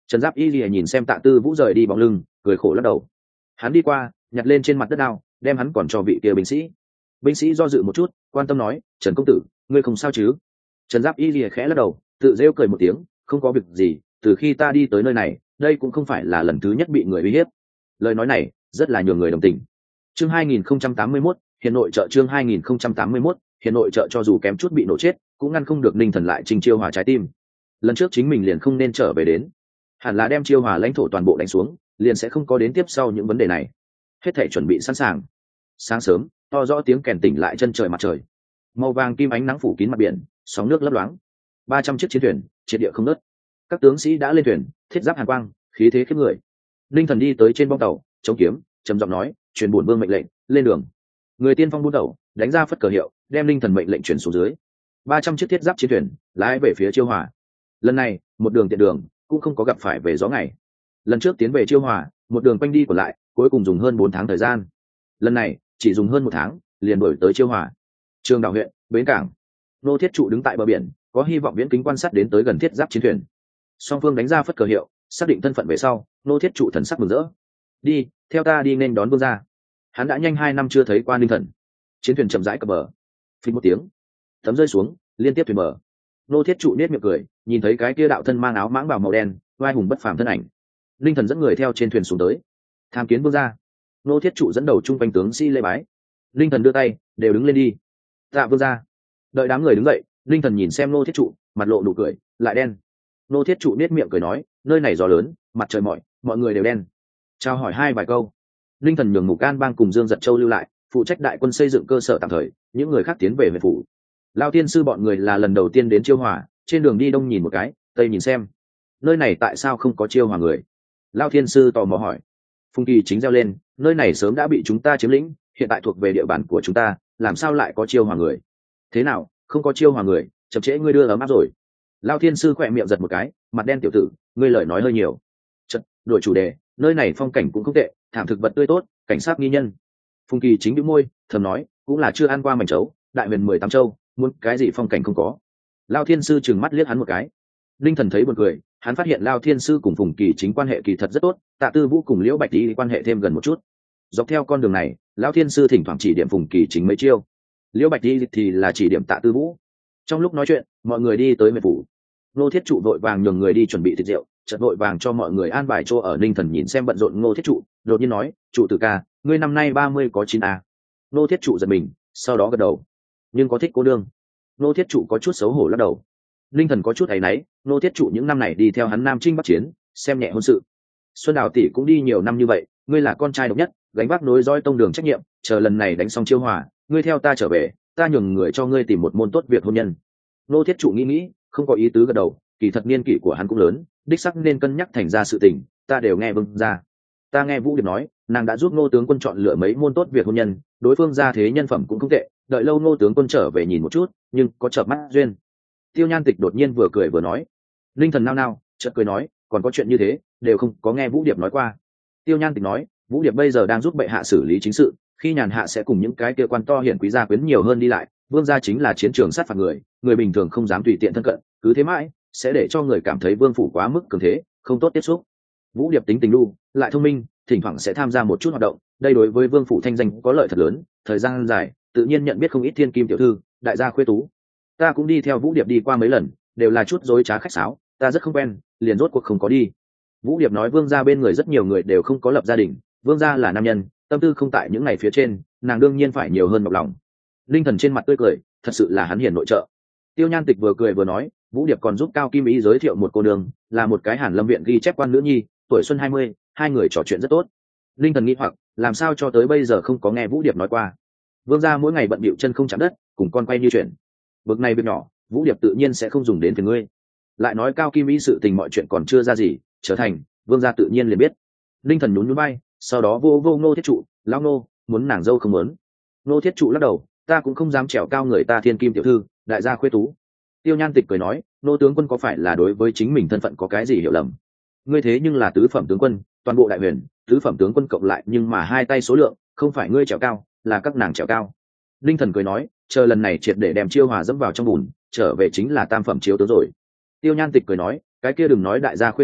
Trần Giáp Y lìa nhìn xem Tạ Tư Vũ rời đi bóng lưng, cười khổ lắc đầu. Hắn đi qua, nhặt lên trên mặt đất đao, đem hắn còn cho vị kia binh sĩ. Binh sĩ do dự một chút, quan tâm nói, Trần công tử, ngươi không sao chứ? Trần Giáp Y lìa khẽ lắc đầu, tự rêu cười một tiếng, không có việc gì, từ khi ta đi tới nơi này, đây cũng không phải là lần thứ nhất bị người uy hiếp. Lời nói này rất là nhường người đồng tình. Chương 2081, hiện nội trợ. Chương 2081, hiện nội trợ. Cho dù kém chút bị nổ chết, cũng ngăn không được Ninh Thần lại trình chiêu hòa trái tim. Lần trước chính mình liền không nên trở về đến, hẳn là đem chiêu hòa lãnh thổ toàn bộ đánh xuống, liền sẽ không có đến tiếp sau những vấn đề này. Hết thảy chuẩn bị sẵn sàng. Sáng sớm, to rõ tiếng kèn tỉnh lại chân trời mặt trời. Màu vàng kim ánh nắng phủ kín mặt biển, sóng nước lấp loáng. 300 chiếc chiến thuyền, triệt địa không ngớt. Các tướng sĩ đã lên thuyền, thiết giáp hàn quang, khí thế khiếp người. Ninh Thần đi tới trên bong tàu, chống kiếm, trầm giọng nói, truyền bổn vương mệnh lệnh, lên đường. Người tiên phong buôn tàu, đánh ra phất cờ hiệu, đem Ninh Thần mệnh lệnh truyền xuống dưới. 300 chiếc thiết giáp chiến thuyền lái về phía Chiêu Hòa. Lần này, một đường tiện đường, cũng không có gặp phải về gió ngày. Lần trước tiến về Chiêu Hòa, một đường quanh đi còn lại, cuối cùng dùng hơn 4 tháng thời gian. Lần này, chỉ dùng hơn 1 tháng, liền đuổi tới Chiêu Hòa. Trường Đào huyện, bến cảng. Nô Thiết Trụ đứng tại bờ biển, có hy vọng viễn kính quan sát đến tới gần thiết giáp chiến thuyền. Song phương đánh ra phất cờ hiệu, xác định thân phận về sau, Nô Thiết Trụ thần sắc mừng rỡ. Đi, theo ta đi nên đón vương gia. Hắn đã nhanh 2 năm chưa thấy qua Ninh Thần. Chiến thuyền chậm rãi cập bờ. Phình một tiếng, tấm rơi xuống, liên tiếp thuyền mở. Nô Thiết Trụ nét miệng cười, nhìn thấy cái kia đạo thân mang áo mãng bào màu đen, vai hùng bất phàm thân ảnh. Ninh Thần dẫn người theo trên thuyền xuống tới, tham kiến vương gia. Nô Thiết Trụ dẫn đầu trung quanh tướng sĩ lễ bái. Ninh Thần đưa tay, đều đứng lên đi. Tạ vương gia. Đợi đám người đứng dậy, Ninh Thần nhìn xem Nô Thiết Trụ, mặt lộ nụ cười, lại đen. Nô Thiết Trụ nét miệng cười nói, nơi này gió lớn, mặt trời mọi người đều đen. Chào hỏi hai vài câu. Ninh Thần nhường Mục Can Bang cùng Dương Giật Châu lưu lại, phụ trách đại quân xây dựng cơ sở tạm thời, những người khác tiến về huyện phủ. Lao tiên sư bọn người là lần đầu tiên đến Chiêu Hòa, trên đường đi đông nhìn một cái, tây nhìn xem. Nơi này tại sao không có Chiêu Hòa người? Lao tiên sư tò mò hỏi. Phùng Kỳ chính reo lên, nơi này sớm đã bị chúng ta chiếm lĩnh, hiện tại thuộc về địa bàn của chúng ta, làm sao lại có Chiêu Hòa người? Thế nào, không có Chiêu Hòa người, chậm trễ ngươi đưa ấm áp rồi. Lao thiên sư khỏe miệng giật một cái, mặt đen tiểu tử, ngươi lời nói hơi nhiều. Chật, đổi chủ đề, nơi này phong cảnh cũng không tệ, thảm thực vật tươi tốt, cảnh sát nghi nhân. Phùng Kỳ chính bĩu môi, thầm nói, cũng là chưa ăn qua mảnh trấu, đại huyền 18 châu, muốn cái gì phong cảnh không có. Lao thiên sư trừng mắt liếc hắn một cái. Linh Thần thấy buồn cười, hắn phát hiện Lao thiên sư cùng Phùng Kỳ chính quan hệ kỳ thật rất tốt, Tạ Tư Vũ cùng Liễu Bạch Tý quan hệ thêm gần một chút. Dọc theo con đường này, Lao thiên sư thỉnh thoảng chỉ điểm Phùng Kỳ chính mấy chiêu, Liễu Bạch Tý thì là chỉ điểm Tạ Tư Vũ. Trong lúc nói chuyện, mọi người đi tới huyện phủ. Ngô Thiết Trụ vội vàng nhường người đi chuẩn bị thịt rượu, chợt vội vàng cho mọi người an bài chỗ ở. Ninh Thần nhìn xem bận rộn Ngô Thiết Trụ, đột nhiên nói, trụ tử ca, ngươi năm nay 30 có 9 à? Ngô Thiết Trụ giật mình, sau đó gật đầu. Nhưng có thích cô đương? Ngô Thiết Trụ có chút xấu hổ lắc đầu. Ninh Thần có chút áy náy, Ngô Thiết Trụ những năm này đi theo hắn Nam Chinh Bắc Chiến, xem nhẹ hôn sự. Xuân Đào tỷ cũng đi nhiều năm như vậy, ngươi là con trai độc nhất, gánh vác nối dõi tông đường trách nhiệm, chờ lần này đánh xong Chiêu Hòa, ngươi theo ta trở về, ta nhường người cho ngươi tìm một môn tốt việc hôn nhân. Ngô Thiết Trụ nghĩ, không có ý tứ gật đầu, kỳ thật niên kỷ của hắn cũng lớn, đích sắc nên cân nhắc thành ra sự tình, ta đều nghe vương ra. Ta nghe Vũ Điệp nói, nàng đã giúp Ngô tướng quân chọn lựa mấy môn tốt việc hôn nhân, đối phương ra thế nhân phẩm cũng không tệ, đợi lâu Ngô tướng quân trở về nhìn một chút, nhưng có chợp mắt duyên. Tiêu Nhan Tịch đột nhiên vừa cười vừa nói. Linh Thần nao, chợt cười nói, còn có chuyện như thế, đều không có nghe Vũ Điệp nói qua. Tiêu Nhan Tịch nói, Vũ Điệp bây giờ đang giúp bệ hạ xử lý chính sự, khi nhàn hạ sẽ cùng những cái kia quan to hiển quý gia quyến nhiều hơn đi lại, vương gia chính là chiến trường sát phạt người, người bình thường không dám tùy tiện thân cận, cứ thế mãi sẽ để cho người cảm thấy vương phủ quá mức cường thế, không tốt tiếp xúc. Vũ Điệp tính tình lưu, lại thông minh, thỉnh thoảng sẽ tham gia một chút hoạt động, đây đối với vương phủ thanh danh có lợi thật lớn, thời gian dài tự nhiên nhận biết không ít thiên kim tiểu thư, đại gia khuê tú. Ta cũng đi theo Vũ Điệp đi qua mấy lần, đều là chút dối trá khách sáo, ta rất không quen, liền rốt cuộc không có đi. Vũ Điệp nói vương gia bên người rất nhiều người đều không có lập gia đình, vương gia là nam nhân, tâm tư không tại những ngày phía trên, nàng đương nhiên phải nhiều hơn nhọc lòng. Linh Thần trên mặt tươi cười, thật sự là hắn hiền nội trợ. Tiêu Nhan Tịch vừa cười vừa nói, Vũ Điệp còn giúp Cao Kim Ý giới thiệu một cô đường, là một cái Hàn Lâm viện ghi chép quan nữ nhi, tuổi xuân 20, hai người trò chuyện rất tốt. Linh Thần nghĩ hoặc, làm sao cho tới bây giờ không có nghe Vũ Điệp nói qua. Vương gia mỗi ngày bận bịu chân không chạm đất, cùng con quay như chuyện. Bực này việc nhỏ, Vũ Điệp tự nhiên sẽ không dùng đến phiền ngươi. Lại nói Cao Kim Ý sự tình mọi chuyện còn chưa ra gì, trở thành, vương gia tự nhiên liền biết. Linh Thần nhún nhún vai, sau đó vô Ngô Thiết Trụ, lão Ngô, muốn nàng dâu không muốn. Ngô Thiết Trụ lắc đầu, ta cũng không dám trèo cao người ta thiên kim tiểu thư, đại gia khuê tú. Tiêu Nhan Tịch cười nói, Nô tướng quân có phải là đối với chính mình thân phận có cái gì hiểu lầm? Ngươi thế nhưng là tứ phẩm tướng quân, toàn bộ đại huyền tứ phẩm tướng quân cộng lại nhưng mà hai tay số lượng, không phải ngươi trèo cao, là các nàng trèo cao. Linh Thần cười nói, chờ lần này triệt để đem Chiêu Hòa dẫm vào trong bùn, trở về chính là tam phẩm chiếu tướng rồi. Tiêu Nhan Tịch cười nói, cái kia đừng nói đại gia khuê tú,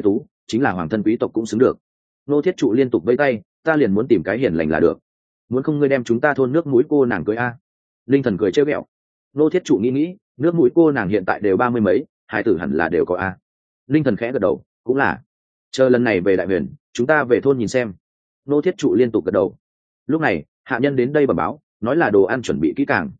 chính là hoàng thân quý tộc cũng xứng được. Ngô Thiết Trụ liên tục vẫy tay, ta liền muốn tìm cái hiền lành là được. Muốn không ngươi đem chúng ta thôn nước mũi cô nàng cưới a? Linh Thần cười trêu ghẹo. Ngô Thiết Trụ nghĩ, nước mũi cô nàng hiện tại đều 30 mấy, hai tử hẳn là đều có a. Linh Thần khẽ gật đầu, cũng là. Chờ lần này về Đại Huyền, chúng ta về thôn nhìn xem. Ngô Thiết Trụ liên tục gật đầu. Lúc này, hạ nhân đến đây bẩm báo, nói là đồ ăn chuẩn bị kỹ càng.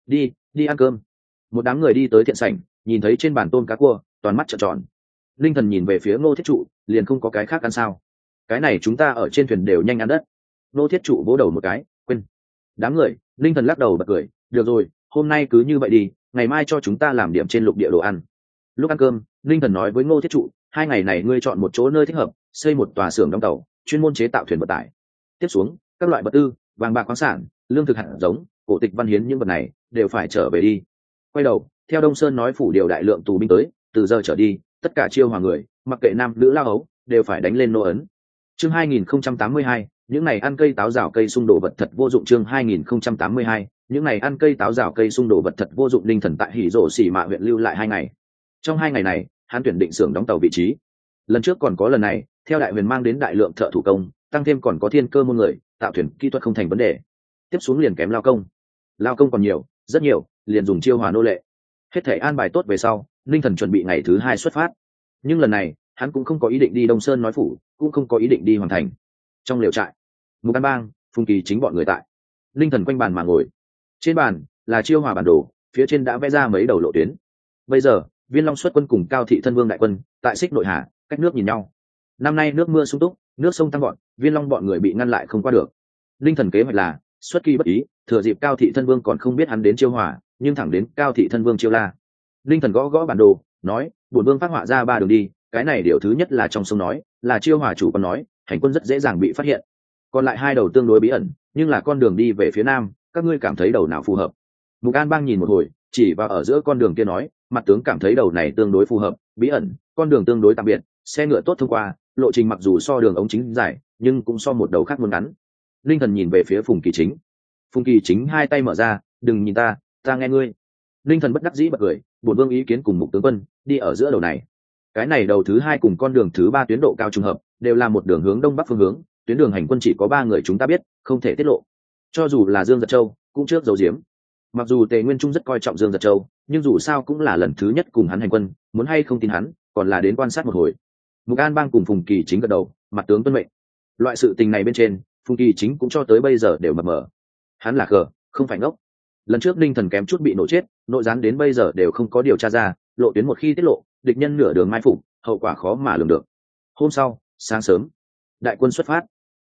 Đi ăn cơm. Một đám người đi tới thiện sảnh, nhìn thấy trên bàn tôm cá cua, toàn mắt trợn tròn. Linh Thần nhìn về phía Ngô Thiết Trụ, liền không có cái khác ăn sao? Cái này chúng ta ở trên thuyền đều nhanh ăn đất. Ngô Thiết Trụ vỗ đầu một cái, quên. Đám người, Linh Thần lắc đầu bật cười, được rồi, hôm nay cứ như vậy đi, ngày mai cho chúng ta làm điểm trên lục địa đồ ăn. Lúc ăn cơm, Linh Thần nói với Ngô Thiết Trụ, 2 ngày này ngươi chọn một chỗ nơi thích hợp, xây một tòa xưởng đóng tàu, chuyên môn chế tạo thuyền vận tải. Tiếp xuống, các loại vật tư, vàng bạc khoáng sản, lương thực hạt giống, cổ tịch văn hiến những vật này đều phải trở về đi. Quay đầu, theo Đông Sơn nói phủ điều đại lượng tù binh tới, từ giờ trở đi, tất cả chiêu hòa người, mặc kệ nam nữ lao ấu, đều phải đánh lên nô ấn. Chương 2082, những này ăn cây táo rào cây xung đổ vật thật vô dụng. Chương 2082, những này ăn cây táo rào cây xung đổ vật thật vô dụng. Linh Thần tại Hỉ Rổ Xỉ Mạ huyện lưu lại 2 ngày. Trong 2 ngày này, hắn tuyển định xưởng đóng tàu vị trí. Lần trước còn có lần này, theo Đại Huyền mang đến đại lượng thợ thủ công, tăng thêm còn có thiên cơ môn người, tạo thuyền kỹ thuật không thành vấn đề. Tiếp xuống liền kém lao công. Lao công còn nhiều, rất nhiều, liền dùng chiêu hòa nô lệ. Hết thể an bài tốt về sau, Linh Thần chuẩn bị ngày thứ 2 xuất phát. Nhưng lần này, hắn cũng không có ý định đi Đông Sơn nói phủ, cũng không có ý định đi Hoàng Thành. Trong lều trại, Mục An Bang, Phùng Kỳ chính bọn người tại. Linh Thần quanh bàn mà ngồi. Trên bàn là chiêu hòa bản đồ, phía trên đã vẽ ra mấy đầu lộ tuyến. Bây giờ, Viên Long xuất quân cùng Cao Thị Thân Vương đại quân tại Xích Nội Hà, cách nước nhìn nhau. Năm nay nước mưa sung túc, nước sông tăng gọn, Viên Long bọn người bị ngăn lại không qua được. Linh Thần kế hoạch là xuất kỳ bất ý, thừa dịp Cao Thị Thân Vương còn không biết hắn đến chiêu hòa, nhưng thẳng đến Cao Thị Thân Vương chiêu la. Linh Thần gõ gõ bản đồ, nói, bổn vương phát họa ra 3 đường đi, cái này điều thứ nhất là trong sông nói, là chiêu hòa chủ còn nói, hành quân rất dễ dàng bị phát hiện. Còn lại 2 đầu tương đối bí ẩn, nhưng là con đường đi về phía nam, các ngươi cảm thấy đầu nào phù hợp? Mục An Bang nhìn một hồi, chỉ vào ở giữa con đường kia nói, mặt tướng cảm thấy đầu này tương đối phù hợp, bí ẩn, con đường tương đối tạm biệt, xe ngựa tốt thông qua, lộ trình mặc dù so đường ống chính dài, nhưng cũng so một đầu khác muốn ngắn. Linh Thần nhìn về phía Phùng Kỳ Chính. Phùng Kỳ Chính 2 tay mở ra, đừng nhìn ta nghe ngươi. Linh Thần bất đắc dĩ bật cười, bổn vương ý kiến cùng Mục tướng quân đi ở giữa đầu này. Cái này đầu thứ 2 cùng con đường thứ 3 tuyến độ cao trùng hợp, đều là một đường hướng đông bắc phương hướng, tuyến đường hành quân chỉ có 3 người chúng ta biết, không thể tiết lộ. Cho dù là Dương Giật Châu, cũng trước giấu giếm. Mặc dù Tề Nguyên Trung rất coi trọng Dương Giật Châu, nhưng dù sao cũng là lần thứ nhất cùng hắn hành quân, muốn hay không tin hắn, còn là đến quan sát một hồi. Mục An Bang cùng Phùng Kỳ Chính gật đầu, mặt tướng tuân mệnh. Loại sự tình này bên trên, Phùng Kỳ Chính cũng cho tới bây giờ đều mập mờ. Hắn là khờ, không phải ngốc. Lần trước Linh Thần kém chút bị nổ chết, nội gián đến bây giờ đều không có điều tra ra, lộ tuyến một khi tiết lộ, địch nhân nửa đường mai phục, hậu quả khó mà lường được. Hôm sau, sáng sớm, đại quân xuất phát.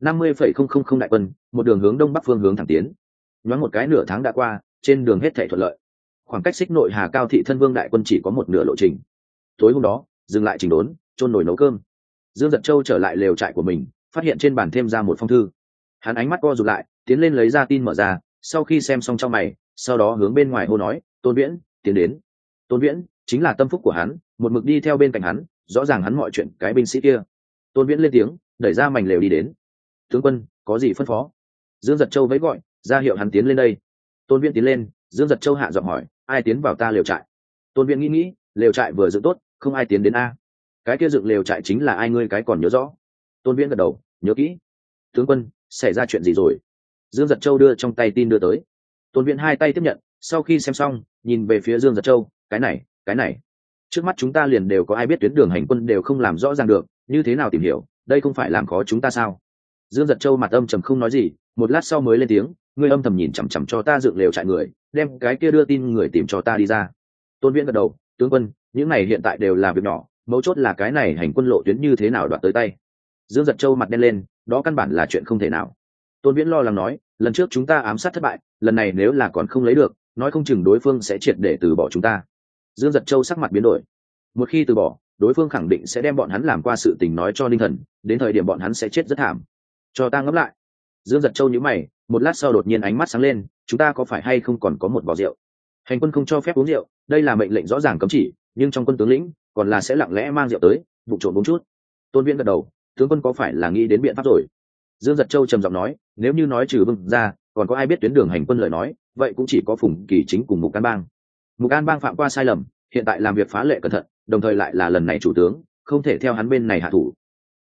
50,000 đại quân, một đường hướng đông bắc phương hướng thẳng tiến. Nhoáng một cái nửa tháng đã qua, trên đường hết thảy thuận lợi. Khoảng cách Xích Nội Hà Cao Thị Thân Vương đại quân chỉ có một nửa lộ trình. Tối hôm đó, dừng lại chỉnh đốn, chôn nồi nấu cơm. Dương Giật Châu trở lại lều trại của mình, phát hiện trên bàn thêm ra một phong thư. Hắn ánh mắt co rụt lại, tiến lên lấy ra tin mở ra, sau khi xem xong trong mày, sau đó hướng bên ngoài hô nói, Tôn Viễn, tiến đến. Tôn Viễn chính là tâm phúc của hắn, một mực đi theo bên cạnh hắn, rõ ràng hắn mọi chuyện cái binh sĩ kia. Tôn Viễn lên tiếng, đẩy ra mảnh lều đi đến. Tướng quân, có gì phân phó? Dương Giật Châu vẫy gọi, ra hiệu hắn tiến lên đây. Tôn Viễn tiến lên, Dương Giật Châu hạ giọng hỏi, ai tiến vào ta lều trại? Tôn Viễn nghĩ, lều trại vừa dựng tốt, không ai tiến đến a. Cái kia dựng lều trại chính là ai, ngươi cái còn nhớ rõ? Tôn Viễn gật đầu, nhớ kỹ. Tướng quân, xảy ra chuyện gì rồi? Dương Giật Châu đưa trong tay tin đưa tới. Tôn Viễn 2 tay tiếp nhận, sau khi xem xong, nhìn về phía Dương Giật Châu, cái này, trước mắt chúng ta liền đều có ai biết tuyến đường hành quân đều không làm rõ ràng được, như thế nào tìm hiểu, đây không phải làm khó chúng ta sao? Dương Giật Châu mặt âm trầm không nói gì, một lát sau mới lên tiếng, ngươi âm thầm nhìn chằm chằm cho ta dựng lều trại người, đem cái kia đưa tin người tìm cho ta đi ra. Tôn Viễn gật đầu, tướng quân, những này hiện tại đều là việc nhỏ, mấu chốt là cái này hành quân lộ tuyến như thế nào đoạt tới tay. Dương Giật Châu mặt đen lên, đó căn bản là chuyện không thể nào. Tôn Viễn lo lắng nói, lần trước chúng ta ám sát thất bại, lần này nếu là còn không lấy được, nói không chừng đối phương sẽ triệt để từ bỏ chúng ta. Dương Giật Châu sắc mặt biến đổi. Một khi từ bỏ, đối phương khẳng định sẽ đem bọn hắn làm qua sự tình nói cho Linh Thần, đến thời điểm bọn hắn sẽ chết rất thảm. Cho ta ngẫm lại. Dương Giật Châu nhíu mày, một lát sau đột nhiên ánh mắt sáng lên, chúng ta có phải hay không còn có một vò rượu? Hành quân không cho phép uống rượu, đây là mệnh lệnh rõ ràng cấm chỉ, nhưng trong quân tướng lĩnh còn là sẽ lặng lẽ mang rượu tới, vụ trộm uống chút. Tôn Viễn gật đầu, tướng quân có phải là nghĩ đến biện pháp rồi? Dương Giật Châu trầm giọng nói, nếu như nói trừ Vương ra, còn có ai biết tuyến đường hành quân lời nói, vậy cũng chỉ có Phùng Kỳ Chính cùng Mục An Bang. Mục An Bang phạm qua sai lầm, hiện tại làm việc phá lệ cẩn thận, đồng thời lại là lần này chủ tướng, không thể theo hắn bên này hạ thủ,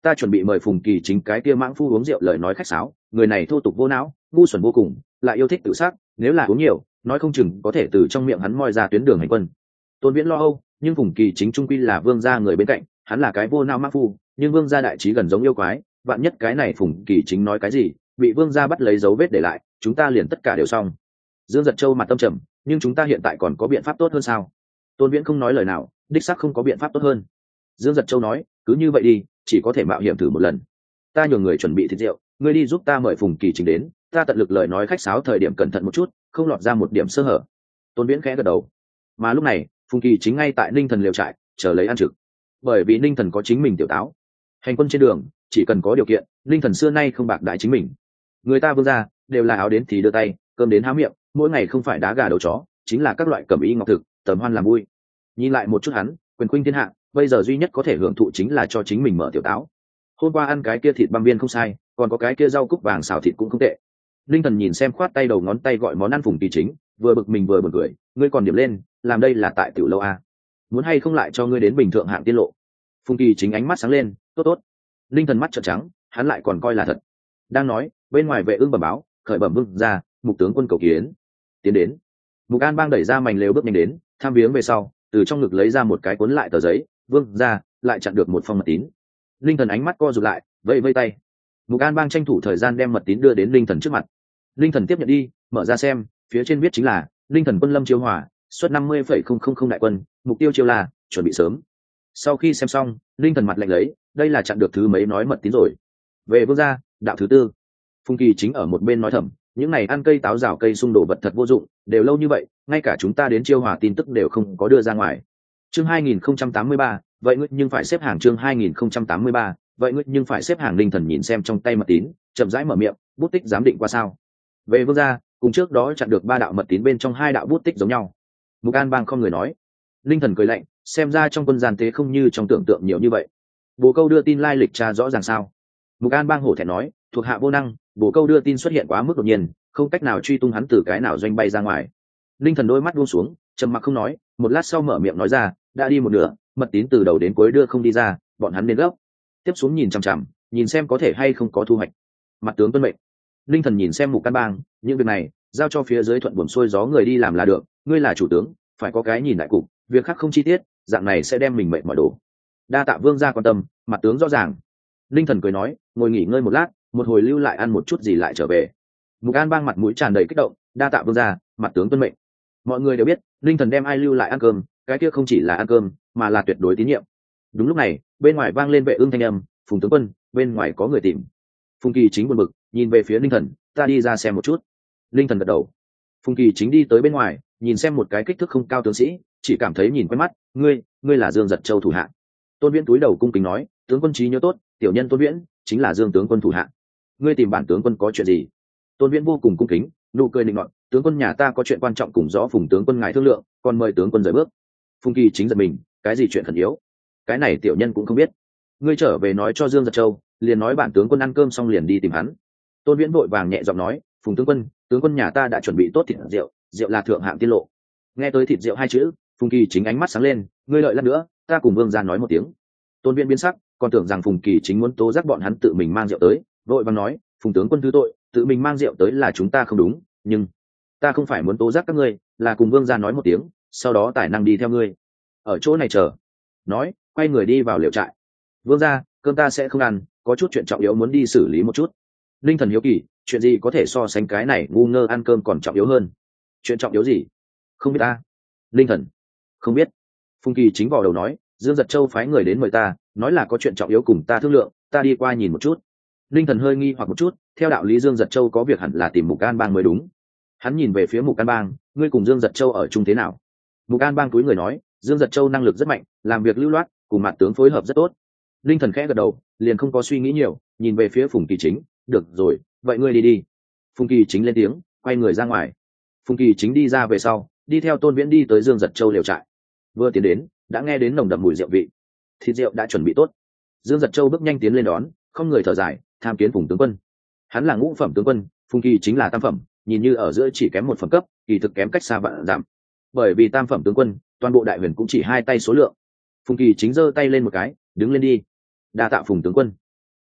ta chuẩn bị mời Phùng Kỳ Chính cái kia mãng phu uống rượu lời nói khách sáo, người này thô tục vô não, ngu xuẩn vô cùng, lại yêu thích tự sát, nếu là uống nhiều nói không chừng có thể từ trong miệng hắn moi ra tuyến đường hành quân. Tôn Viễn lo âu, nhưng Phùng Kỳ Chính trung quy là vương gia người bên cạnh, hắn là cái vô não mãng phu, nhưng vương gia đại trí gần giống yêu quái, vạn nhất cái này Phùng Kỳ Chính nói cái gì bị vương gia bắt lấy dấu vết để lại, chúng ta liền tất cả đều xong. Dương Giật Châu mặt tâm trầm, nhưng chúng ta hiện tại còn có biện pháp tốt hơn sao? Tôn Viễn không nói lời nào, đích xác không có biện pháp tốt hơn. Dương Giật Châu nói, cứ như vậy đi, chỉ có thể mạo hiểm thử một lần. Ta nhường người chuẩn bị thịt rượu, ngươi đi giúp ta mời Phùng Kỳ Chính đến, ta tận lực lời nói khách sáo thời điểm cẩn thận một chút, không lọt ra một điểm sơ hở. Tôn Viễn khẽ gật đầu. Mà lúc này Phùng Kỳ Chính ngay tại Ninh Thần liều trại chờ lấy ăn trực, bởi vì Ninh Thần có chính mình tiểu táo. Hành quân trên đường chỉ cần có điều kiện, Ninh Thần xưa nay không bạc đãi chính mình. Người ta vương gia đều là áo đến thì đưa tay, cơm đến há miệng, mỗi ngày không phải đá gà đầu chó, chính là các loại cẩm y ngọc thực, tầm hoan làm vui. Nhìn lại một chút hắn, quyền khuynh thiên hạ, bây giờ duy nhất có thể hưởng thụ chính là cho chính mình mở tiểu táo. Hôm qua ăn cái kia thịt băm viên không sai, còn có cái kia rau cúc vàng xào thịt cũng không tệ. Linh Thần nhìn xem khoát tay đầu ngón tay gọi món ăn Phùng Kỳ Chính, vừa bực mình vừa buồn cười, ngươi còn điểm lên, làm đây là tại tiểu lâu a, muốn hay không lại cho ngươi đến bình thượng hạng tiên lộ. Phùng Kỳ Chính ánh mắt sáng lên, tốt tốt. Linh Thần mắt trợn trắng, hắn lại còn coi là thật. Đang nói, bên ngoài vệ ưng bẩm báo, khởi bẩm vương ra, mục tướng quân cầu kiến. Tiến đến. Mục An Bang đẩy ra mảnh lều bước nhanh đến, tham viếng về sau, từ trong ngực lấy ra một cái cuốn lại tờ giấy, vương ra, lại chặn được một phong mật tín. Linh Thần ánh mắt co rụt lại, vẫy vẫy tay. Mục An Bang tranh thủ thời gian đem mật tín đưa đến Linh Thần trước mặt. Linh Thần tiếp nhận đi, mở ra xem, phía trên viết chính là Linh Thần quân lâm chiêu hòa, suất 50,000 đại quân, mục tiêu chiêu là chuẩn bị sớm. Sau khi xem xong, Linh Thần mặt lạnh lấy, đây là chặn được thứ mấy nói mật tín rồi. Về vương gia, đạo thứ tư. Phùng Kỳ Chính ở một bên nói thầm, những này ăn cây táo rào cây xung đổ vật thật vô dụng, đều lâu như vậy, ngay cả chúng ta đến chiêu hòa tin tức đều không có đưa ra ngoài. Chương 2083, vậy ngươi nhưng phải xếp hàng. Chương 2083, vậy ngươi nhưng phải xếp hàng. Linh Thần nhìn xem trong tay mật tín, chậm rãi mở miệng, bút tích giám định qua sao? Về vương gia, cùng trước đó chặn được 3 đạo mật tín bên trong 2 đạo bút tích giống nhau. Mục An Bang không người nói. Linh Thần cười lạnh, xem ra trong quân gian tế không như trong tưởng tượng nhiều như vậy. Bồ Câu đưa tin lai lịch tra rõ ràng sao? Mục An Bang hổ thẹn nói, thuộc hạ vô năng, Bồ Câu đưa tin xuất hiện quá mức đột nhiên, không cách nào truy tung hắn từ cái nào doanh bay ra ngoài. Linh Thần đôi mắt buông xuống, trầm mặc không nói, một lát sau mở miệng nói ra, đã đi một nửa, mật tín từ đầu đến cuối đưa không đi ra, bọn hắn đến gấp. Tiếp xuống nhìn chằm chằm, nhìn xem có thể hay không có thu hoạch. Mặt tướng tuân mệnh. Linh Thần nhìn xem Mục An Bang, những việc này giao cho phía dưới thuận buồm xuôi gió người đi làm là được, ngươi là chủ tướng, phải có cái nhìn đại cục, việc khác không chi tiết, dạng này sẽ đem mình mệt mỏi đổ. Đa tạ vương gia quan tâm, mặt tướng rõ ràng. Linh Thần cười nói, ngồi nghỉ ngơi một lát, một hồi lưu lại ăn một chút gì lại trở về. Mục An Bang mặt mũi tràn đầy kích động, đa tạ vương gia, mặt tướng tuân mệnh. Mọi người đều biết, Linh Thần đem ai lưu lại ăn cơm, cái kia không chỉ là ăn cơm, mà là tuyệt đối tín nhiệm. Đúng lúc này, bên ngoài vang lên vệ ưng thanh âm, Phùng tướng quân, bên ngoài có người tìm. Phùng Kỳ Chính buồn bực, nhìn về phía Linh Thần, ta đi ra xem một chút. Linh Thần gật đầu. Phùng Kỳ Chính đi tới bên ngoài, nhìn xem một cái kích thước không cao tướng sĩ, chỉ cảm thấy nhìn quen mắt, ngươi là Dương Giật Châu thủ hạ. Tôn Viễn túi đầu cung kính nói, tướng quân trí nhớ tốt, tiểu nhân Tôn Viễn chính là Dương tướng quân thủ hạ. Ngươi tìm bản tướng quân có chuyện gì? Tôn Viễn vô cùng cung kính, nụ cười định nọt, tướng quân nhà ta có chuyện quan trọng cùng rõ Phùng tướng quân ngài thương lượng, còn mời tướng quân rời bước. Phùng Kỳ Chính giật mình, cái gì chuyện khẩn yếu? Cái này tiểu nhân cũng không biết. Ngươi trở về nói cho Dương Giật Châu, liền nói bản tướng quân ăn cơm xong liền đi tìm hắn. Tôn Viễn vội vàng nhẹ giọng nói, Phùng tướng quân nhà ta đã chuẩn bị tốt thịt rượu, rượu là thượng hạng tiên lộ. Nghe tới thịt rượu 2 chữ, Phùng Kỳ Chính ánh mắt sáng lên, ngươi lợi lát nữa, ta cùng vương gia nói một tiếng. Tôn Viễn biến sắc, còn tưởng rằng Phùng Kỳ Chính muốn tố giác bọn hắn tự mình mang rượu tới, vội vàng nói, Phùng tướng quân thứ tội, tự mình mang rượu tới là chúng ta không đúng, nhưng ta không phải muốn tố giác các ngươi, là cùng vương gia nói một tiếng, sau đó tài năng đi theo ngươi. Ở chỗ này chờ. Nói, quay người đi vào liều trại. Vương gia, cơm ta sẽ không ăn, có chút chuyện trọng yếu muốn đi xử lý một chút. Linh Thần hiếu kỳ, chuyện gì có thể so sánh cái này ngu ngơ ăn cơm còn trọng yếu hơn? Chuyện trọng yếu gì? Không biết ta. Linh Thần không biết. Phùng Kỳ Chính vào đầu nói, Dương Giật Châu phái người đến mời ta, nói là có chuyện trọng yếu cùng ta thương lượng, ta đi qua nhìn một chút. Linh Thần hơi nghi hoặc một chút, theo đạo lý Dương Giật Châu có việc hẳn là tìm Mục An Bang mới đúng. Hắn nhìn về phía Mục An Bang, ngươi cùng Dương Giật Châu ở chung thế nào? Mục An Bang cúi người nói, Dương Giật Châu năng lực rất mạnh, làm việc lưu loát, cùng mặt tướng phối hợp rất tốt. Linh Thần khẽ gật đầu, liền không có suy nghĩ nhiều, nhìn về phía Phùng Kỳ Chính, được rồi, vậy ngươi đi đi. Phùng Kỳ Chính lên tiếng, quay người ra ngoài. Phùng Kỳ Chính đi ra về sau, đi theo Tôn Viễn đi tới Dương Giật Châu liều trại. Vừa tiến đến, đã nghe đến nồng đậm mùi rượu vị. Thịt rượu đã chuẩn bị tốt. Dương Giật Châu bước nhanh tiến lên đón, không người thở dài, tham kiến Phùng tướng quân. Hắn là ngũ phẩm tướng quân, Phùng Kỳ Chính là tam phẩm, nhìn như ở giữa chỉ kém 1 phẩm cấp, kỳ thực kém cách xa vạn dặm. Bởi vì tam phẩm tướng quân, toàn bộ đại huyền cũng chỉ 2 tay số lượng. Phùng Kỳ Chính giơ tay lên một cái, đứng lên đi. Đa tạ Phùng tướng quân.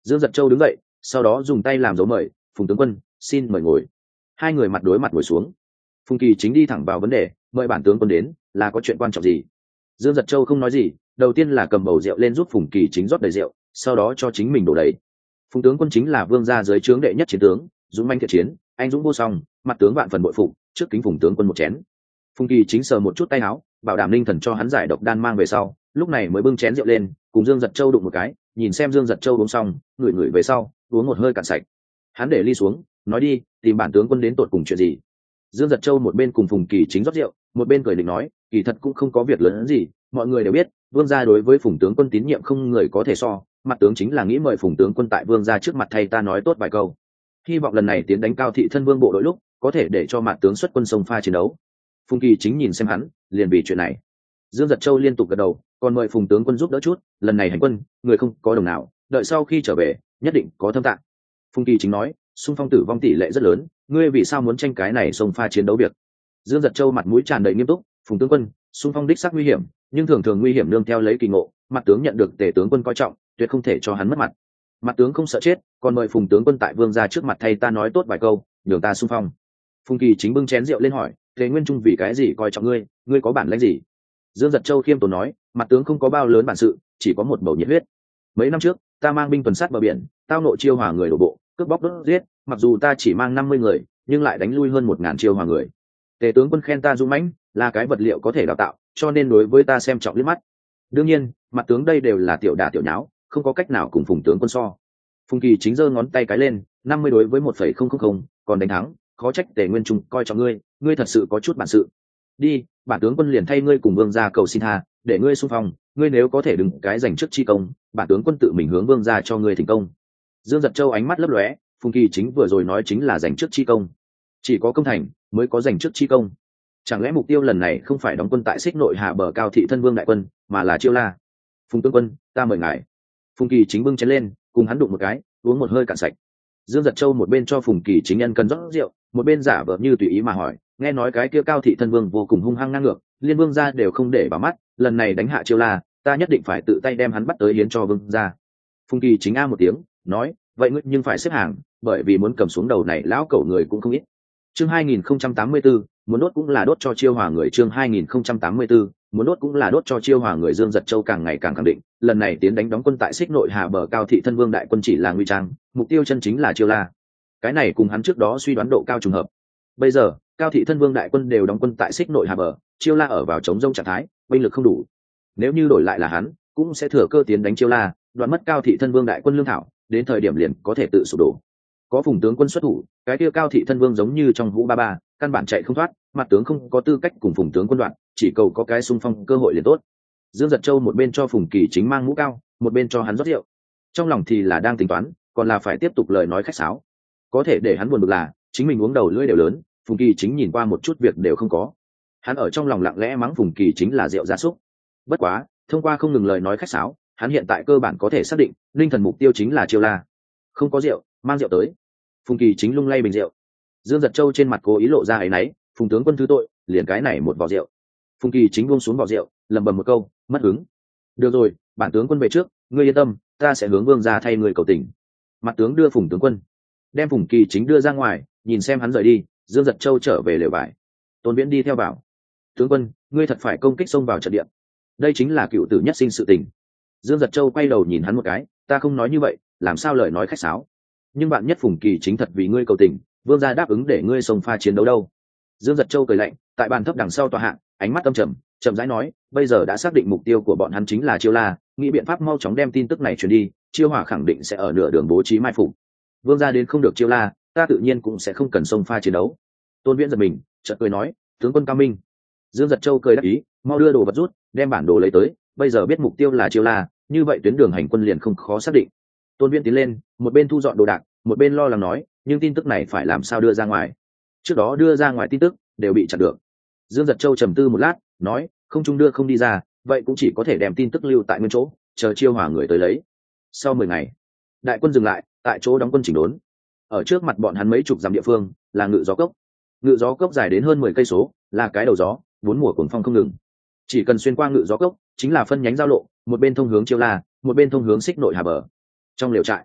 Dương Dật Châu đứng dậy, sau đó dùng tay làm dấu mời, Phùng tướng quân xin mời ngồi. Hai người mặt đối mặt ngồi xuống. Phùng Kỳ chính đi thẳng vào vấn đề, mời bản tướng quân đến là có chuyện quan trọng gì? Dương Dật Châu không nói gì, đầu tiên là cầm bầu rượu lên giúp Phùng Kỳ chính rót đầy rượu, sau đó cho chính mình đổ đầy. Phùng tướng quân chính là vương gia dưới trướng đệ nhất chiến tướng, dũng mãnh thiện chiến, anh dũng vô song, mặt tướng vạn phần bội phục, trước kính Phùng tướng quân một chén. Phùng Kỳ chính sờ một chút tay áo, bảo đảm linh thần cho hắn giải độc đan mang về sau, lúc này mới bưng chén rượu lên, cùng Dương Dật Châu đụng một cái, nhìn xem Dương Dật Châu uống xong, ngửi ngửi về sau, uống một hơi cạn sạch. Hắn để ly xuống, nói đi, tìm bản tướng quân đến tột cùng chuyện gì? Dương Dật Châu một bên cùng Phùng Kỳ chính rót rượu, một bên cười định nói, kỳ thật cũng không có việc lớn gì, mọi người đều biết, vương gia đối với Phùng tướng quân tín nhiệm không người có thể so, mặt tướng chính là nghĩ mời Phùng tướng quân tại vương gia trước mặt thay ta nói tốt vài câu. Hy vọng lần này tiến đánh Cao Thị thân vương bộ đội lúc, có thể để cho mặt tướng xuất quân sông pha chiến đấu. Phùng Kỳ chính nhìn xem hắn, liền vì chuyện này. Dương Dật Châu liên tục gật đầu, còn mời Phùng tướng quân giúp đỡ chút, lần này hành quân, người không có đồng nào, đợi sau khi trở về, nhất định có thâm tạng. Phùng Kỳ chính nói, xung phong tử vong tỷ lệ rất lớn, ngươi vì sao muốn tranh cái này sông pha chiến đấu việc? Dương Dật Châu mặt mũi tràn đầy nghiêm túc, Phùng tướng quân, xung phong đích xác nguy hiểm, nhưng thường thường nguy hiểm nương theo lấy kỳ ngộ, mặt tướng nhận được Tề tướng quân coi trọng, tuyệt không thể cho hắn mất mặt. Mặt tướng không sợ chết, còn mời Phùng tướng quân tại vương gia trước mặt thay ta nói tốt vài câu, nhường ta xung phong. Phùng Kỳ chính bưng chén rượu lên hỏi, Tề Nguyên Trung vì cái gì coi trọng ngươi, ngươi có bản lĩnh gì? Dương Dật Châu khiêm tốn nói, mặt tướng không có bao lớn bản sự, chỉ có một bầu nhiệt huyết. Mấy năm trước, ta mang binh tuần sát bờ biển, tao nội Chiêu Hòa người đổ bộ, cướp bóc đốt giết, mặc dù ta chỉ mang 50 người, nhưng lại đánh lui hơn 1000 Chiêu Hòa người. Tề tướng quân khen ta dũng mãnh, là cái vật liệu có thể đào tạo, cho nên đối với ta xem trọng liếc mắt. Đương nhiên, mặt tướng đây đều là tiểu đả tiểu nháo, không có cách nào cùng Phùng tướng quân so. Phùng Kỳ chính giơ ngón tay cái lên, 50 đối với 1,000, còn đánh thắng, khó trách Tề Nguyên Trung coi trọng ngươi, ngươi thật sự có chút bản sự. Đi, bản tướng quân liền thay ngươi cùng vương gia cầu xin tha, để ngươi xung phong, ngươi nếu có thể đừng cái giành chức chi công, bản tướng quân tự mình hướng vương gia cho ngươi thành công. Dương Dật Châu ánh mắt lấp lóe, Phùng Kỳ chính vừa rồi nói chính là giành chức chi công, chỉ có công thành mới có giành chức chi công. Chẳng lẽ mục tiêu lần này không phải đóng quân tại Xích Nội Hà bờ Cao Thị thân vương đại quân, mà là Chiêu La? Phùng tướng quân, ta mời ngài. Phùng Kỳ chính bưng chén lên, cùng hắn đụng một cái, uống một hơi cạn sạch. Dương Dật Châu một bên cho Phùng Kỳ chính nhân cần rót rượu, một bên giả vờ như tùy ý mà hỏi, nghe nói cái kia Cao Thị thân vương vô cùng hung hăng ngang ngược, liên vương gia đều không để vào mắt, lần này đánh hạ Chiêu La, ta nhất định phải tự tay đem hắn bắt tới hiến cho vương gia. Phùng Kỳ chính a một tiếng, nói, vậy ngươi nhưng phải xếp hàng, bởi vì muốn cầm xuống đầu này lão cẩu người cũng không ít. Chương 2084, muốn đốt cũng là đốt cho Chiêu Hòa người. Chương 2084, muốn đốt cũng là đốt cho Chiêu Hòa người. Dương Dật Châu càng ngày càng khẳng định, lần này tiến đánh đóng quân tại Xích Nội Hà bờ Cao Thị thân vương đại quân chỉ là nguy trang, mục tiêu chân chính là Chiêu La. Cái này cùng hắn trước đó suy đoán độ cao trùng hợp. Bây giờ, Cao Thị thân vương đại quân đều đóng quân tại Xích Nội Hà bờ, Chiêu La ở vào chống rông trạng thái, binh lực không đủ. Nếu như đổi lại là hắn, cũng sẽ thừa cơ tiến đánh Chiêu La, đoạn mất Cao Thị thân vương đại quân lương thảo, đến thời điểm liền có thể tự sụp đổ. Có Phùng tướng quân xuất thủ, cái kia Cao Thị thân vương giống như trong Vũ Ba Ba, căn bản chạy không thoát, mặt tướng không có tư cách cùng Phùng tướng quân đoạn, chỉ cầu có cái xung phong cơ hội liền tốt. Dương Dật Châu một bên cho Phùng Kỳ chính mang mũ cao, một bên cho hắn rót rượu, trong lòng thì là đang tính toán, còn là phải tiếp tục lời nói khách sáo. Có thể để hắn buồn bực là, chính mình uống đầu lưỡi đều lớn, Phùng Kỳ chính nhìn qua một chút việc đều không có. Hắn ở trong lòng lặng lẽ mắng Phùng Kỳ chính là rượu gia súc. Bất quá, thông qua không ngừng lời nói khách sáo, hắn hiện tại cơ bản có thể xác định, linh thần mục tiêu chính là Chiêu La. Không có rượu, mang rượu tới. Phùng Kỳ chính lung lay bình rượu. Dương Dật Châu trên mặt cố ý lộ ra áy náy, Phùng tướng quân thứ tội, liền cái này một vò rượu. Phùng Kỳ chính buông xuống vò rượu, lẩm bẩm một câu, mất hứng. Được rồi, bản tướng quân về trước, ngươi yên tâm, ta sẽ hướng vương gia thay người cầu tình. Mặt tướng đưa Phùng tướng quân, đem Phùng Kỳ chính đưa ra ngoài, nhìn xem hắn rời đi. Dương Dật Châu trở về lều vải, Tôn Viễn đi theo vào. Tướng quân, ngươi thật phải công kích xông vào trận địa, đây chính là cựu tử nhất sinh sự tình. Dương Dật Châu quay đầu nhìn hắn một cái, ta không nói như vậy, làm sao lời nói khách sáo. Nhưng bạn nhất Phùng Kỳ chính thật vì ngươi cầu tình, vương gia đáp ứng để ngươi xông pha chiến đấu đâu. Dương Dật Châu cười lạnh, tại bàn thấp đằng sau tòa hạng, ánh mắt âm trầm, chậm rãi nói, bây giờ đã xác định mục tiêu của bọn hắn chính là Chiêu La, nghĩ biện pháp mau chóng đem tin tức này truyền đi, Chiêu Hòa khẳng định sẽ ở nửa đường bố trí mai phục. Vương gia đến không được Chiêu La, ta tự nhiên cũng sẽ không cần xông pha chiến đấu. Tôn Viễn giật mình, chợt cười nói, tướng quân cao minh. Dương Dật Châu cười đáp ý, mau đưa đồ vật rút, đem bản đồ lấy tới, bây giờ biết mục tiêu là Chiêu La, như vậy tuyến đường hành quân liền không khó xác định. Tôn Viễn tiến lên, một bên thu dọn đồ đạc, một bên lo lắng nói, nhưng tin tức này phải làm sao đưa ra ngoài? Trước đó đưa ra ngoài tin tức đều bị chặn được. Dương Dật Châu trầm tư một lát, nói, không trung đưa không đi ra, vậy cũng chỉ có thể đem tin tức lưu tại nguyên chỗ, chờ Chiêu Hòa người tới lấy. Sau 10 ngày, đại quân dừng lại, tại chỗ đóng quân chỉnh đốn. Ở trước mặt bọn hắn mấy chục dặm địa phương là Ngự Gió Cốc. Ngự Gió Cốc dài đến hơn 10 cây số, là cái đầu gió, 4 mùa cuồng phong không ngừng. Chỉ cần xuyên qua Ngự Gió Cốc, chính là phân nhánh giao lộ, một bên thông hướng Chiêu La, một bên thông hướng Xích Nội Hà bờ. Trong lều trại,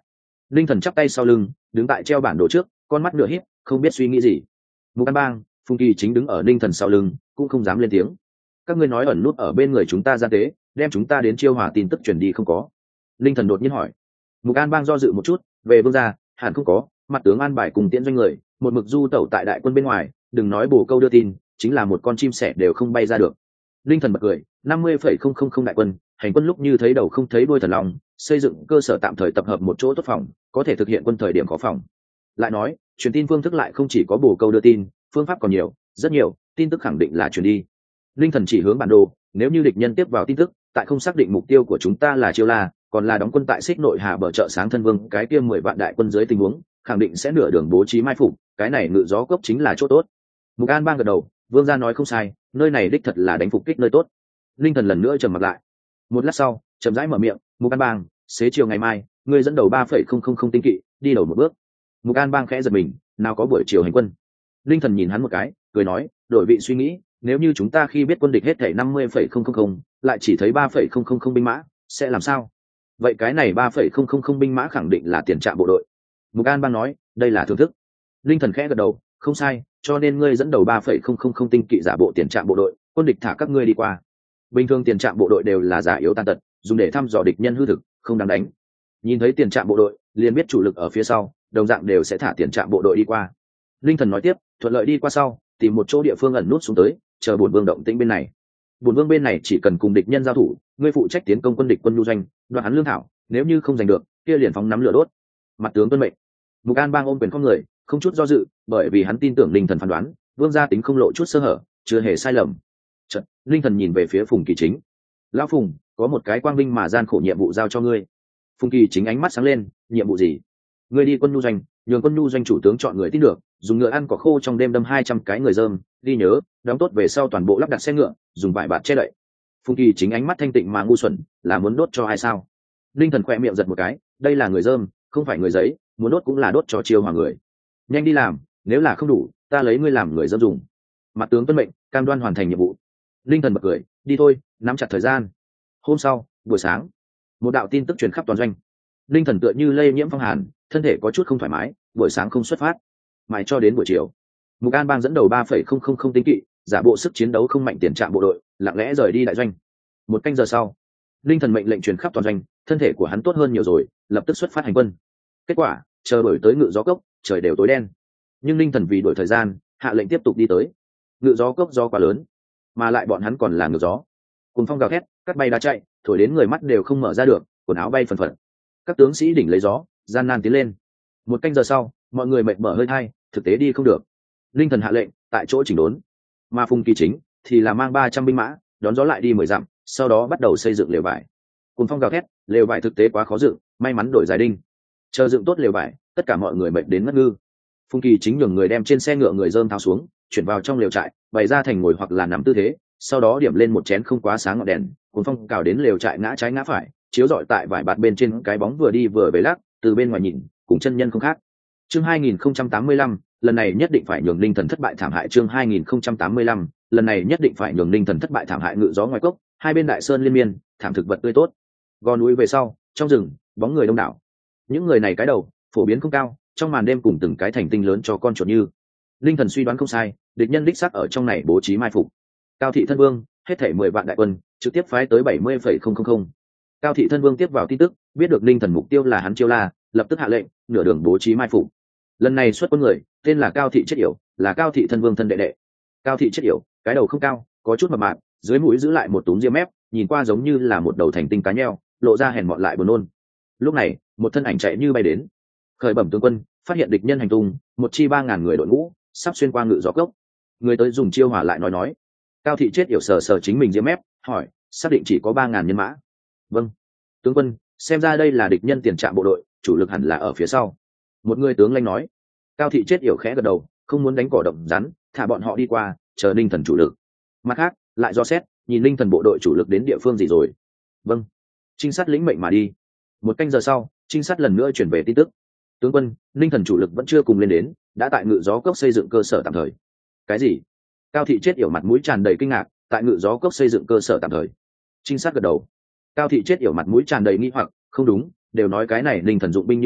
Linh Thần chắp tay sau lưng, đứng tại treo bản đồ trước, con mắt nửa híp, không biết suy nghĩ gì. Mục An Bang, Phùng Kỳ chính đứng ở Linh Thần sau lưng, cũng không dám lên tiếng. Các ngươi nói ẩn nút ở bên người chúng ta gian tế, đem chúng ta đến Chiêu Hòa tin tức truyền đi không có? Linh Thần đột nhiên hỏi. Mục An Bang do dự một chút, về vương gia, hẳn không có. Mặt tướng an bài cùng tiễn doanh người, một mực du tẩu tại đại quân bên ngoài, đừng nói bổ câu đưa tin, chính là một con chim sẻ đều không bay ra được. Linh Thần bật cười, 50,000 đại quân, hành quân lúc như thấy đầu không thấy đuôi thần lòng, xây dựng cơ sở tạm thời tập hợp một chỗ tốt phòng, có thể thực hiện quân thời điểm có phòng. Lại nói, truyền tin phương thức lại không chỉ có bổ câu đưa tin, phương pháp còn nhiều, rất nhiều, tin tức khẳng định là truyền đi. Linh Thần chỉ hướng bản đồ, nếu như địch nhân tiếp vào tin tức, tại không xác định mục tiêu của chúng ta là Chiêu La, còn là đóng quân tại Xích Nội Hà bờ chợ Sáng Thân Vương, cái kia 10 vạn đại quân dưới tình huống, khẳng định sẽ nửa đường bố trí mai phục, cái này ngự gió cốc chính là chỗ tốt. Mục An Bang gật đầu, vương gia nói không sai, nơi này đích thật là đánh phục kích nơi tốt. Linh Thần lần nữa trầm mặt lại. Một lát sau, chậm rãi mở miệng, Mục An Bang, xế chiều ngày mai, ngươi dẫn đầu 3,000 tinh kỵ, đi đầu một bước. Mục An Bang khẽ giật mình, nào có buổi chiều hành quân. Linh Thần nhìn hắn một cái, cười nói, đổi vị suy nghĩ, nếu như chúng ta khi biết quân địch hết thảy 50,000, lại chỉ thấy 3,000 binh mã, sẽ làm sao? Vậy cái này 3,000 binh mã khẳng định là tiền trạm bộ đội. Mục An Bang nói, đây là thưởng thức. Linh Thần khẽ gật đầu, không sai, cho nên ngươi dẫn đầu 3,000 tinh kỵ giả bộ tiền trạm bộ đội, quân địch thả các ngươi đi qua. Bình thường tiền trạm bộ đội đều là giả yếu tàn tật, dùng để thăm dò địch nhân hư thực, không đáng đánh. Nhìn thấy tiền trạm bộ đội, liền biết chủ lực ở phía sau, đồng dạng đều sẽ thả tiền trạm bộ đội đi qua. Linh Thần nói tiếp, thuận lợi đi qua sau, tìm một chỗ địa phương ẩn nút xuống tới, chờ bổn vương động tĩnh bên này. Bổn vương bên này chỉ cần cùng địch nhân giao thủ, ngươi phụ trách tiến công quân địch quân nhu doanh, đoạt hắn lương thảo, nếu như không giành được, kia liền phóng nắm lửa đốt. Mặt tướng tuân mệnh. Mục An Bang ôm quyền không người, không chút do dự, bởi vì hắn tin tưởng Linh Thần phán đoán, vương gia tính không lộ chút sơ hở, chưa hề sai lầm. Chợt, Linh Thần nhìn về phía Phùng Kỳ Chính. Lão Phùng, có một cái quang vinh mà gian khổ nhiệm vụ giao cho ngươi. Phùng Kỳ Chính ánh mắt sáng lên, nhiệm vụ gì? Ngươi đi quân nhu doanh, nhường quân nhu doanh chủ tướng chọn người tin được, dùng ngựa ăn cỏ khô trong đêm đâm 200 cái người dơm, đi nhớ, đóng tốt về sau toàn bộ lắp đặt xe ngựa, dùng vải bạt che đậy. Phùng Kỳ Chính ánh mắt thanh tịnh mà ngu xuẩn, là muốn đốt cho ai sao? Linh Thần khẽ miệng giật một cái, đây là người dơm, không phải người giấy, muốn đốt cũng là đốt cho Chiêu Hòa người. Nhanh đi làm, nếu là không đủ, ta lấy ngươi làm người dơm dùng. Mặt tướng tuân mệnh, cam đoan hoàn thành nhiệm vụ. Linh Thần bật cười, đi thôi, nắm chặt thời gian. Hôm sau, buổi sáng, một đạo tin tức truyền khắp toàn doanh. Linh Thần tựa như lây nhiễm phong hàn, thân thể có chút không thoải mái, buổi sáng không xuất phát, mãi cho đến buổi chiều. Mục An Bang dẫn đầu 3,000 tinh kỵ, giả bộ sức chiến đấu không mạnh tiền trạm bộ đội, lặng lẽ rời đi đại doanh. Một canh giờ sau, Linh Thần mệnh lệnh truyền khắp toàn doanh, thân thể của hắn tốt hơn nhiều rồi, lập tức xuất phát hành quân. Kết quả, chờ đổi tới ngự gió cốc, trời đều tối đen. Nhưng Linh Thần vì đổi thời gian, hạ lệnh tiếp tục đi tới. Ngự gió cốc gió quá lớn, mà lại bọn hắn còn là ngự gió. Cùng phong gào thét, cắt bay đá chạy, thổi đến người mắt đều không mở ra được, quần áo bay phần phật. Các tướng sĩ đỉnh lấy gió, gian nan tiến lên. Một canh giờ sau, mọi người mệt mỏi hơi thai, thực tế đi không được. Linh Thần hạ lệnh, tại chỗ chỉnh đốn. Mà Phùng Kỳ Chính thì là mang 300 binh mã, đón gió lại đi 10 dặm, sau đó bắt đầu xây dựng lều vải. Cùng phong gào thét, lều vải thực tế quá khó dựng, may mắn đổi dài đinh. Chờ dựng tốt lều vải, tất cả mọi người mệt đến ngất ngư. Phùng Kỳ Chính nhường người đem trên xe ngựa người dơm tháo xuống, chuyển vào trong lều trại, bày ra thành ngồi hoặc là nằm tư thế, sau đó điểm lên một chén không quá sáng ngọn đèn, cuốn phong cào đến lều trại ngã trái ngã phải, chiếu rọi tại vải bạt bên trên cái bóng vừa đi vừa về lắc, từ bên ngoài nhìn, cùng chân nhân không khác. Chương 2085, lần này nhất định phải nhường Linh Thần thất bại thảm hại. Chương 2085, lần này nhất định phải nhường Linh Thần thất bại thảm hại. Ngự gió ngoài cốc, hai bên đại sơn liên miên, thảm thực vật tươi tốt. Gò núi về sau, trong rừng, bóng người đông đảo. Những người này cái đầu phổ biến không cao, trong màn đêm cùng từng cái thành tinh lớn cho con chuột như. Linh Thần suy đoán không sai, địch nhân đích xác ở trong này bố trí mai phục. Cao Thị Thân Vương, hết thảy 10 vạn đại quân, trực tiếp phái tới 70,000. Cao Thị Thân Vương tiếp vào tin tức, biết được Linh Thần mục tiêu là hắn Chiêu La, lập tức hạ lệnh, nửa đường bố trí mai phục. Lần này xuất quân người, tên là Cao Thị Chết Yểu, là Cao Thị Thân Vương thân đệ đệ. Cao Thị Chết Yểu, cái đầu không cao, có chút mập mạp, dưới mũi giữ lại một túm ria mép, nhìn qua giống như là một đầu thành tinh cá nheo, lộ ra hèn mọn lại buồn nôn. Lúc này, một thân ảnh chạy như bay đến. Khởi bẩm tướng quân, phát hiện địch nhân hành tung, một chi 3000 người đội ngũ, sắp xuyên qua ngự gió cốc. Người tới dùng chiêu hỏa lại nói. Cao Thị Chết Yểu sờ sờ chính mình ria mép, hỏi, xác định chỉ có 3000 nhân mã? Vâng. Tướng quân, xem ra đây là địch nhân tiền trạm bộ đội, chủ lực hẳn là ở phía sau. Một người tướng lãnh nói. Cao Thị Chết Yểu khẽ gật đầu, không muốn đánh cỏ động rắn, thả bọn họ đi qua, chờ Linh Thần chủ lực. Mặt khác, lại do xét, nhìn Linh Thần bộ đội chủ lực đến địa phương gì rồi. Vâng. Trinh sát lĩnh mệnh mà đi. Một canh giờ sau, trinh sát lần nữa chuyển về tin tức. Tướng quân, Linh Thần chủ lực vẫn chưa cùng lên đến, đã tại ngự gió cốc xây dựng cơ sở tạm thời. Cái gì? Cao Thị Chết Yểu mặt mũi tràn đầy kinh ngạc, tại ngự gió cốc xây dựng cơ sở tạm thời. Trinh sát gật đầu. Cao Thị Chết Yểu mặt mũi tràn đầy nghi hoặc, không đúng, đều nói cái này Linh Thần dụng binh như thần,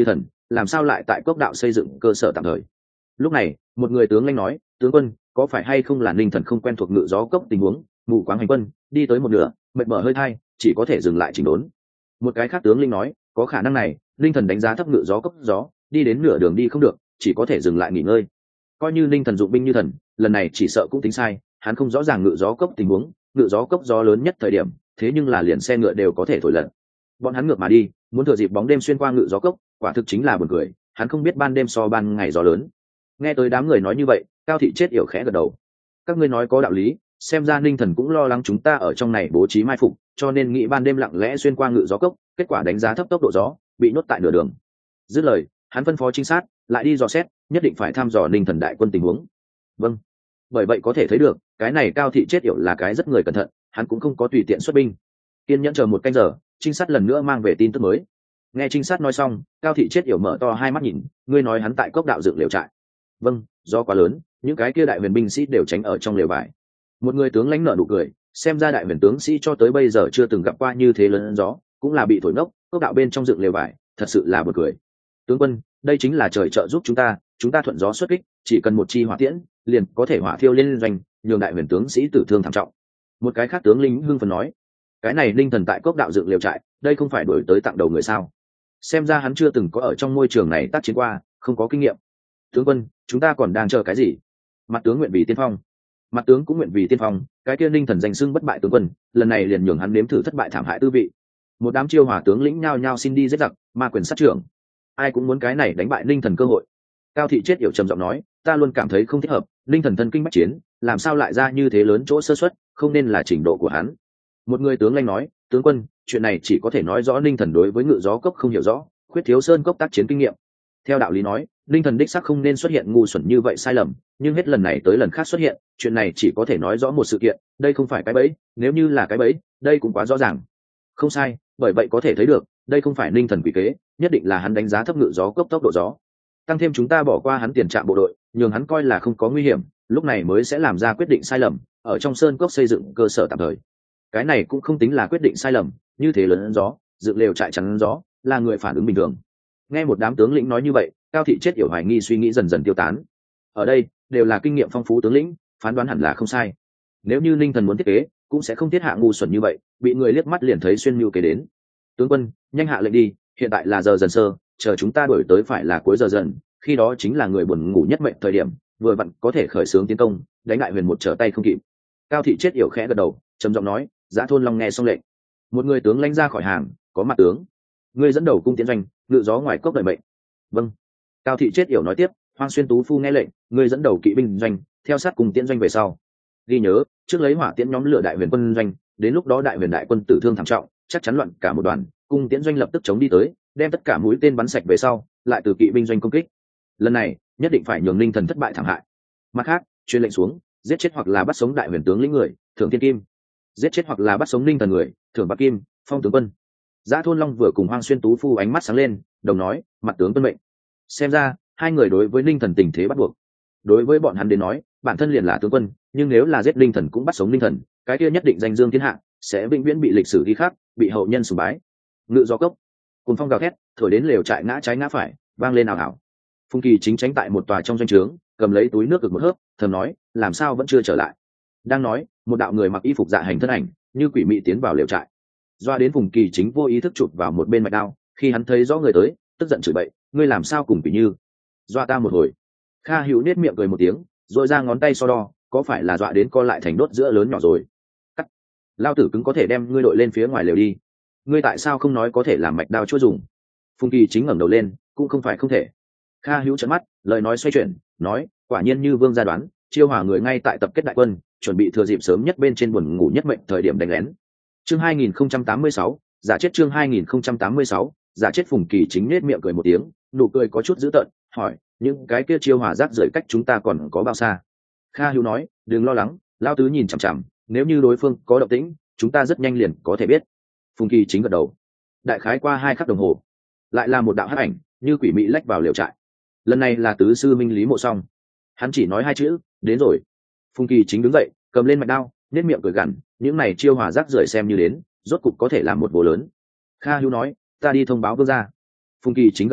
làm sao lại tại cốc đạo xây dựng cơ sở tạm thời. Lúc này một người tướng lãnh nói, tướng quân, có phải hay không là ninh thần không quen thuộc ngự gió cốc tình huống, mù quáng hành quân, đi tới một nửa mệt mỏi hơi thai, chỉ có thể dừng lại chỉnh đốn. Một cái khác tướng lĩnh nói, có khả năng này, ninh thần đánh giá thấp ngự gió cốc gió, đi đến nửa đường đi không được, chỉ có thể dừng lại nghỉ ngơi. Coi như ninh thần dụng binh như thần, lần này chỉ sợ cũng tính sai, hắn không rõ ràng ngự gió cốc tình huống, ngự gió cốc gió lớn nhất thời điểm, thế nhưng là liền xe ngựa đều có thể thổi lật. Bọn hắn ngược mà đi, muốn thừa dịp bóng đêm xuyên qua ngự gió cốc, quả thực chính là buồn cười, hắn không biết ban đêm so ban ngày gió lớn. Nghe tới đám người nói như vậy, Cao Thị chết yểu khẽ gật đầu. Các ngươi nói có đạo lý, xem ra ninh thần cũng lo lắng chúng ta ở trong này bố trí mai phục, cho nên nghĩ ban đêm lặng lẽ xuyên qua ngự gió cốc, kết quả đánh giá thấp tốc độ gió, bị nhốt tại nửa đường. Dứt lời, hắn phân phó trinh sát lại đi dò xét, nhất định phải thăm dò ninh thần đại quân tình huống. Vâng. Bởi vậy có thể thấy được, cái này Cao Thị chết yểu là cái rất người cẩn thận, hắn cũng không có tùy tiện xuất binh. Kiên nhẫn chờ một canh giờ, trinh sát lần nữa mang về tin tức mới. Nghe trinh sát nói xong, Cao Thị chết yểu mở to hai mắt nhìn, ngươi nói hắn tại cốc đạo dựng lều trại. Vâng, do quá lớn, những cái kia đại huyền binh sĩ đều tránh ở trong lều vải. Một người tướng lãnh nở nụ cười, xem ra đại huyền tướng sĩ cho tới bây giờ chưa từng gặp qua như thế lớn gió, cũng là bị thổi ngốc, cốc đạo bên trong dựng lều vải, thật sự là buồn cười. Tướng quân, đây chính là trời trợ giúp chúng ta thuận gió xuất kích, chỉ cần một chi hỏa tiễn, liền có thể hỏa thiêu lên doanh, nhường đại huyền tướng sĩ tử thương thảm trọng. Một cái khác tướng lĩnh hưng phấn nói, cái này ninh thần tại cốc đạo dựng lều trại, đây không phải đổi tới tặng đầu người sao? Xem ra hắn chưa từng có ở trong môi trường này tác chiến qua, không có kinh nghiệm. Tướng quân, chúng ta còn đang chờ cái gì? Mặt tướng nguyện vì tiên phong. Mặt tướng cũng nguyện vì tiên phong, cái kia ninh thần danh xưng bất bại tướng quân, lần này liền nhường hắn nếm thử thất bại thảm hại tư vị. Một đám chiêu hỏa tướng lĩnh nhao nhao xin đi giết giặc, ma quyền sát trưởng. Ai cũng muốn cái này đánh bại ninh thần cơ hội. Cao Thị chết yểu trầm giọng nói, ta luôn cảm thấy không thích hợp, ninh thần thân kinh bách chiến, làm sao lại ra như thế lớn chỗ sơ suất, không nên là trình độ của hắn. Một người tướng lãnh nói, tướng quân, chuyện này chỉ có thể nói rõ ninh thần đối với ngự gió cốc không hiểu rõ, khuyết thiếu sơn cốc tác chiến kinh nghiệm. Theo đạo lý nói, ninh thần đích xác không nên xuất hiện ngu xuẩn như vậy sai lầm, nhưng hết lần này tới lần khác xuất hiện, chuyện này chỉ có thể nói rõ một sự kiện, đây không phải cái bẫy, nếu như là cái bẫy, đây cũng quá rõ ràng. Không sai, bởi vậy có thể thấy được, đây không phải ninh thần quỷ kế, nhất định là hắn đánh giá thấp ngự gió cốc tốc độ gió. Tăng thêm chúng ta bỏ qua hắn tiền trạm bộ đội, nhường hắn coi là không có nguy hiểm, lúc này mới sẽ làm ra quyết định sai lầm, ở trong sơn cốc xây dựng cơ sở tạm thời. Cái này cũng không tính là quyết định sai lầm, như thế lớn gió, dựng lều trại chắn gió, là người phản ứng bình thường. Nghe một đám tướng lĩnh nói như vậy, Cao Thị chết yểu hoài nghi suy nghĩ dần dần tiêu tán. Ở đây đều là kinh nghiệm phong phú tướng lĩnh, phán đoán hẳn là không sai. Nếu như ninh thần muốn thiết kế, cũng sẽ không thiết hạ ngu xuẩn như vậy, bị người liếc mắt liền thấy xuyên mưu kế đến. Tướng quân, nhanh hạ lệnh đi, hiện tại là giờ dần sơ, chờ chúng ta đổi tới phải là cuối giờ dần, khi đó chính là người buồn ngủ nhất mệnh thời điểm, vừa vặn có thể khởi xướng tiến công, đánh đại huyền một trở tay không kịp. Cao Thị chết yểu khẽ gật đầu, trầm giọng nói, Dã Thôn Long nghe xong lệnh. Một người tướng lãnh ra khỏi hàng, có mặt tướng, ngươi dẫn đầu cung tiến doanh, ngự gió ngoài cốc đợi mệnh. Vâng. Cao Thị chết yểu nói tiếp, Hoang Xuyên Tú Phu nghe lệnh, ngươi dẫn đầu kỵ binh doanh, theo sát cùng tiễn doanh về sau. Ghi nhớ, trước lấy hỏa tiễn nhóm lửa đại huyền quân doanh, đến lúc đó đại huyền đại quân tử thương thảm trọng, chắc chắn loạn cả một đoàn, cung tiễn doanh lập tức chống đi tới, đem tất cả mũi tên bắn sạch về sau, lại từ kỵ binh doanh công kích. Lần này, nhất định phải nhường ninh thần thất bại thảm hại. Mặt khác, truyền lệnh xuống, giết chết hoặc là bắt sống đại huyền tướng lĩnh người, thưởng thiên kim. Giết chết hoặc là bắt sống ninh thần người, thưởng bạc kim, phong tướng quân. Dã Thôn Long vừa cùng Hoang Xuyên Tú Phu ánh mắt sáng lên, đồng nói, mặt tướng tuân mệnh. Xem ra, hai người đối với ninh thần tình thế bắt buộc. Đối với bọn hắn đến nói, bản thân liền là tướng quân, nhưng nếu là giết ninh thần cũng bắt sống ninh thần, cái kia nhất định danh dương thiên hạ, sẽ vĩnh viễn bị lịch sử ghi khắc, bị hậu nhân sùng bái. Ngự gió cốc, cùng phong gào thét, thổi đến lều trại ngã trái ngã phải, vang lên ào ào. Phùng Kỳ chính tránh tại một tòa trong doanh trướng, cầm lấy túi nước cực một hớp, thầm nói, làm sao vẫn chưa trở lại. Đang nói, một đạo người mặc y phục dạ hành thân ảnh, như quỷ mị tiến vào lều trại. Doa đến Phùng Kỳ chính vô ý thức chụp vào một bên mạch đao, khi hắn thấy rõ người tới, tức giận chửi bậy, ngươi làm sao cùng quỷ như? Doa ta một hồi. Kha Hữu nết miệng cười một tiếng, rồi ra ngón tay so đo, có phải là dọa đến co lại thành đốt giữa lớn nhỏ rồi? Cắt. Lao tử cứng có thể đem ngươi đội lên phía ngoài lều đi. Ngươi tại sao không nói có thể làm mạch đao chúa dùng? Phùng Kỳ chính ngẩng đầu lên, cũng không phải không thể. Kha Hữu trợn mắt, lời nói xoay chuyển, nói, quả nhiên như vương gia đoán, chiêu hòa người ngay tại tập kết đại quân, chuẩn bị thừa dịp sớm nhất bên trên buồn ngủ nhất mệnh thời điểm đánh lén. Chương 2086, giả chết chương 2086, giả chết. Phùng Kỳ chính nết miệng cười một tiếng, nụ cười có chút dữ tợn, hỏi, những cái kia chiêu hòa rác rưởi cách chúng ta còn có bao xa? Kha Hữu nói, đừng lo lắng, lao tứ nhìn chằm chằm, nếu như đối phương có động tĩnh, chúng ta rất nhanh liền có thể biết. Phùng Kỳ chính gật đầu. Đại khái qua 2 khắc đồng hồ, lại là một đạo hắc ảnh, như quỷ mị lách vào liều trại. Lần này là tứ sư Minh Lý Mộ Song. Hắn chỉ nói 2 chữ, đến rồi. Phùng Kỳ chính đứng dậy, cầm lên mạch đao, nét miệng cười gằn, những này chiêu hòa rác rưởi xem như đến, rốt cục có thể làm một vụ lớn. Kha Hữu nói, ta đi thông báo vương gia. Phùng Kỳ chính gật đầu,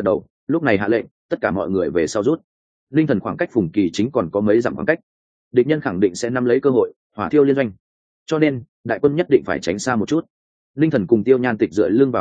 lúc này hạ lệnh tất cả mọi người về sau rút. Linh thần khoảng cách Phùng Kỳ Chính còn có mấy dặm khoảng cách, địch nhân khẳng định sẽ nắm lấy cơ hội hỏa thiêu liên doanh, cho nên đại quân nhất định phải tránh xa một chút. Linh thần cùng Tiêu Nhan Tịch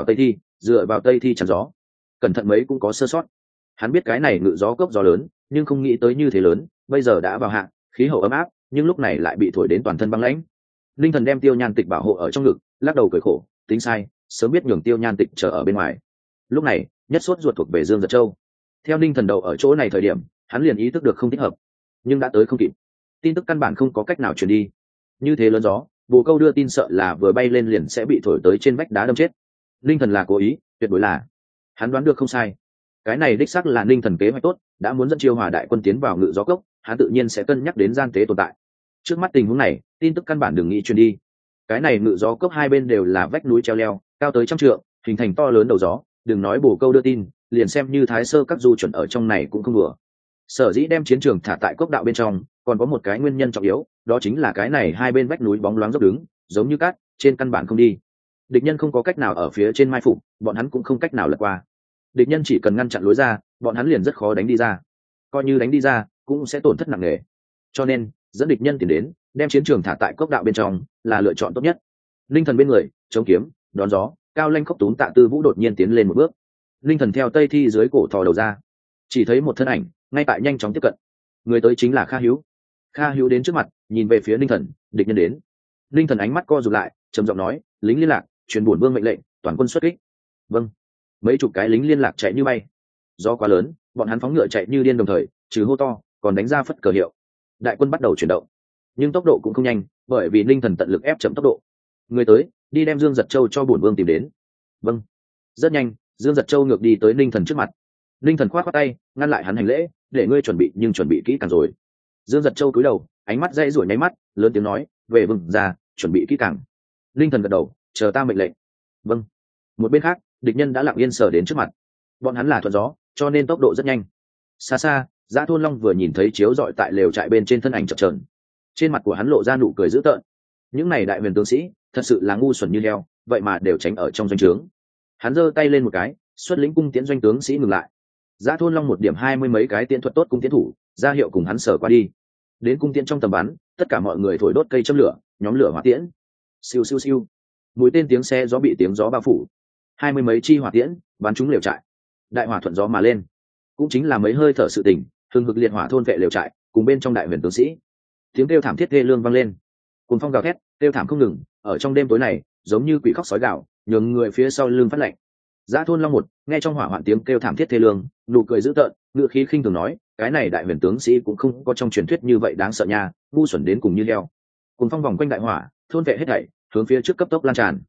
dựa vào tây thi chắn gió, cẩn thận mấy cũng có sơ sót. Hắn biết cái này ngự gió cốc gió lớn, nhưng không nghĩ tới như thế lớn. Bây giờ đã vào hạ, khí hậu ấm áp, nhưng lúc này lại bị thổi đến toàn thân băng lãnh. Linh thần đem Tiêu Nhan Tịch bảo hộ ở trong ngực, lắc đầu cười khổ, tính sai, sớm biết nhường Tiêu Nhan Tịch chờ ở bên ngoài. Lúc này nhất sốt ruột thuộc về Dương Giật Châu. Theo Linh thần đầu ở chỗ này thời điểm, hắn liền ý thức được không thích hợp, nhưng đã tới không kịp. Tin tức căn bản không có cách nào truyền đi. Như thế lớn gió, bồ câu đưa tin sợ là vừa bay lên liền sẽ bị thổi tới trên vách đá đâm chết. Linh thần là cố ý, tuyệt đối là. Hắn đoán được không sai. Cái này đích xác là Linh thần kế hoạch tốt, đã muốn dẫn Chiêu Hòa đại quân tiến vào ngự gió cốc, hắn tự nhiên sẽ cân nhắc đến gian tế tồn tại. Trước mắt tình huống này, tin tức căn bản đừng nghĩ truyền đi. Cái này ngự gió cốc hai bên đều là vách núi treo leo, cao tới 100 trượng, hình thành to lớn đầu gió, đừng nói bồ câu đưa tin, liền xem như Thái Sơ các du chuẩn ở trong này cũng không đùa. Sở dĩ đem chiến trường thả tại cốc đạo bên trong, còn có một cái nguyên nhân trọng yếu, đó chính là cái này hai bên vách núi bóng loáng dốc đứng, giống như cát, trên căn bản không đi. Địch nhân không có cách nào ở phía trên mai phục, bọn hắn cũng không cách nào lật qua. Địch nhân chỉ cần ngăn chặn lối ra, bọn hắn liền rất khó đánh đi ra. Coi như đánh đi ra, cũng sẽ tổn thất nặng nề. Cho nên, dẫn địch nhân tiến đến, đem chiến trường thả tại cốc đạo bên trong, là lựa chọn tốt nhất. Linh thần bên người, chống kiếm, đón gió, cao lanh khốc túm Tạ Tư Vũ đột nhiên tiến lên một bước. Linh thần theo tây thi dưới cổ thò đầu ra, chỉ thấy một thân ảnh ngay tại nhanh chóng tiếp cận. Người tới chính là Kha Hữu. Kha Hữu đến trước mặt, nhìn về phía Linh thần, địch nhân đến. Linh thần ánh mắt co rụt lại, trầm giọng nói, lính liên lạc, truyền bổn vương mệnh lệnh, toàn quân xuất kích. Vâng. Mấy chục cái lính liên lạc chạy như bay. Do quá lớn, bọn hắn phóng ngựa chạy như điên đồng thời, trừ hô to, còn đánh ra phất cờ hiệu. Đại quân bắt đầu chuyển động, nhưng tốc độ cũng không nhanh, bởi vì Linh thần tận lực ép chậm tốc độ. Người tới, đi đem Dương Giật Châu cho bổn vương tìm đến. Vâng. Rất nhanh, Dương Giật Châu ngược đi tới Linh thần trước mặt. Linh thần khoát khoát tay, ngăn lại hắn hành lễ, để ngươi chuẩn bị, nhưng chuẩn bị kỹ càng rồi. Dương Giật Châu cúi đầu, ánh mắt dãy rủi nháy mắt, lớn tiếng nói, về vừng ra, chuẩn bị kỹ càng. Linh thần gật đầu, chờ ta mệnh lệnh. Vâng. Một bên khác, địch nhân đã lặng yên sờ đến trước mặt. Bọn hắn là thuận gió, cho nên tốc độ rất nhanh. Xa xa, Dã Thôn Long vừa nhìn thấy chiếu rọi tại lều trại bên trên thân ảnh chập chờn, trên mặt của hắn lộ ra nụ cười dữ tợn. Những này đại huyền tướng sĩ, thật sự là ngu xuẩn như heo, vậy mà đều tránh ở trong doanh trướng. Hắn giơ tay lên một cái, xuất lĩnh cung tiễn doanh tướng sĩ ngừng lại. Dã Thôn Long một điểm 20 mấy cái tiễn thuật tốt cung tiễn thủ, ra hiệu cùng hắn sở qua đi. Đến cung tiễn trong tầm bắn, tất cả mọi người thổi đốt cây châm lửa, nhóm lửa hỏa tiễn. Siêu siêu siêu. Mũi tên tiếng xe gió bị tiếng gió bao phủ. 20 mấy chi hỏa tiễn bắn trúng lều trại. Đại hỏa thuận gió mà lên, cũng chính là mấy hơi thở sự tình, hừng hực liệt hỏa thôn vệ lều trại, cùng bên trong đại huyền tướng sĩ. Tiếng kêu thảm thiết ghê lương vang lên. Cùng phong gào thét, kêu thảm không ngừng, ở trong đêm tối này, giống như quỷ khóc sói gào, nhường người phía sau lưng phát lạnh. Dã Thôn Long một, nghe trong hỏa hoạn tiếng kêu thảm thiết thê lương, nụ cười dữ tợn, ngựa khí khinh thường nói, cái này đại huyền tướng sĩ cũng không có trong truyền thuyết như vậy đáng sợ nha, ngu xuẩn đến cùng như heo. Cùng phong vòng quanh đại hỏa, thôn vệ hết thảy, hướng phía trước cấp tốc lan tràn.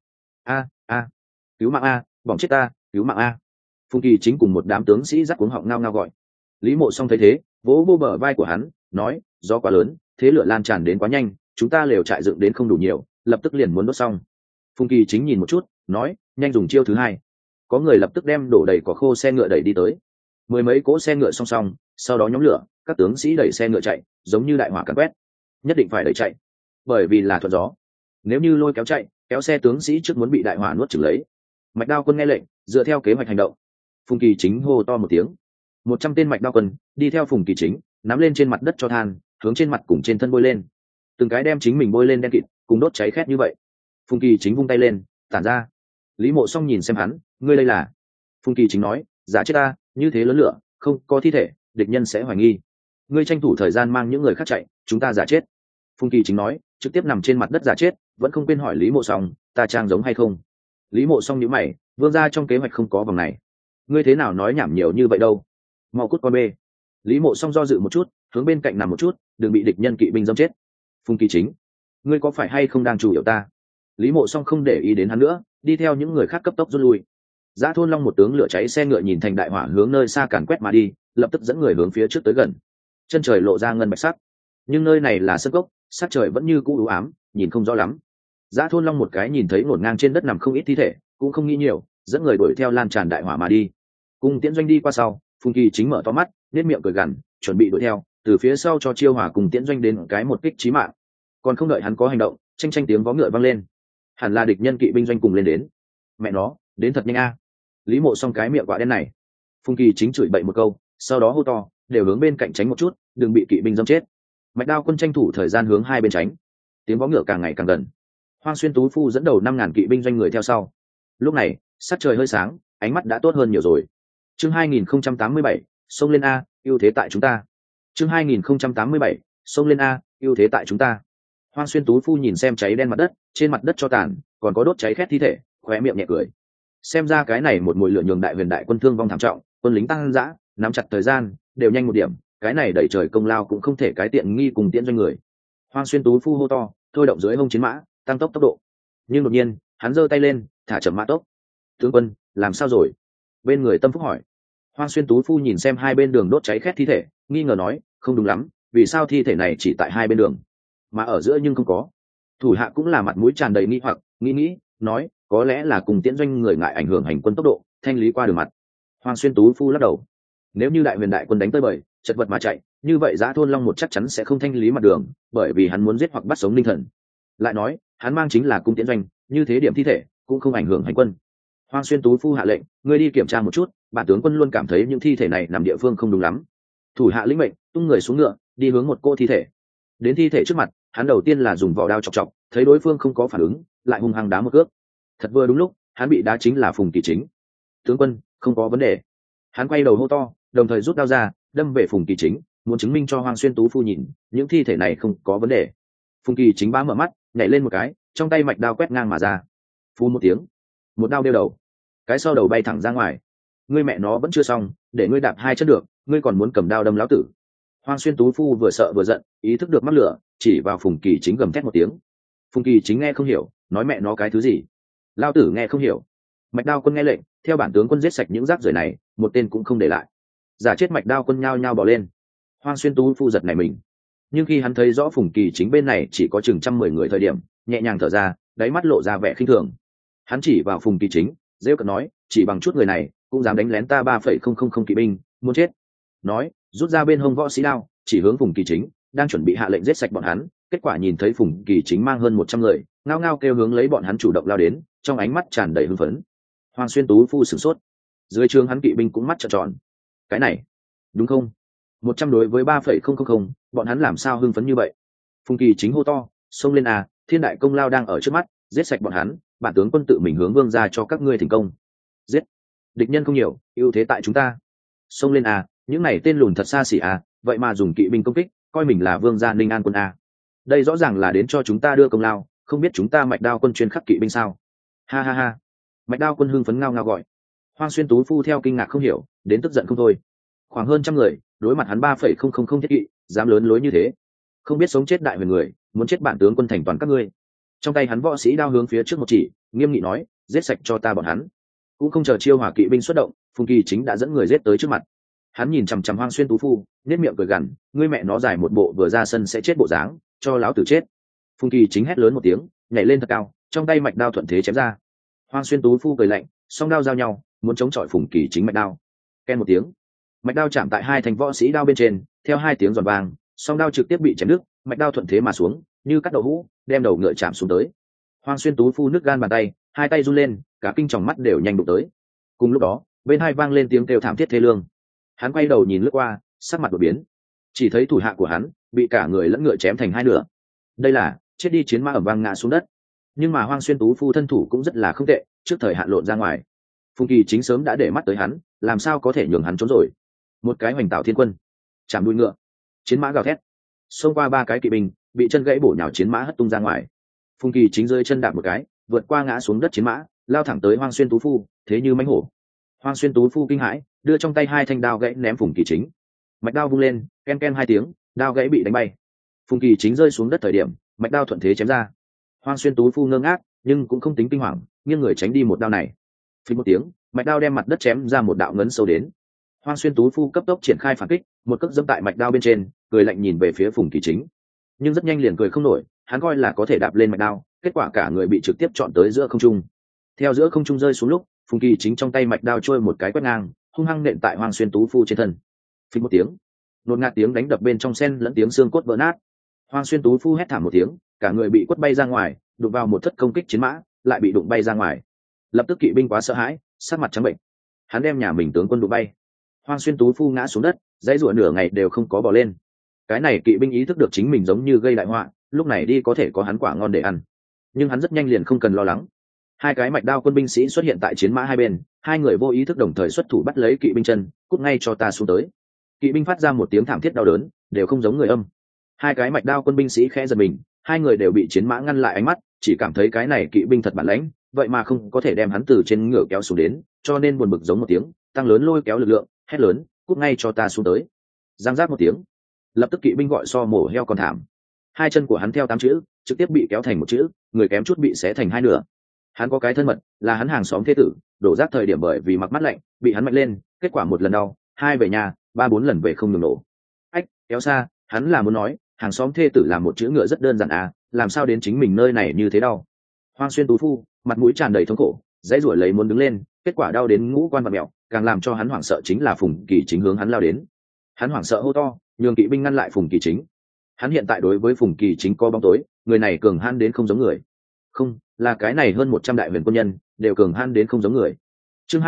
A, cứu mạng a, bỏng chết ta, cứu mạng a. Phùng Kỳ Chính cùng một đám tướng sĩ rắc cuống họng ngao ngao gọi. Lý Mộ Song thấy thế, vỗ vô bờ vai của hắn, nói, do quá lớn, thế lửa lan tràn đến quá nhanh, chúng ta lều trại dựng đến không đủ nhiều, lập tức liền muốn đốt xong. Phùng Kỳ Chính nhìn một chút, nói, nhanh dùng chiêu thứ hai. Có người lập tức đem đổ đầy cỏ khô xe ngựa đẩy đi tới. 10 mấy cỗ xe ngựa song song, sau đó nhóm lửa, các tướng sĩ đẩy xe ngựa chạy, giống như đại hỏa càn quét. Nhất định phải đẩy chạy, bởi vì là thuận gió. Nếu như lôi kéo chạy, kéo xe tướng sĩ trước muốn bị đại hỏa nuốt chửng lấy. Mạch Đao quân nghe lệnh, dựa theo kế hoạch hành động. Phùng Kỳ Chính hô to một tiếng. 100 tên Mạch Đao quân đi theo Phùng Kỳ Chính, nắm lên trên mặt đất cho than, hướng trên mặt cùng trên thân bôi lên. Từng cái đem chính mình bôi lên đen kịt, cùng đốt cháy khét như vậy. Phùng Kỳ Chính vung tay lên, tản ra. Lý Mộ Song nhìn xem hắn, ngươi đây là? Phùng Kỳ Chính nói, giả chết ta, như thế lớn lửa, không có thi thể, địch nhân sẽ hoài nghi. Ngươi tranh thủ thời gian mang những người khác chạy, chúng ta giả chết. Phùng Kỳ Chính nói, trực tiếp nằm trên mặt đất giả chết, vẫn không quên hỏi Lý Mộ Song, ta trang giống hay không? Lý Mộ Song nhíu mày, vương gia trong kế hoạch không có vòng này. Ngươi thế nào nói nhảm nhiều như vậy đâu? Mau cút con bê. Lý Mộ Song do dự một chút, hướng bên cạnh nằm một chút, đừng bị địch nhân kỵ binh giẫm chết. Phùng Kỳ Chính, ngươi có phải hay không đang chủ yếu ta? Lý Mộ Song không để ý đến hắn nữa, đi theo những người khác cấp tốc rút lui. Dã Thôn Long một tướng lửa cháy xe ngựa nhìn thành đại hỏa hướng nơi xa càn quét mà đi, lập tức dẫn người hướng phía trước tới gần. Chân trời lộ ra ngân bạch sắc, nhưng nơi này là sân cốc, sắc trời vẫn như cũ u ám, nhìn không rõ lắm. Dã Thôn Long một cái nhìn thấy ngổn ngang trên đất nằm không ít thi thể, cũng không nghĩ nhiều, dẫn người đuổi theo lan tràn đại hỏa mà đi. Cùng Tiễn Doanh đi qua sau, Phùng Kỳ Chính mở to mắt, nét miệng cười gằn, chuẩn bị đuổi theo, từ phía sau cho Chiêu Hòa cùng Tiễn Doanh đến cái một kích chí mạng. Còn không đợi hắn có hành động, tranh tiếng vó ngựa vang lên. Hẳn là địch nhân kỵ binh doanh cùng lên đến. Mẹ nó, đến thật nhanh a. Lý Mộ Song cái miệng quả đen này. Phùng Kỳ chính chửi bậy một câu, sau đó hô to, đều hướng bên cạnh tránh một chút, đừng bị kỵ binh dâm chết. Mạch Đao quân tranh thủ thời gian hướng hai bên tránh. Tiếng vó ngựa càng ngày càng gần. Hoang Xuyên Tú Phu dẫn đầu 5.000 kỵ binh doanh người theo sau. Lúc này, sắc trời hơi sáng, ánh mắt đã tốt hơn nhiều rồi. Chương 2087, xông lên a, ưu thế tại chúng ta. Chương 2087, xông lên a, ưu thế tại chúng ta. Hoang Xuyên Tú Phu nhìn xem cháy đen mặt đất, trên mặt đất cho tàn, còn có đốt cháy khét thi thể, khóe miệng nhẹ cười. Xem ra cái này một mùi lửa nhường đại huyền đại quân thương vong thảm trọng, quân lính tăng dã, nắm chặt thời gian, đều nhanh một điểm, cái này đẩy trời công lao cũng không thể cái tiện nghi cùng tiễn doanh người. Hoang Xuyên Tú Phu hô to, thôi động dưới hông chiến mã, tăng tốc độ. Nhưng đột nhiên, hắn giơ tay lên, thả chậm mã tốc. Tướng quân, làm sao rồi? Bên người Tâm Phúc hỏi. Hoang Xuyên Tú Phu nhìn xem hai bên đường đốt cháy khét thi thể, nghi ngờ nói, không đúng lắm, vì sao thi thể này chỉ tại hai bên đường, mà ở giữa nhưng không có? Thủ hạ cũng là mặt mũi tràn đầy nghi hoặc, nghĩ, nói, có lẽ là cùng tiễn doanh người ngại ảnh hưởng hành quân tốc độ, thanh lý qua đường mặt. Hoang Xuyên Tú Phu lắc đầu. Nếu như đại huyền đại quân đánh tới bời, chật vật mà chạy, như vậy Dã Thôn Long một chắc chắn sẽ không thanh lý mặt đường, bởi vì hắn muốn giết hoặc bắt sống Ninh Thần. Lại nói, hắn mang chính là cung tiễn doanh, như thế điểm thi thể cũng không ảnh hưởng hành quân. Hoang Xuyên Tú Phu hạ lệnh, ngươi đi kiểm tra một chút, bản tướng quân luôn cảm thấy những thi thể này nằm địa phương không đúng lắm. Thủ hạ lĩnh mệnh, tung người xuống ngựa, đi hướng một cô thi thể. Đến thi thể trước mặt, hắn đầu tiên là dùng vỏ đao chọc, thấy đối phương không có phản ứng, lại hung hăng đá một cước. Thật vừa đúng lúc, hắn bị đá chính là Phùng Kỳ Chính. Tướng quân, không có vấn đề. Hắn quay đầu hô to, đồng thời rút đao ra, đâm về Phùng Kỳ Chính, muốn chứng minh cho Hoang Xuyên Tú Phu nhìn, những thi thể này không có vấn đề. Phùng Kỳ Chính bá mở mắt, nhảy lên một cái, trong tay mạch đao quét ngang mà ra. Phù một tiếng, một đao đeo đầu, cái sau đầu bay thẳng ra ngoài. Ngươi mẹ nó vẫn chưa xong, để ngươi đạp hai chân được, ngươi còn muốn cầm đao đâm lão tử. Hoang Xuyên Tú Phu vừa sợ vừa giận, ý thức được mắc lửa, chỉ vào Phùng Kỳ Chính gầm thét một tiếng. Phùng Kỳ Chính nghe không hiểu, nói mẹ nó cái thứ gì? Lão tử nghe không hiểu. Mạch Đao quân nghe lệnh, theo bản tướng quân giết sạch những rác rưởi này, một tên cũng không để lại. Giả chết Mạch Đao quân nhao nhao bỏ lên. Hoang Xuyên Tú Phu giật nảy mình, nhưng khi hắn thấy rõ Phùng Kỳ Chính bên này chỉ có chừng 110 người thời điểm, nhẹ nhàng thở ra, đáy mắt lộ ra vẻ khinh thường. Hắn chỉ vào Phùng Kỳ Chính, rêu cợt nói, chỉ bằng chút người này cũng dám đánh lén ta 3,000 kỵ binh, muốn chết. Nói, rút ra bên hông võ sĩ đao, chỉ hướng Phùng Kỳ Chính, đang chuẩn bị hạ lệnh giết sạch bọn hắn, kết quả nhìn thấy Phùng Kỳ Chính mang hơn 100 người, ngao ngao kêu hướng lấy bọn hắn chủ động lao đến, trong ánh mắt tràn đầy hưng phấn. Hoang Xuyên Tú Phu sửng sốt, dưới trướng hắn kỵ binh cũng mắt trợn tròn. Cái này, đúng không? 100 đối với 3,000, bọn hắn làm sao hưng phấn như vậy? Phùng Kỳ Chính hô to, xông lên à, thiên đại công lao đang ở trước mắt, giết sạch bọn hắn, bản tướng quân tự mình hướng vương ra cho các ngươi thành công. Giết, địch nhân không nhiều, ưu thế tại chúng ta. Xông lên à, những này tên lùn thật xa xỉ à, vậy mà dùng kỵ binh công kích, coi mình là vương gia Ninh An quân à. Đây rõ ràng là đến cho chúng ta đưa công lao, không biết chúng ta Mạch Đao quân chuyên khắc kỵ binh sao? Ha ha ha. Mạch Đao quân hưng phấn ngao ngao gọi. Hoang Xuyên Tú Phu theo kinh ngạc không hiểu, đến tức giận không thôi. Khoảng hơn 100 người, đối mặt hắn 3,000 thiết kỵ, dám lớn lối như thế, không biết sống chết đại huyền người, muốn chết bản tướng quân thành toàn các ngươi. Trong tay hắn võ sĩ đao hướng phía trước một chỉ, nghiêm nghị nói, giết sạch cho ta bọn hắn. Cũng không chờ chiêu hỏa kỵ binh xuất động, Phùng Kỳ Chính đã dẫn người giết tới trước mặt. Hắn nhìn chằm chằm Hoang Xuyên Tú Phu, nét miệng cười gằn, ngươi mẹ nó dài một bộ vừa ra sân sẽ chết bộ dáng, cho láo tử chết. Phùng Kỳ Chính hét lớn một tiếng, nhảy lên thật cao, trong tay mạch đao thuận thế chém ra. Hoang Xuyên Tú Phu cười lạnh, song đao giao nhau, muốn chống chọi Phùng Kỳ Chính mạch đao. Ken một tiếng, mạch đao chạm tại hai thanh võ sĩ đao bên trên, theo hai tiếng giòn vang, song đao trực tiếp bị chém đứt, mạch đao thuận thế mà xuống, như cắt đậu hũ, đem đầu ngựa chạm xuống tới. Hoang Xuyên Tú Phu nứt gan bàn tay, hai tay run lên, cả kinh tròng mắt đều nhanh đụng tới. Cùng lúc đó, bên hai vang lên tiếng kêu thảm thiết thê lương. Hắn quay đầu nhìn lướt qua, sắc mặt đột biến, chỉ thấy thủ hạ của hắn bị cả người lẫn ngựa chém thành hai nửa. Đây là chết đi chiến mã ầm vang ngã xuống đất. Nhưng mà Hoang Xuyên Tú Phu thân thủ cũng rất là không tệ, trước thời hạn lộn ra ngoài. Phùng Kỳ Chính sớm đã để mắt tới hắn, làm sao có thể nhường hắn trốn rồi. Một cái hoành tạo thiên quân, chạm đuôi ngựa, chiến mã gào thét, xông qua ba cái kỵ binh, bị chân gãy bổ nhào chiến mã hất tung ra ngoài. Phùng Kỳ Chính rơi chân đạp một cái, vượt qua ngã xuống đất chiến mã, lao thẳng tới Hoang Xuyên Tú Phu, thế như mãnh hổ. Hoang Xuyên Tú Phu kinh hãi, đưa trong tay hai thanh đao gãy ném Phùng Kỳ Chính. Mạch đao vung lên, ken ken hai tiếng, đao gãy bị đánh bay. Phùng Kỳ Chính rơi xuống đất thời điểm, mạch đao thuận thế chém ra. Hoang Xuyên Tú Phu ngơ ngác, nhưng cũng không tính kinh hoàng, nghiêng người tránh đi một đao này. Phí một tiếng, mạch đao đem mặt đất chém ra một đạo ngấn sâu đến. Hoang Xuyên Tú Phu cấp tốc triển khai phản kích, một cước dẫm tại mạch đao bên trên, cười lạnh nhìn về phía Phùng Kỳ Chính. Nhưng rất nhanh liền cười không nổi, hắn coi là có thể đạp lên mạch đao, kết quả cả người bị trực tiếp chọn tới giữa không trung. Theo giữa không trung rơi xuống lúc, Phùng Kỳ Chính trong tay mạch đao trôi một cái quét ngang, hung hăng nện tại Hoang Xuyên Tú Phu trên thân. Phí một tiếng, nột ngạt tiếng đánh đập bên trong sen lẫn tiếng xương cốt vỡ nát. Hoang Xuyên Tú Phu hét thảm một tiếng, cả người bị quất bay ra ngoài, đụng vào một thất công kích chiến mã, lại bị đụng bay ra ngoài. Lập tức kỵ binh quá sợ hãi, sắc mặt trắng bệnh. Hắn đem nhà mình tướng quân đụng bay. Hoang Xuyên Tú Phu ngã xuống đất, dãy rủa nửa ngày đều không có bò lên. Cái này kỵ binh ý thức được chính mình giống như gây đại họa, lúc này đi có thể có hắn quả ngon để ăn. Nhưng hắn rất nhanh liền không cần lo lắng. Hai cái mạch đao quân binh sĩ xuất hiện tại chiến mã hai bên, hai người vô ý thức đồng thời xuất thủ bắt lấy kỵ binh chân, cút ngay cho ta xuống tới. Kỵ binh phát ra một tiếng thảm thiết đau đớn, đều không giống người âm. Hai cái mạch đao quân binh sĩ khẽ giật mình, hai người đều bị chiến mã ngăn lại ánh mắt, chỉ cảm thấy cái này kỵ binh thật bản lãnh, vậy mà không có thể đem hắn từ trên ngựa kéo xuống đến, cho nên buồn bực giống một tiếng, tăng lớn lôi kéo lực lượng, hét lớn, cút ngay cho ta xuống tới. Giang giáp một tiếng, lập tức kỵ binh gọi so mổ heo còn thảm. Hai chân của hắn theo 8 chữ trực tiếp bị kéo thành một chữ, người kém chút bị xé thành hai nửa. Hắn có cái thân mật là hắn hàng xóm thế tử, đổ rác thời điểm bởi vì mặc mắt lạnh bị hắn mạnh lên, kết quả một lần đau, hai về nhà, 3-4 lần về không ngừng nổ. Ách, kéo xa, hắn là muốn nói hàng xóm thê tử làm một chữ ngựa rất đơn giản à, làm sao đến chính mình nơi này như thế đau. Hoang Xuyên Tú Phu mặt mũi tràn đầy thống khổ, dãy ruổi lấy muốn đứng lên, kết quả đau đến ngũ quan vặn mèo, càng làm cho hắn hoảng sợ chính là Phùng Kỳ Chính hướng hắn lao đến. Hắn hoảng sợ hô to, nhường kỵ binh ngăn lại Phùng Kỳ Chính. Hắn hiện tại đối với Phùng Kỳ Chính có bóng tối, người này cường hãn đến không giống người. Không, là cái này hơn 100 đại huyền quân nhân đều cường hãn đến không giống người. Chương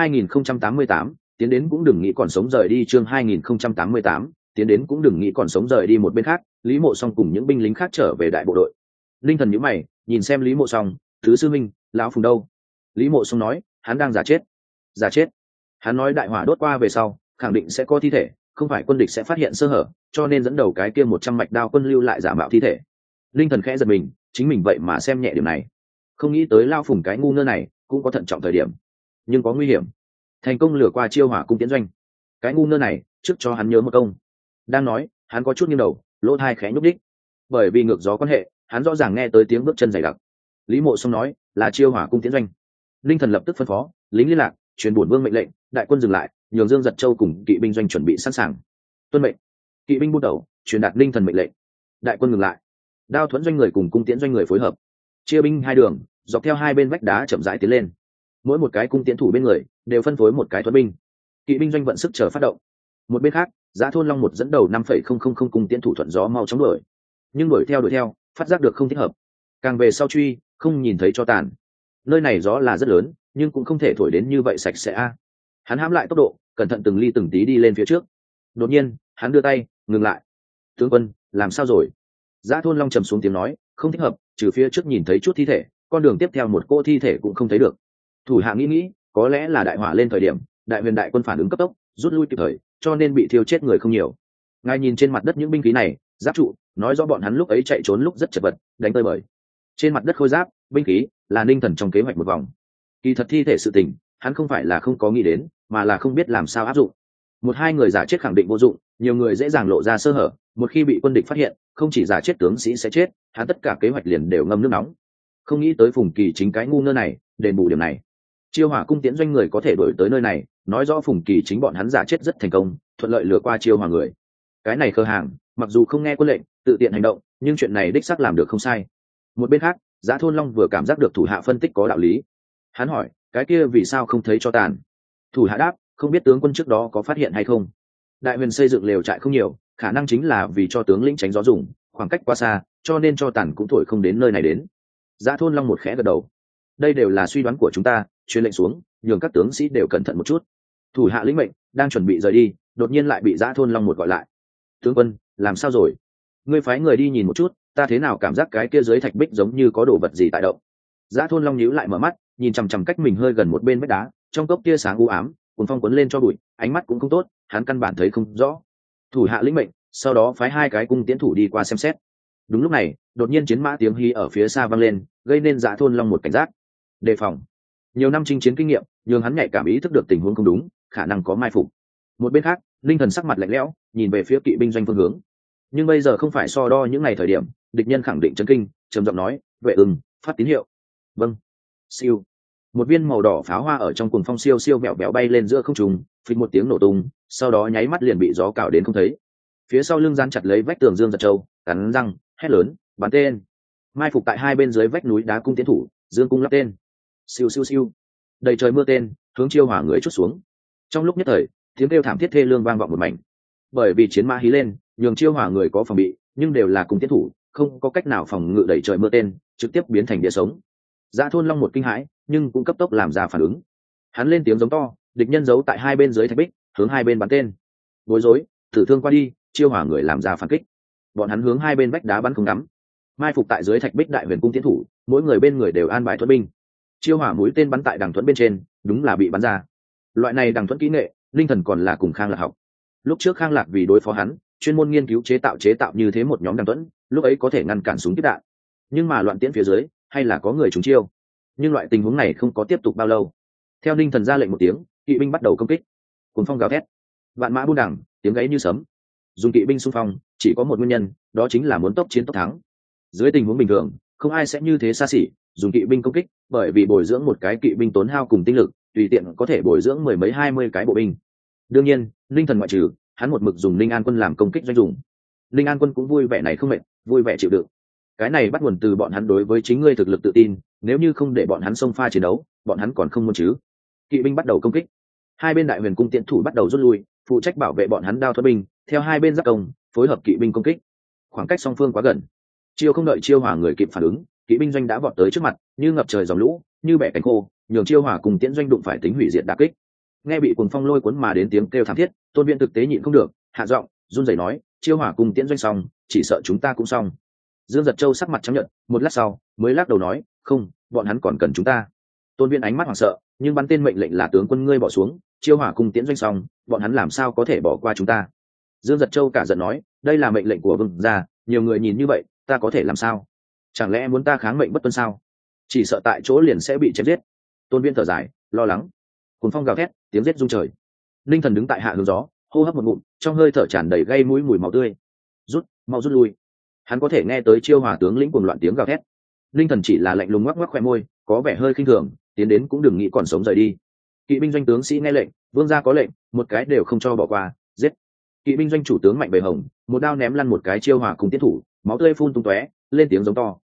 2088, tiến đến cũng đừng nghĩ còn sống rời đi. Chương 2088, tiến đến cũng đừng nghĩ còn sống rời đi. Một bên khác, Lý Mộ Song cùng những binh lính khác trở về đại bộ đội. Linh Thần nhíu mày, nhìn xem Lý Mộ Song, thứ sư minh, lão Phùng đâu? Lý Mộ Song nói, hắn đang giả chết. Giả chết? Hắn nói đại hỏa đốt qua về sau, khẳng định sẽ có thi thể, không phải quân địch sẽ phát hiện sơ hở, cho nên dẫn đầu cái kia 100 mạch đao quân lưu lại giả mạo thi thể. Linh Thần khẽ giật mình, chính mình vậy mà xem nhẹ điểm này, không nghĩ tới lao Phùng cái ngu ngơ này cũng có thận trọng thời điểm, nhưng có nguy hiểm. Thành công lừa qua Chiêu Hỏa cung Tiễn doanh, cái ngu ngơ này trước cho hắn nhớ một công. Đang nói, hắn có chút nghiêng đầu, lỗ tai khẽ nhúc đích, bởi vì ngược gió quan hệ, hắn rõ ràng nghe tới tiếng bước chân dày đặc. Lý Mộ Song nói là Chiêu Hỏa cung Tiễn doanh. Linh Thần lập tức phân phó lính liên lạc truyền bổn vương mệnh lệnh, đại quân dừng lại, nhường Dương Giật Châu cùng kỵ binh doanh chuẩn bị sẵn sàng. Tuân mệnh. Kỵ binh bút đầu truyền đạt Linh Thần mệnh lệnh, đại quân ngừng lại. Đao thuẫn doanh người cùng cung tiễn doanh người phối hợp, chia binh hai đường, dọc theo hai bên vách đá chậm rãi tiến lên. Mỗi một cái cung tiễn thủ bên người đều phân phối một cái thuẫn binh. Kỵ binh doanh vận sức chờ phát động. Một bên khác, Giá Thôn Long một dẫn đầu 5,000 cung tiễn thủ thuận gió mau chóng đuổi. Nhưng đuổi theo, phát giác được không thích hợp. Càng về sau truy, không nhìn thấy cho tàn. Nơi này gió là rất lớn, nhưng cũng không thể thổi đến như vậy sạch sẽ a. Hắn hãm lại tốc độ, cẩn thận từng ly từng tí đi lên phía trước. Đột nhiên, hắn đưa tay, ngừng lại. Tướng quân, làm sao rồi? Giá Thôn Long trầm xuống tiếng nói, không thích hợp, trừ phía trước nhìn thấy chút thi thể, con đường tiếp theo một cô thi thể cũng không thấy được. Thủ hạ nghĩ, có lẽ là đại hỏa lên thời điểm, đại huyền đại quân phản ứng cấp tốc, rút lui kịp thời, cho nên bị thiêu chết người không nhiều. Ngài nhìn trên mặt đất những binh khí này, giáp trụ, nói rõ bọn hắn lúc ấy chạy trốn lúc rất chật vật, đánh tơi bời. Trên mặt đất khôi giáp, binh khí, là Ninh Thần trong kế hoạch một vòng. Kỳ thật thi thể sự tình, hắn không phải là không có nghĩ đến, mà là không biết làm sao áp dụng. Một hai người giả chết khẳng định vô dụng, nhiều người dễ dàng lộ ra sơ hở, một khi bị quân địch phát hiện, không chỉ giả chết tướng sĩ sẽ chết, hắn tất cả kế hoạch liền đều ngâm nước nóng. Không nghĩ tới Phùng Kỳ Chính cái ngu ngơ này, đền bù điểm này. Chiêu Hỏa cung tiễn doanh người có thể đuổi tới nơi này, nói rõ Phùng Kỳ Chính bọn hắn giả chết rất thành công, thuận lợi lừa qua Chiêu Hỏa người. Cái này khờ hàng, mặc dù không nghe quân lệnh, tự tiện hành động, nhưng chuyện này đích xác làm được không sai. Một bên khác, Giá Thôn Long vừa cảm giác được thủ hạ phân tích có đạo lý. Hắn hỏi, cái kia vì sao không thấy cho tàn? Thủ hạ đáp, không biết tướng quân trước đó có phát hiện hay không. Đại huyền xây dựng lều trại không nhiều, khả năng chính là vì cho tướng lĩnh tránh gió dùng, khoảng cách quá xa, cho nên cho tàn cũng thổi không đến nơi này đến. Giá Thôn Long một khẽ gật đầu. Đây đều là suy đoán của chúng ta, truyền lệnh xuống, nhường các tướng sĩ đều cẩn thận một chút. Thủ hạ lĩnh mệnh, đang chuẩn bị rời đi, đột nhiên lại bị Giá Thôn Long một gọi lại. Tướng quân, làm sao rồi? Ngươi phái người đi nhìn một chút, ta thế nào cảm giác cái kia dưới thạch bích giống như có đồ vật gì tại động. Giá Thôn Long nhíu lại mở mắt, nhìn chằm chằm cách mình hơi gần một bên vách đá, trong cốc tia sáng u ám, cuốn phong cuốn lên cho bụi, ánh mắt cũng không tốt, hắn căn bản thấy không rõ. Thủ hạ lĩnh mệnh, sau đó phái hai cái cung tiễn thủ đi qua xem xét. Đúng lúc này, đột nhiên chiến mã tiếng hí ở phía xa vang lên, gây nên Giá Thôn Long một cảnh giác, đề phòng. Nhiều năm chinh chiến kinh nghiệm, nhường hắn nhạy cảm ý thức được tình huống không đúng, khả năng có mai phục. Một bên khác, Linh Thần sắc mặt lạnh lẽo, nhìn về phía kỵ binh doanh phương hướng. Nhưng bây giờ không phải so đo những ngày thời điểm, địch nhân khẳng định chấn kinh, trầm giọng nói, vệ ưng, phát tín hiệu. Vâng. Siêu. Một viên màu đỏ pháo hoa ở trong cuồng phong siêu siêu vẹo vẹo bay lên giữa không trung, phịch một tiếng nổ tung, sau đó nháy mắt liền bị gió cào đến không thấy. Phía sau lưng dán chặt lấy vách tường Dương Giật Châu, cắn răng, hét lớn, bắn tên. Mai phục tại hai bên dưới vách núi đá cung tiến thủ, dương cung lắp tên. Siêu siêu siêu. Đầy trời mưa tên, hướng Chiêu Hỏa người chút xuống. Trong lúc nhất thời, tiếng kêu thảm thiết thê lương vang vọng một mảnh. Bởi vì chiến mã hí lên, nhường Chiêu Hỏa người có phòng bị, nhưng đều là cung tiến thủ, không có cách nào phòng ngự đẩy trời mưa tên, trực tiếp biến thành địa sống. Giá Thôn Long một kinh hãi, nhưng cũng cấp tốc làm ra phản ứng. Hắn lên tiếng giống to, địch nhân giấu tại hai bên dưới thạch bích, hướng hai bên bắn tên. Bối rối, tử thương qua đi, chiêu hỏa người làm ra phản kích. Bọn hắn hướng hai bên vách đá bắn không ngắm, mai phục tại dưới thạch bích đại huyền cung tiến thủ, mỗi người bên người đều an bài thuẫn binh. Chiêu hỏa mũi tên bắn tại đằng thuẫn bên trên, đúng là bị bắn ra. Loại này đằng thuẫn kỹ nghệ, linh thần còn là cùng Khang Lạc học. Lúc trước Khang Lạc vì đối phó hắn, chuyên môn nghiên cứu chế tạo như thế một nhóm đằng thuẫn, lúc ấy có thể ngăn cản súng tiếp đạn. Nhưng mà loạn tiễn phía dưới, hay là có người trúng chiêu. Nhưng loại tình huống này không có tiếp tục bao lâu. Theo linh thần ra lệnh một tiếng, kỵ binh bắt đầu công kích. Cuồng phong gào thét, vạn mã buôn đẳng, tiếng gáy như sấm. Dùng kỵ binh xung phong, chỉ có một nguyên nhân, đó chính là muốn tốc chiến tốc thắng. Dưới tình huống bình thường, không ai sẽ như thế xa xỉ dùng kỵ binh công kích, bởi vì bồi dưỡng một cái kỵ binh tốn hao cùng tinh lực, tùy tiện có thể bồi dưỡng mười mấy 20 cái bộ binh. Đương nhiên, linh thần ngoại trừ, hắn một mực dùng linh an quân làm công kích doanh dùng. Linh an quân cũng vui vẻ này không mệt, vui vẻ chịu đựng. Cái này bắt nguồn từ bọn hắn đối với chính ngươi thực lực tự tin, nếu như không để bọn hắn xông pha chiến đấu, bọn hắn còn không muốn chứ. Kỵ binh bắt đầu công kích, hai bên đại huyền cung tiễn thủ bắt đầu rút lui, phụ trách bảo vệ bọn hắn đao thuật binh, theo hai bên giáp công, phối hợp kỵ binh công kích. Khoảng cách song phương quá gần, chiêu không đợi chiêu hỏa người kịp phản ứng, kỵ binh doanh đã vọt tới trước mặt, như ngập trời dòng lũ, như bẻ cánh khô, nhường chiêu hỏa cùng tiễn doanh đụng phải tính hủy diệt đả kích. Nghe bị cuồng phong lôi cuốn mà đến tiếng kêu thảm thiết, Tôn Viễn thực tế nhịn không được, hạ giọng, run rẩy nói, chiêu hỏa cùng tiễn doanh xong, chỉ sợ chúng ta cũng xong. Dương Giật Châu sắc mặt trắng nhợt, một lát sau mới lắc đầu nói, không, bọn hắn còn cần chúng ta. Tôn Viễn ánh mắt hoảng sợ, nhưng bắn tên mệnh lệnh là tướng quân ngươi bỏ xuống, chiêu hỏa cùng tiễn doanh xong, bọn hắn làm sao có thể bỏ qua chúng ta. Dương Giật Châu cả giận nói, đây là mệnh lệnh của vương gia, nhiều người nhìn như vậy, ta có thể làm sao? Chẳng lẽ muốn ta kháng mệnh bất tuân sao? Chỉ sợ tại chỗ liền sẽ bị chém giết. Tôn Viễn thở dài, lo lắng. Cuồng phong gào thét, tiếng giết rung trời. Linh thần đứng tại hạ hướng gió, hô hấp một ngụm, trong hơi thở tràn đầy gây mũi mùi máu tươi. Mau rút lui. Hắn có thể nghe tới chiêu hỏa tướng lĩnh cuồng loạn tiếng gào thét. Linh thần chỉ là lạnh lùng ngoắc ngoắc khóe môi, có vẻ hơi khinh thường, tiến đến cũng đừng nghĩ còn sống rời đi. Kỵ binh doanh tướng sĩ nghe lệnh, vương gia có lệnh, một cái đều không cho bỏ qua, giết. Kỵ binh doanh chủ tướng Mạnh Bề Hồng một đao ném lăn một cái chiêu hỏa cùng tiến thủ, máu tươi phun tung tóe, lên tiếng giống to,